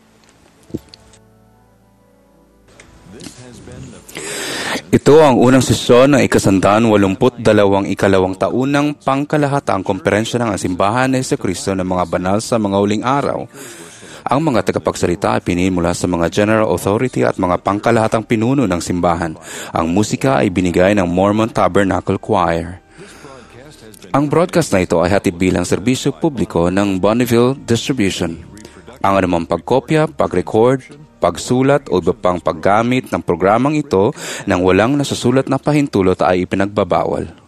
Ito ang unang sesyon ng ikasandaan walumput dalawang ikalawang taunang pangkalahatang komperensya ng Simbahan ni Jesu Kristo ng mga banal sa mga huling araw. Ang mga tagapagsalita ay piniin mula sa mga general authority at mga pangkalahatang pinuno ng simbahan. Ang musika ay binigay ng Mormon Tabernacle Choir. Ang broadcast na ito ay hatid bilang serbisyo publiko ng Bonneville Distribution. Ang anumang pagkopya, pag-record, pagsulat o iba pang paggamit ng programang ito nang walang nasusulat na pahintulot ay ipinagbabawal.